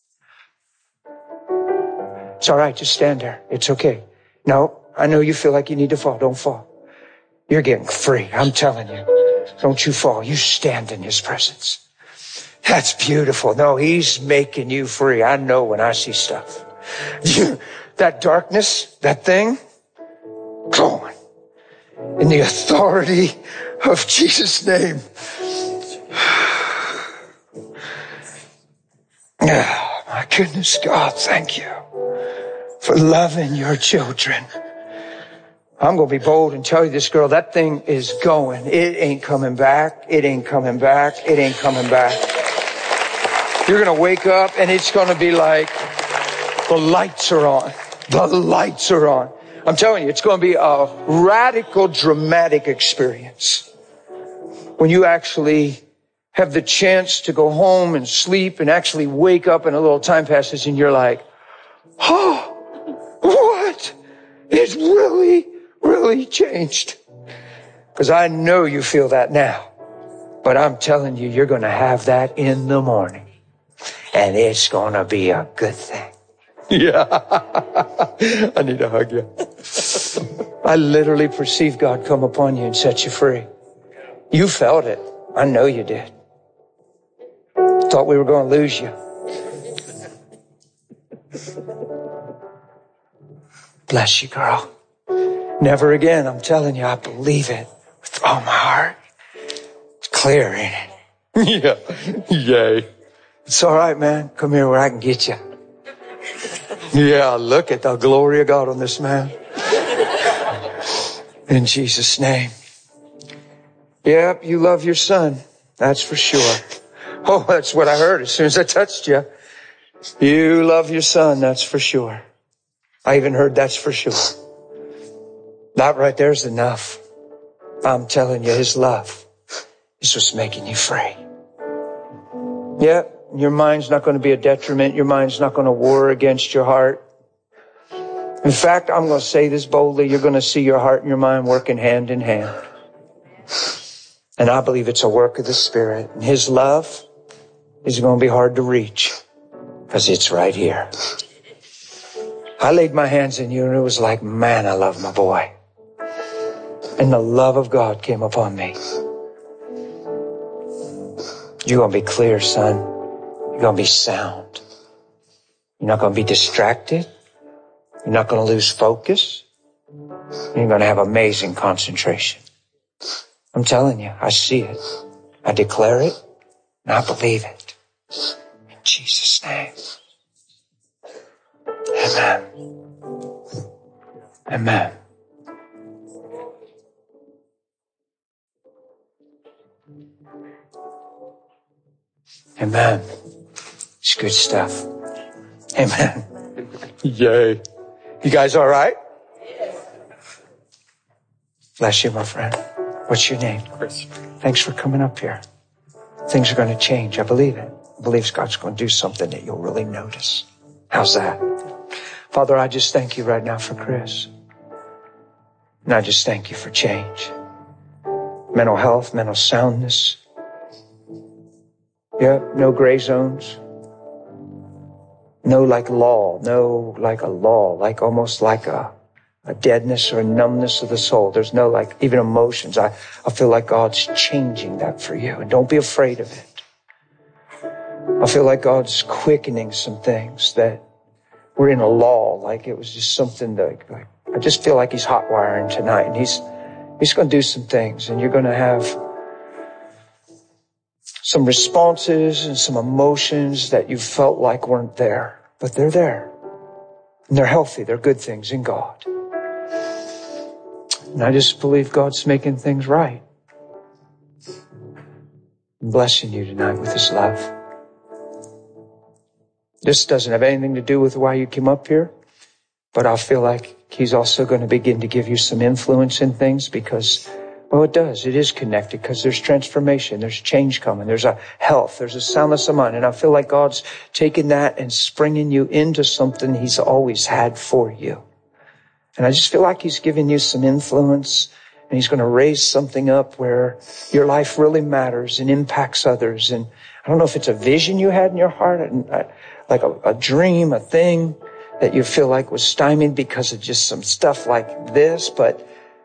It's all right. Just stand there. It's okay. No, I know you feel like you need to fall. Don't fall. You're getting free. I'm telling you. Don't you fall. You stand in His presence. That's beautiful. No, He's making you free. I know when I see stuff. That darkness, that thing, going. In the authority of Jesus' name. Oh, my goodness, God, thank you for loving your children. I'm going to be bold and tell you this, girl, that thing is going. It ain't coming back. It ain't coming back. It ain't coming back. You're going to wake up and it's going to be like the lights are on. The lights are on. I'm telling you, it's going to be a radical, dramatic experience. When you actually have the chance to go home and sleep and actually wake up and a little time passes and you're like, oh, what? It's really changed. Because I know you feel that now. But I'm telling you, you're going to have that in the morning. And it's going to be a good thing. Yeah. I need to hug you. I literally perceived God come upon you and set you free. You felt it. I know you did. Thought we were going to lose you. Bless you, girl. Never again. I'm telling you, I believe it with all my heart. It's clear, ain't it? Yeah. Yay. It's all right, man. Come here where I can get you. Yeah, look at the glory of God on this man. In Jesus' name. Yep, you love your son. That's for sure. Oh, that's what I heard as soon as I touched you. You love your son, that's for sure. I even heard that's for sure. That right there's enough. I'm telling you, His love is what's making you free. Yep. Your mind's not going to be a detriment. Your mind's not going to war against your heart. In fact, I'm going to say this boldly. You're going to see your heart and your mind working hand in hand. And I believe it's a work of the Spirit. And His love is going to be hard to reach because it's right here. I laid my hands on you and it was like, man, I love my boy. And the love of God came upon me. You're going to be clear, son. You're going to be sound. You're not going to be distracted. You're not going to lose focus. You're going to have amazing concentration. I'm telling you, I see it. I declare it. And I believe it. In Jesus' name. Amen. Amen. Amen. It's good stuff. Amen. Yay. You guys all right? Bless you, my friend. What's your name? Chris. Thanks for coming up here. Things are going to change. I believe it. I believe God's going to do something that you'll really notice. How's that? Father, I just thank you right now for Chris. And I just thank you for change. Mental health, mental soundness. Yep, no gray zones. No like law. No like a law. Like almost like a deadness or a numbness of the soul. There's no like even emotions. I feel like God's changing that for you. And don't be afraid of it. I feel like God's quickening some things that were in a law. Like it was just something that like I just feel like he's hot wiring tonight. And he's going to do some things. And you're going to have some responses and some emotions that you felt like weren't there. But they're there. And they're healthy. They're good things in God. And I just believe God's making things right. I'm blessing you tonight with His love. This doesn't have anything to do with why you came up here, but I feel like He's also going to begin to give you some influence in things because, well, it does. It is connected because there's transformation. There's change coming. There's a health. There's a soundness of mind. And I feel like God's taking that and springing you into something He's always had for you. And I just feel like He's giving you some influence and He's going to raise something up where your life really matters and impacts others. And I don't know if it's a vision you had in your heart, like a dream, a thing that you feel like was stymied because of just some stuff like this, but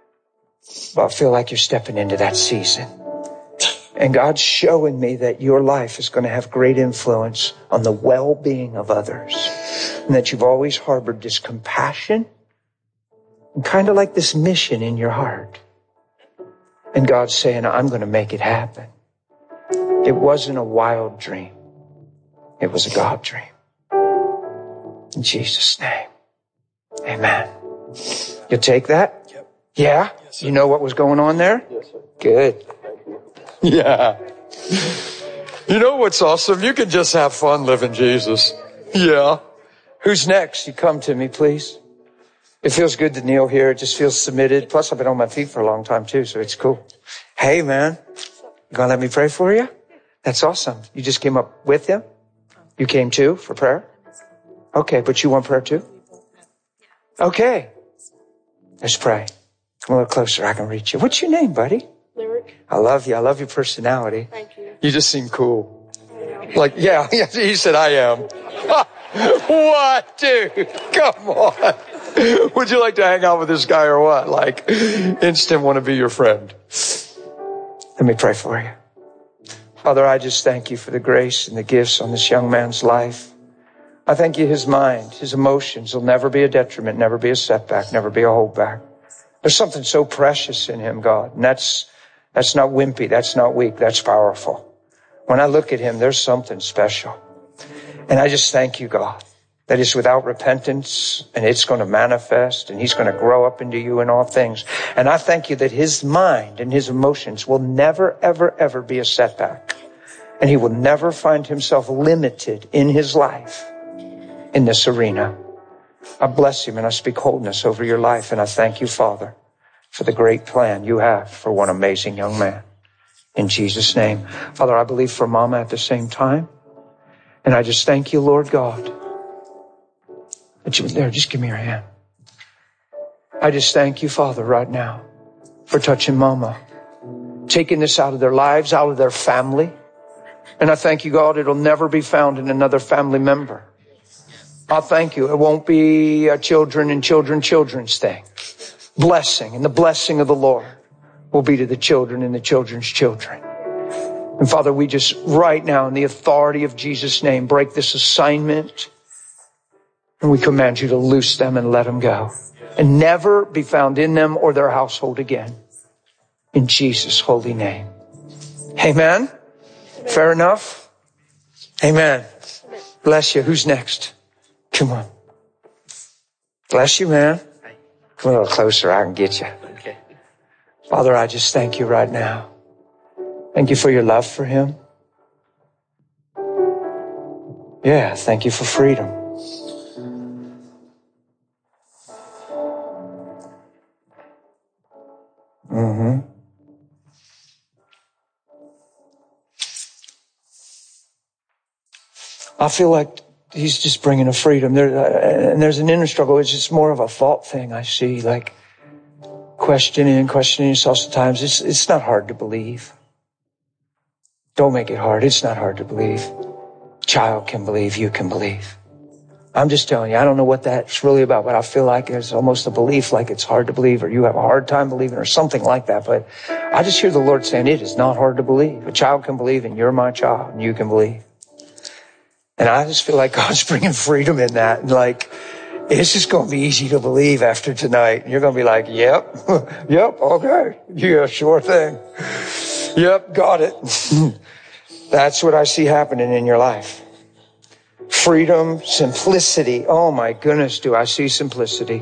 I feel like you're stepping into that season. And God's showing me that your life is going to have great influence on the well-being of others. And that you've always harbored this compassion and kind of like this mission in your heart. And God's saying, I'm going to make it happen. It wasn't a wild dream. It was a God dream. In Jesus' name. Amen. You'll take that? Yep. Yeah? Yes, you know what was going on there? Yes, sir. Good. Thank you. Yeah. You know what's awesome? You can just have fun living Jesus. Yeah. Who's next? You come to me, please. It feels good to kneel here. It just feels submitted. Plus, I've been on my feet for a long time, too, so it's cool. Hey, man. You gonna let me pray for you? That's awesome. You just came up with Him? You came too for prayer? Okay, but you want prayer too? Okay. Let's pray. Come a little closer. I can reach you. What's your name, buddy? Lyric. I love you. I love your personality. Thank you. You just seem cool. Like, yeah, he said I am. What, dude? Come on. Would you like to hang out with this guy or what? Like, instant want to be your friend. Let me pray for you. Father, I just thank you for the grace and the gifts on this young man's life. I thank you, his mind, his emotions will never be a detriment, never be a setback, never be a holdback. There's something so precious in him, God. And that's not wimpy. That's not weak. That's powerful. When I look at him, there's something special. And I just thank you, God, that it's without repentance and it's going to manifest and he's going to grow up into you in all things. And I thank you that his mind and his emotions will never, ever, ever be a setback. And he will never find himself limited in his life in this arena. I bless him and I speak wholeness over your life. And I thank you, Father, for the great plan you have for one amazing young man. In Jesus' name. Father, I believe for Mama at the same time. And I just thank you, Lord God, that you there. Just give me your hand. I just thank you, Father, right now for touching Mama, taking this out of their lives, out of their family. And I thank you, God, it'll never be found in another family member. I thank you. It won't be a children and children's thing. Blessing, and the blessing of the Lord will be to the children and the children's children. And Father, we just right now in the authority of Jesus' name break this assignment. And we command you to loose them and let them go. And never be found in them or their household again. In Jesus' holy name. Amen. Fair enough? Amen. Bless you. Who's next? Come on. Bless you, man. Come a little closer. I can get you. Okay. Father, I just thank you right now. Thank you for your love for him. Yeah, thank you for freedom. I feel like he's just bringing a freedom. And there's an inner struggle. It's just more of a thought thing I see, like questioning yourself sometimes. It's not hard to believe. Don't make it hard. It's not hard to believe. Child can believe. You can believe. I'm just telling you, I don't know what that's really about, but I feel like there's almost a belief like it's hard to believe or you have a hard time believing or something like that. But I just hear the Lord saying it is not hard to believe. A child can believe and you're my child and you can believe. And I just feel like God's bringing freedom in that. And like, it's just going to be easy to believe after tonight. And you're going to be like, yep, yep, okay. Yeah, sure thing. Yep, got it. That's what I see happening in your life. Freedom, simplicity. Oh my goodness, do I see simplicity.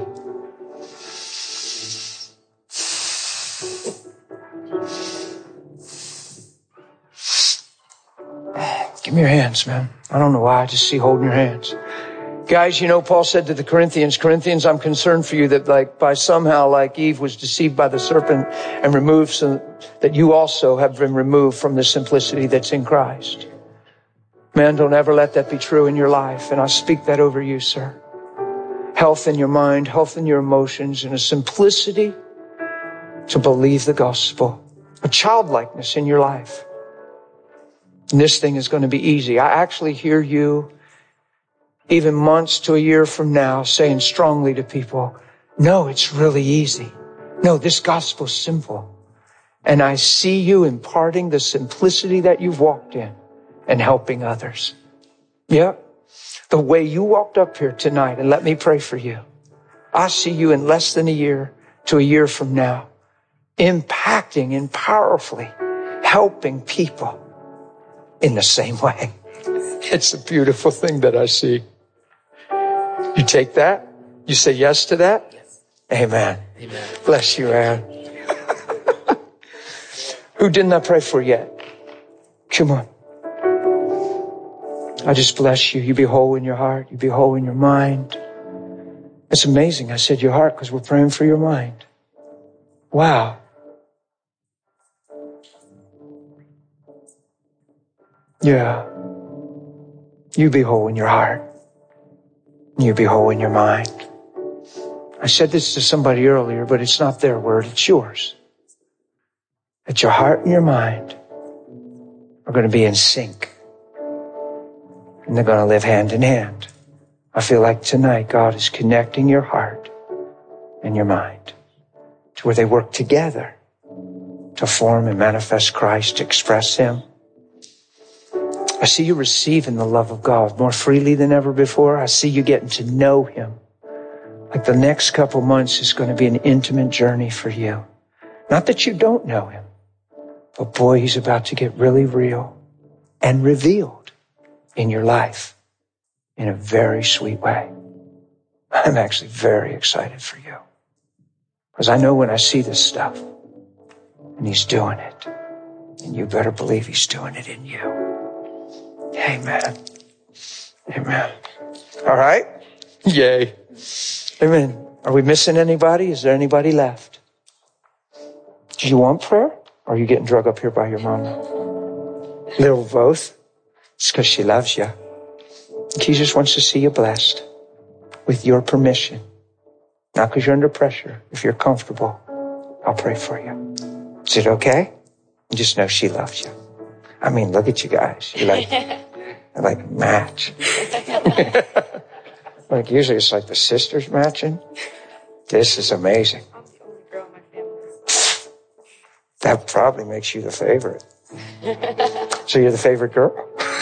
Give me your hands, man. I don't know why. I just see holding your hands. Guys, you know, Paul said to the Corinthians, I'm concerned for you that like by somehow like Eve was deceived by the serpent and removed so that you also have been removed from the simplicity that's in Christ. Man, don't ever let that be true in your life. And I speak that over you, sir. Health in your mind, health in your emotions, and a simplicity to believe the gospel. A childlikeness in your life. And this thing is going to be easy. I actually hear you, even months to a year from now, saying strongly to people, no, it's really easy. No, this gospel's simple. And I see you imparting the simplicity that you've walked in and helping others. Yeah. The way you walked up here tonight, and let me pray for you. I see you in less than a year to a year from now, impacting and powerfully helping people in the same way. It's a beautiful thing that I see. You take that? You say yes to that? Yes. Amen. Amen. Bless you, Aaron. Who didn't I pray for yet? Come on. I just bless you. You be whole in your heart. You be whole in your mind. It's amazing. I said your heart because we're praying for your mind. Wow. Yeah. You be whole in your heart. You be whole in your mind. I said this to somebody earlier, but it's not their word. It's yours. That your heart and your mind are going to be in sync. And they're going to live hand in hand. I feel like tonight God is connecting your heart and your mind to where they work together to form and manifest Christ, to express Him. I see you receiving the love of God more freely than ever before. I see you getting to know Him. Like the next couple months is going to be an intimate journey for you. Not that you don't know Him, but boy, He's about to get really real and revealed in your life in a very sweet way. I'm actually very excited for you. Because I know when I see this stuff, and He's doing it, and you better believe He's doing it in you. Amen. Amen. All right? Yay. Amen. Are we missing anybody? Is there anybody left? Do you want prayer? Or are you getting drug up here by your mama? Little both. It's because she loves you. He just wants to see you blessed with your permission. Not because you're under pressure. If you're comfortable, I'll pray for you. Is it okay? Just know she loves you. I mean, look at you guys. You like match. Like usually it's like the sisters matching. This is amazing. I'm the only girl in my family. That probably makes you the favorite. So you're the favorite girl?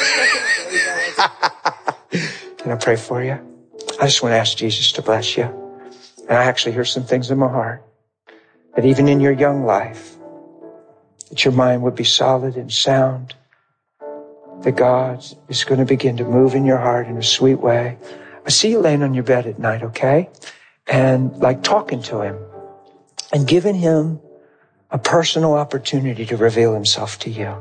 Can I pray for you? I just want to ask Jesus to bless you. And I actually hear some things in my heart. That even in your young life, that your mind would be solid and sound. that God is going to begin to move in your heart in a sweet way. I see you laying on your bed at night, okay? And like talking to him and giving him a personal opportunity to reveal himself to you.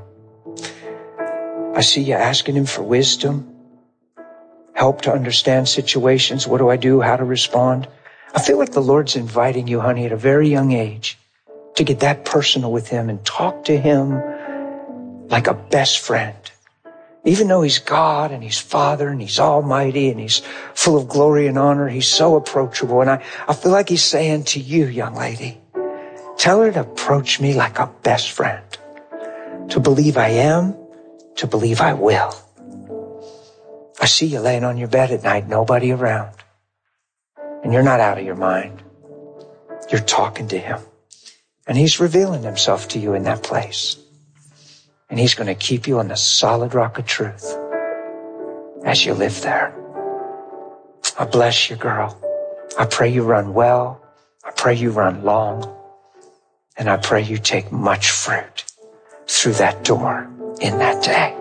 I see you asking him for wisdom, help to understand situations. What do I do? How to respond? I feel like the Lord's inviting you, honey, at a very young age to get that personal with him and talk to him like a best friend. Even though he's God and he's Father and he's almighty and he's full of glory and honor, he's so approachable. And I feel like he's saying to you, young lady, tell her to approach me like a best friend, to believe I am, to believe I will. I see you laying on your bed at night, nobody around, and you're not out of your mind. You're talking to him, and he's revealing himself to you in that place. And he's going to keep you on the solid rock of truth as you live there. I bless you, girl. I pray you run well. I pray you run long. And I pray you take much fruit through that door in that day.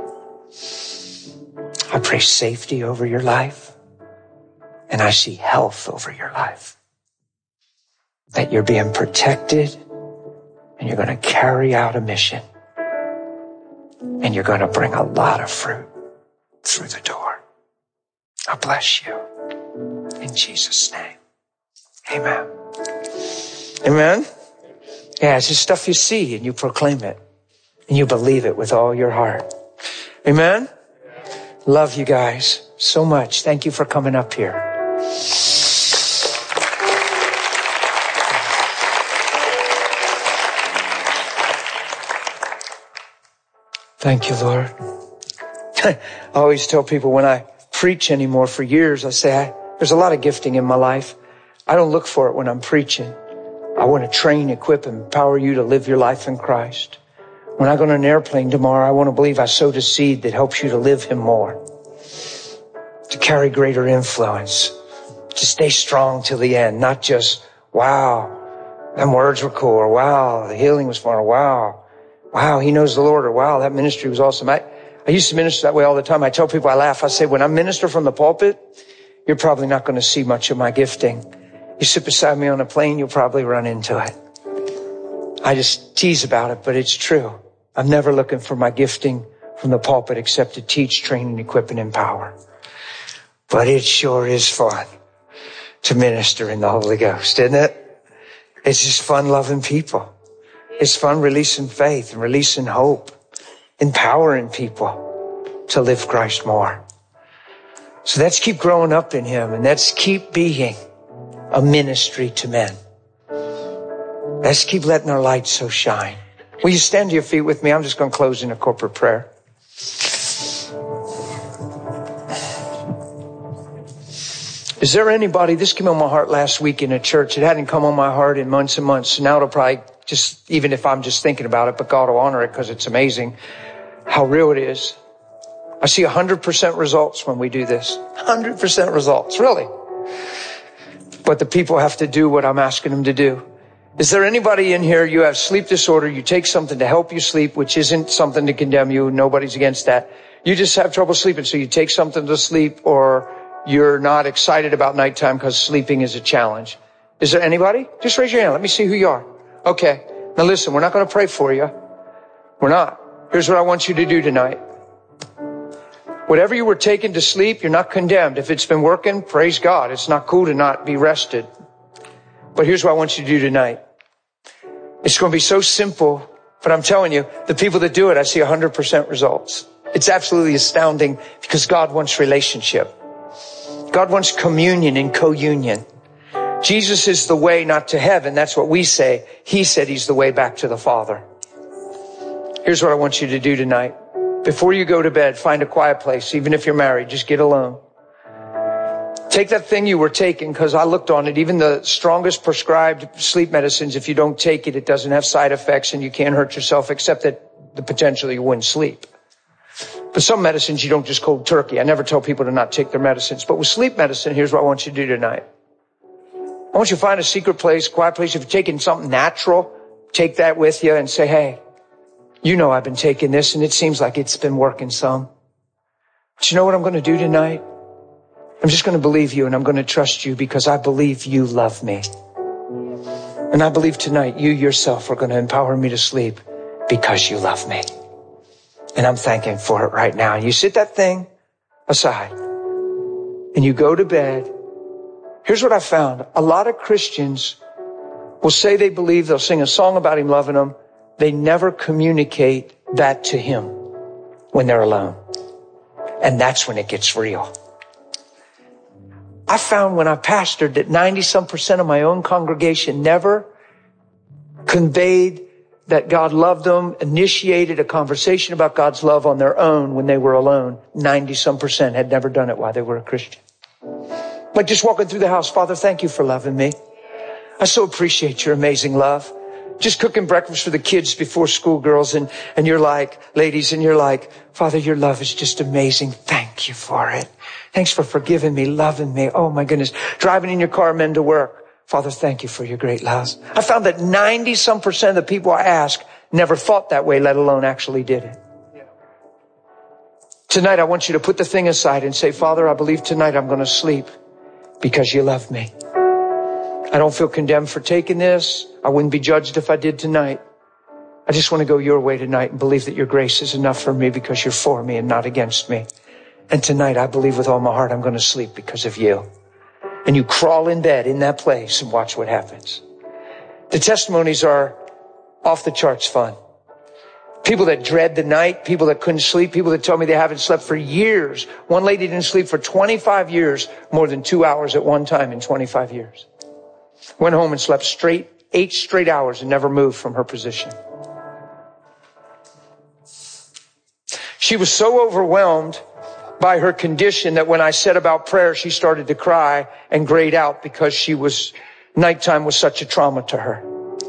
I pray safety over your life. And I see health over your life. That you're being protected and you're going to carry out a mission. And you're going to bring a lot of fruit through the door. I bless you. In Jesus' name. Amen. Amen. Yeah, it's just stuff you see and you proclaim it. And you believe it with all your heart. Amen. Love you guys so much. Thank you for coming up here. Thank you, Lord. I always tell people when I preach anymore for years, I say, there's a lot of gifting in my life. I don't look for it when I'm preaching. I want to train, equip, and empower you to live your life in Christ. When I go on an airplane tomorrow, I want to believe I sowed a seed that helps you to live him more, to carry greater influence, to stay strong till the end, not just, wow, them words were cool, or wow, the healing was fun, or wow, he knows the Lord, or wow, that ministry was awesome. I used to minister that way all the time. I tell people, I laugh. I say, when I minister from the pulpit, you're probably not going to see much of my gifting. You sit beside me on a plane, you'll probably run into it. I just tease about it, but it's true. I'm never looking for my gifting from the pulpit except to teach, train, and equip and empower. But it sure is fun to minister in the Holy Ghost, isn't it? It's just fun loving people. It's fun releasing faith and releasing hope, empowering people to live Christ more. So let's keep growing up in him, and let's keep being a ministry to men. Let's keep letting our light so shine. Will you stand to your feet with me? I'm just going to close in a corporate prayer. Is there anybody, this came on my heart last week in a church. It hadn't come on my heart in months and months. So now it'll probably just, even if I'm just thinking about it, but God will honor it because it's amazing how real it is. I see 100% results when we do this. 100% results, really. But the people have to do what I'm asking them to do. Is there anybody in here, you have sleep disorder, you take something to help you sleep, which isn't something to condemn you, nobody's against that. You just have trouble sleeping, so you take something to sleep, or you're not excited about nighttime because sleeping is a challenge. Is there anybody? Just raise your hand. Let me see who you are. Okay. Now listen, we're not going to pray for you. We're not. Here's what I want you to do tonight. Whatever you were taking to sleep, you're not condemned. If it's been working, praise God. It's not cool to not be rested. But here's what I want you to do tonight. It's going to be so simple, but I'm telling you, the people that do it, I see 100% results. It's absolutely astounding because God wants relationship. God wants communion and co-union. Jesus is the way not to heaven. That's what we say. He said he's the way back to the Father. Here's what I want you to do tonight. Before you go to bed, find a quiet place. Even if you're married, just get alone. Take that thing you were taking, because I looked on it. Even the strongest prescribed sleep medicines, if you don't take it, it doesn't have side effects and you can't hurt yourself, except that the potential you wouldn't sleep. But some medicines you don't just cold turkey. I never tell people to not take their medicines. But with sleep medicine, here's what I want you to do tonight. I want you to find a secret place, quiet place. If you're taking something natural, take that with you and say, hey, you know I've been taking this and it seems like it's been working some. Do you know what I'm going to do tonight? I'm just going to believe you, and I'm going to trust you because I believe you love me. And I believe tonight you yourself are going to empower me to sleep because you love me. And I'm thanking for it right now. And you sit that thing aside and you go to bed. Here's what I found. A lot of Christians will say they believe, they'll sing a song about him loving them. They never communicate that to him when they're alone. And that's when it gets real. I found when I pastored that 90-some% of my own congregation never conveyed that God loved them, initiated a conversation about God's love on their own when they were alone. 90-some% had never done it while they were a Christian. Like just walking through the house, Father, thank you for loving me. I so appreciate your amazing love. Just cooking breakfast for the kids before school, girls, and you're like, ladies, and you're like, Father, your love is just amazing. Thank you for it. Thanks for forgiving me, loving me. Oh my goodness. Driving in your car, men to work. Father, thank you for your great love. I found that 90-some% of the people I ask never thought that way, let alone actually did it. Tonight, I want you to put the thing aside and say, Father, I believe tonight I'm going to sleep because you love me. I don't feel condemned for taking this. I wouldn't be judged if I did tonight. I just want to go your way tonight and believe that your grace is enough for me because you're for me and not against me. And tonight, I believe with all my heart I'm going to sleep because of you. And you crawl in bed in that place and watch what happens. The testimonies are off the charts fun. People that dread the night, people that couldn't sleep, people that tell me they haven't slept for years. One lady didn't sleep for 25 years, more than 2 hours at one time in 25 years. Went home and slept 8 straight hours and never moved from her position. She was so overwhelmed by her condition that when I said about prayer, she started to cry and grayed out because nighttime was such a trauma to her.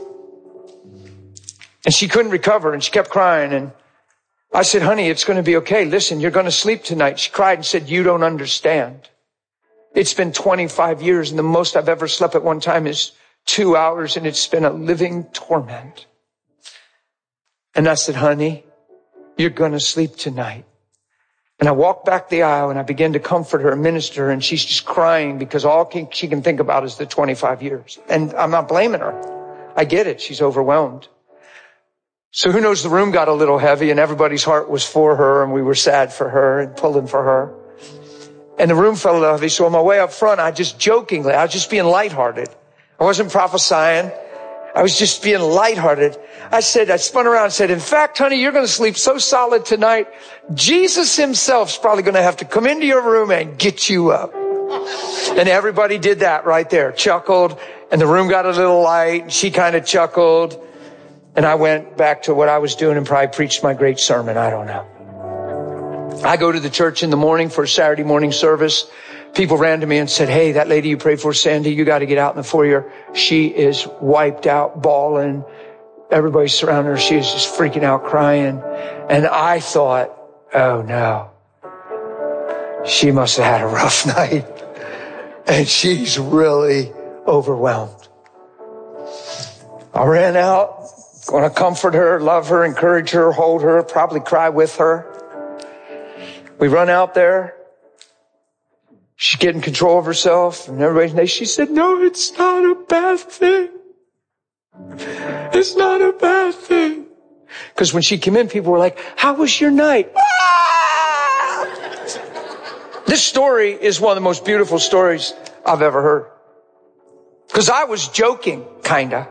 And she couldn't recover and she kept crying. And I said, honey, it's going to be okay. Listen, you're going to sleep tonight. She cried and said, you don't understand. It's been 25 years and the most I've ever slept at one time is 2 hours and it's been a living torment. And I said, honey, you're going to sleep tonight. And I walked back the aisle and I began to comfort her and minister her, and she's just crying because all she can think about is the 25 years. And I'm not blaming her. I get it. She's overwhelmed. So who knows, the room got a little heavy and everybody's heart was for her and we were sad for her and pulling for her. And the room felt a little heavy. So on my way up front, I was just being lighthearted. I wasn't prophesying. I was just being lighthearted. I spun around and said, in fact, honey, you're going to sleep so solid tonight. Jesus himself's probably going to have to come into your room and get you up. And everybody did that right there, chuckled, and the room got a little light, and she kind of chuckled. And I went back to what I was doing and probably preached my great sermon. I don't know. I go to the church in the morning for a Saturday morning service. People ran to me and said, hey, that lady you prayed for, Sandy, you got to get out in the foyer. She is wiped out, bawling. Everybody's surrounding her. She is just freaking out, crying. And I thought, oh no, she must have had a rough night. And she's really overwhelmed. I ran out, going to comfort her, love her, encourage her, hold her, probably cry with her. We run out there. She's getting control of herself, and she said, no, it's not a bad thing. It's not a bad thing. Because when she came in, people were like, how was your night? Ah! This story is one of the most beautiful stories I've ever heard. Because I was joking, kinda.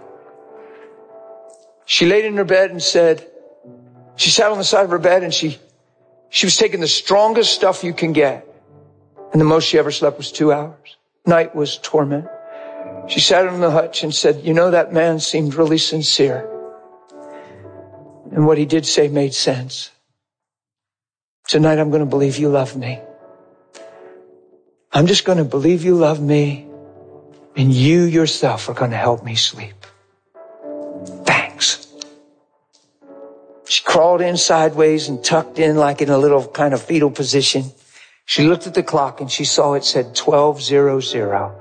She laid in her bed and said, she sat on the side of her bed and she was taking the strongest stuff you can get. And the most she ever slept was 2 hours. Night was torment. She sat on the hutch and said, you know, that man seemed really sincere. And what he did say made sense. Tonight I'm going to believe you love me. I'm just going to believe you love me. And you yourself are going to help me sleep. Thanks. She crawled in sideways and tucked in like in a little kind of fetal position. She looked at the clock and she saw it said 12:00.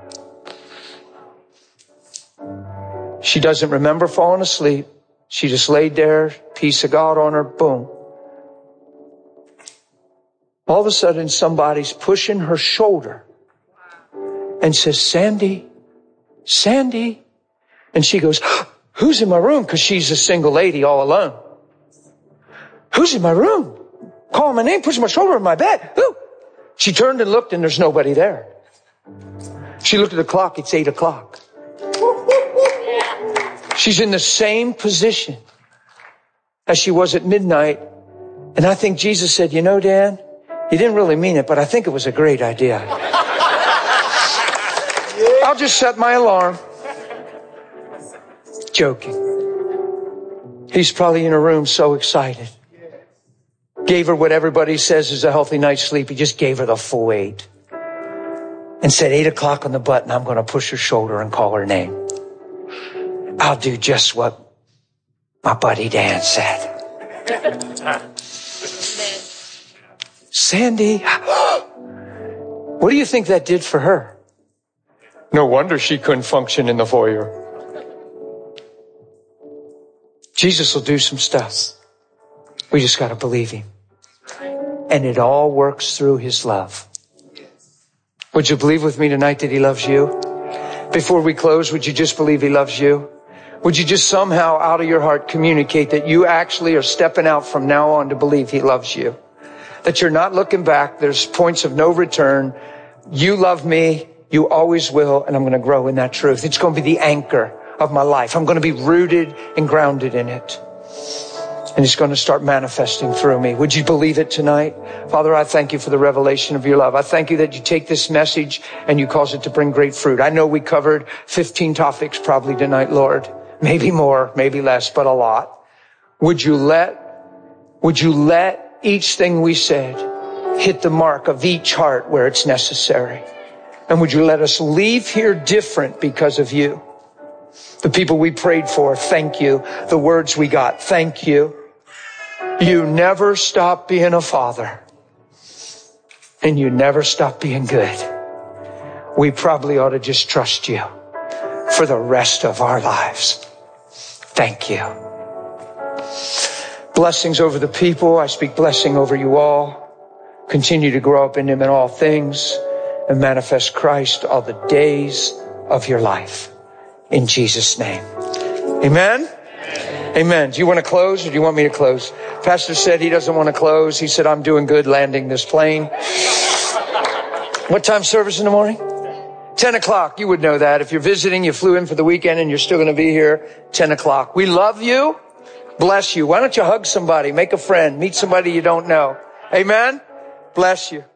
She doesn't remember falling asleep. She just laid there, peace of God on her, boom. All of a sudden, somebody's pushing her shoulder and says, Sandy, Sandy. And she goes, who's in my room? Because she's a single lady all alone. Who's in my room? Calling my name, pushing my shoulder on my bed. Who? She turned and looked, and there's nobody there. She looked at the clock. It's 8 o'clock. She's in the same position as she was at midnight. And I think Jesus said, you know, Dan, you didn't really mean it, but I think it was a great idea. I'll just set my alarm. Joking. He's probably in a room so excited. Gave her what everybody says is a healthy night's sleep. He just gave her the full 8. And said 8 o'clock on the button, I'm going to push her shoulder and call her name. I'll do just what my buddy Dan said. Sandy, what do you think that did for her? No wonder she couldn't function in the foyer. Jesus will do some stuff. We just got to believe him. And it all works through his love. Would you believe with me tonight that he loves you? Before we close, would you just believe he loves you? Would you just somehow out of your heart communicate that you actually are stepping out from now on to believe he loves you? That you're not looking back. There's points of no return. You love me. You always will. And I'm going to grow in that truth. It's going to be the anchor of my life. I'm going to be rooted and grounded in it. And it's going to start manifesting through me. Would you believe it tonight? Father, I thank you for the revelation of your love. I thank you that you take this message and you cause it to bring great fruit. I know we covered 15 topics probably tonight, Lord. Maybe more, maybe less, but a lot. Would you let each thing we said hit the mark of each heart where it's necessary? And would you let us leave here different because of you? The people we prayed for, thank you. The words we got, thank you. You never stop being a father. And you never stop being good. We probably ought to just trust you for the rest of our lives. Thank you. Blessings over the people. I speak blessing over you all. Continue to grow up in him in all things and manifest Christ all the days of your life. In Jesus' name. Amen? Amen. Do you want to close or do you want me to close? Pastor said he doesn't want to close. He said, I'm doing good landing this plane. What time service in the morning? 10 o'clock. You would know that. If you're visiting, you flew in for the weekend and you're still going to be here, 10 o'clock. We love you. Bless you. Why don't you hug somebody, make a friend, meet somebody you don't know. Amen? Bless you.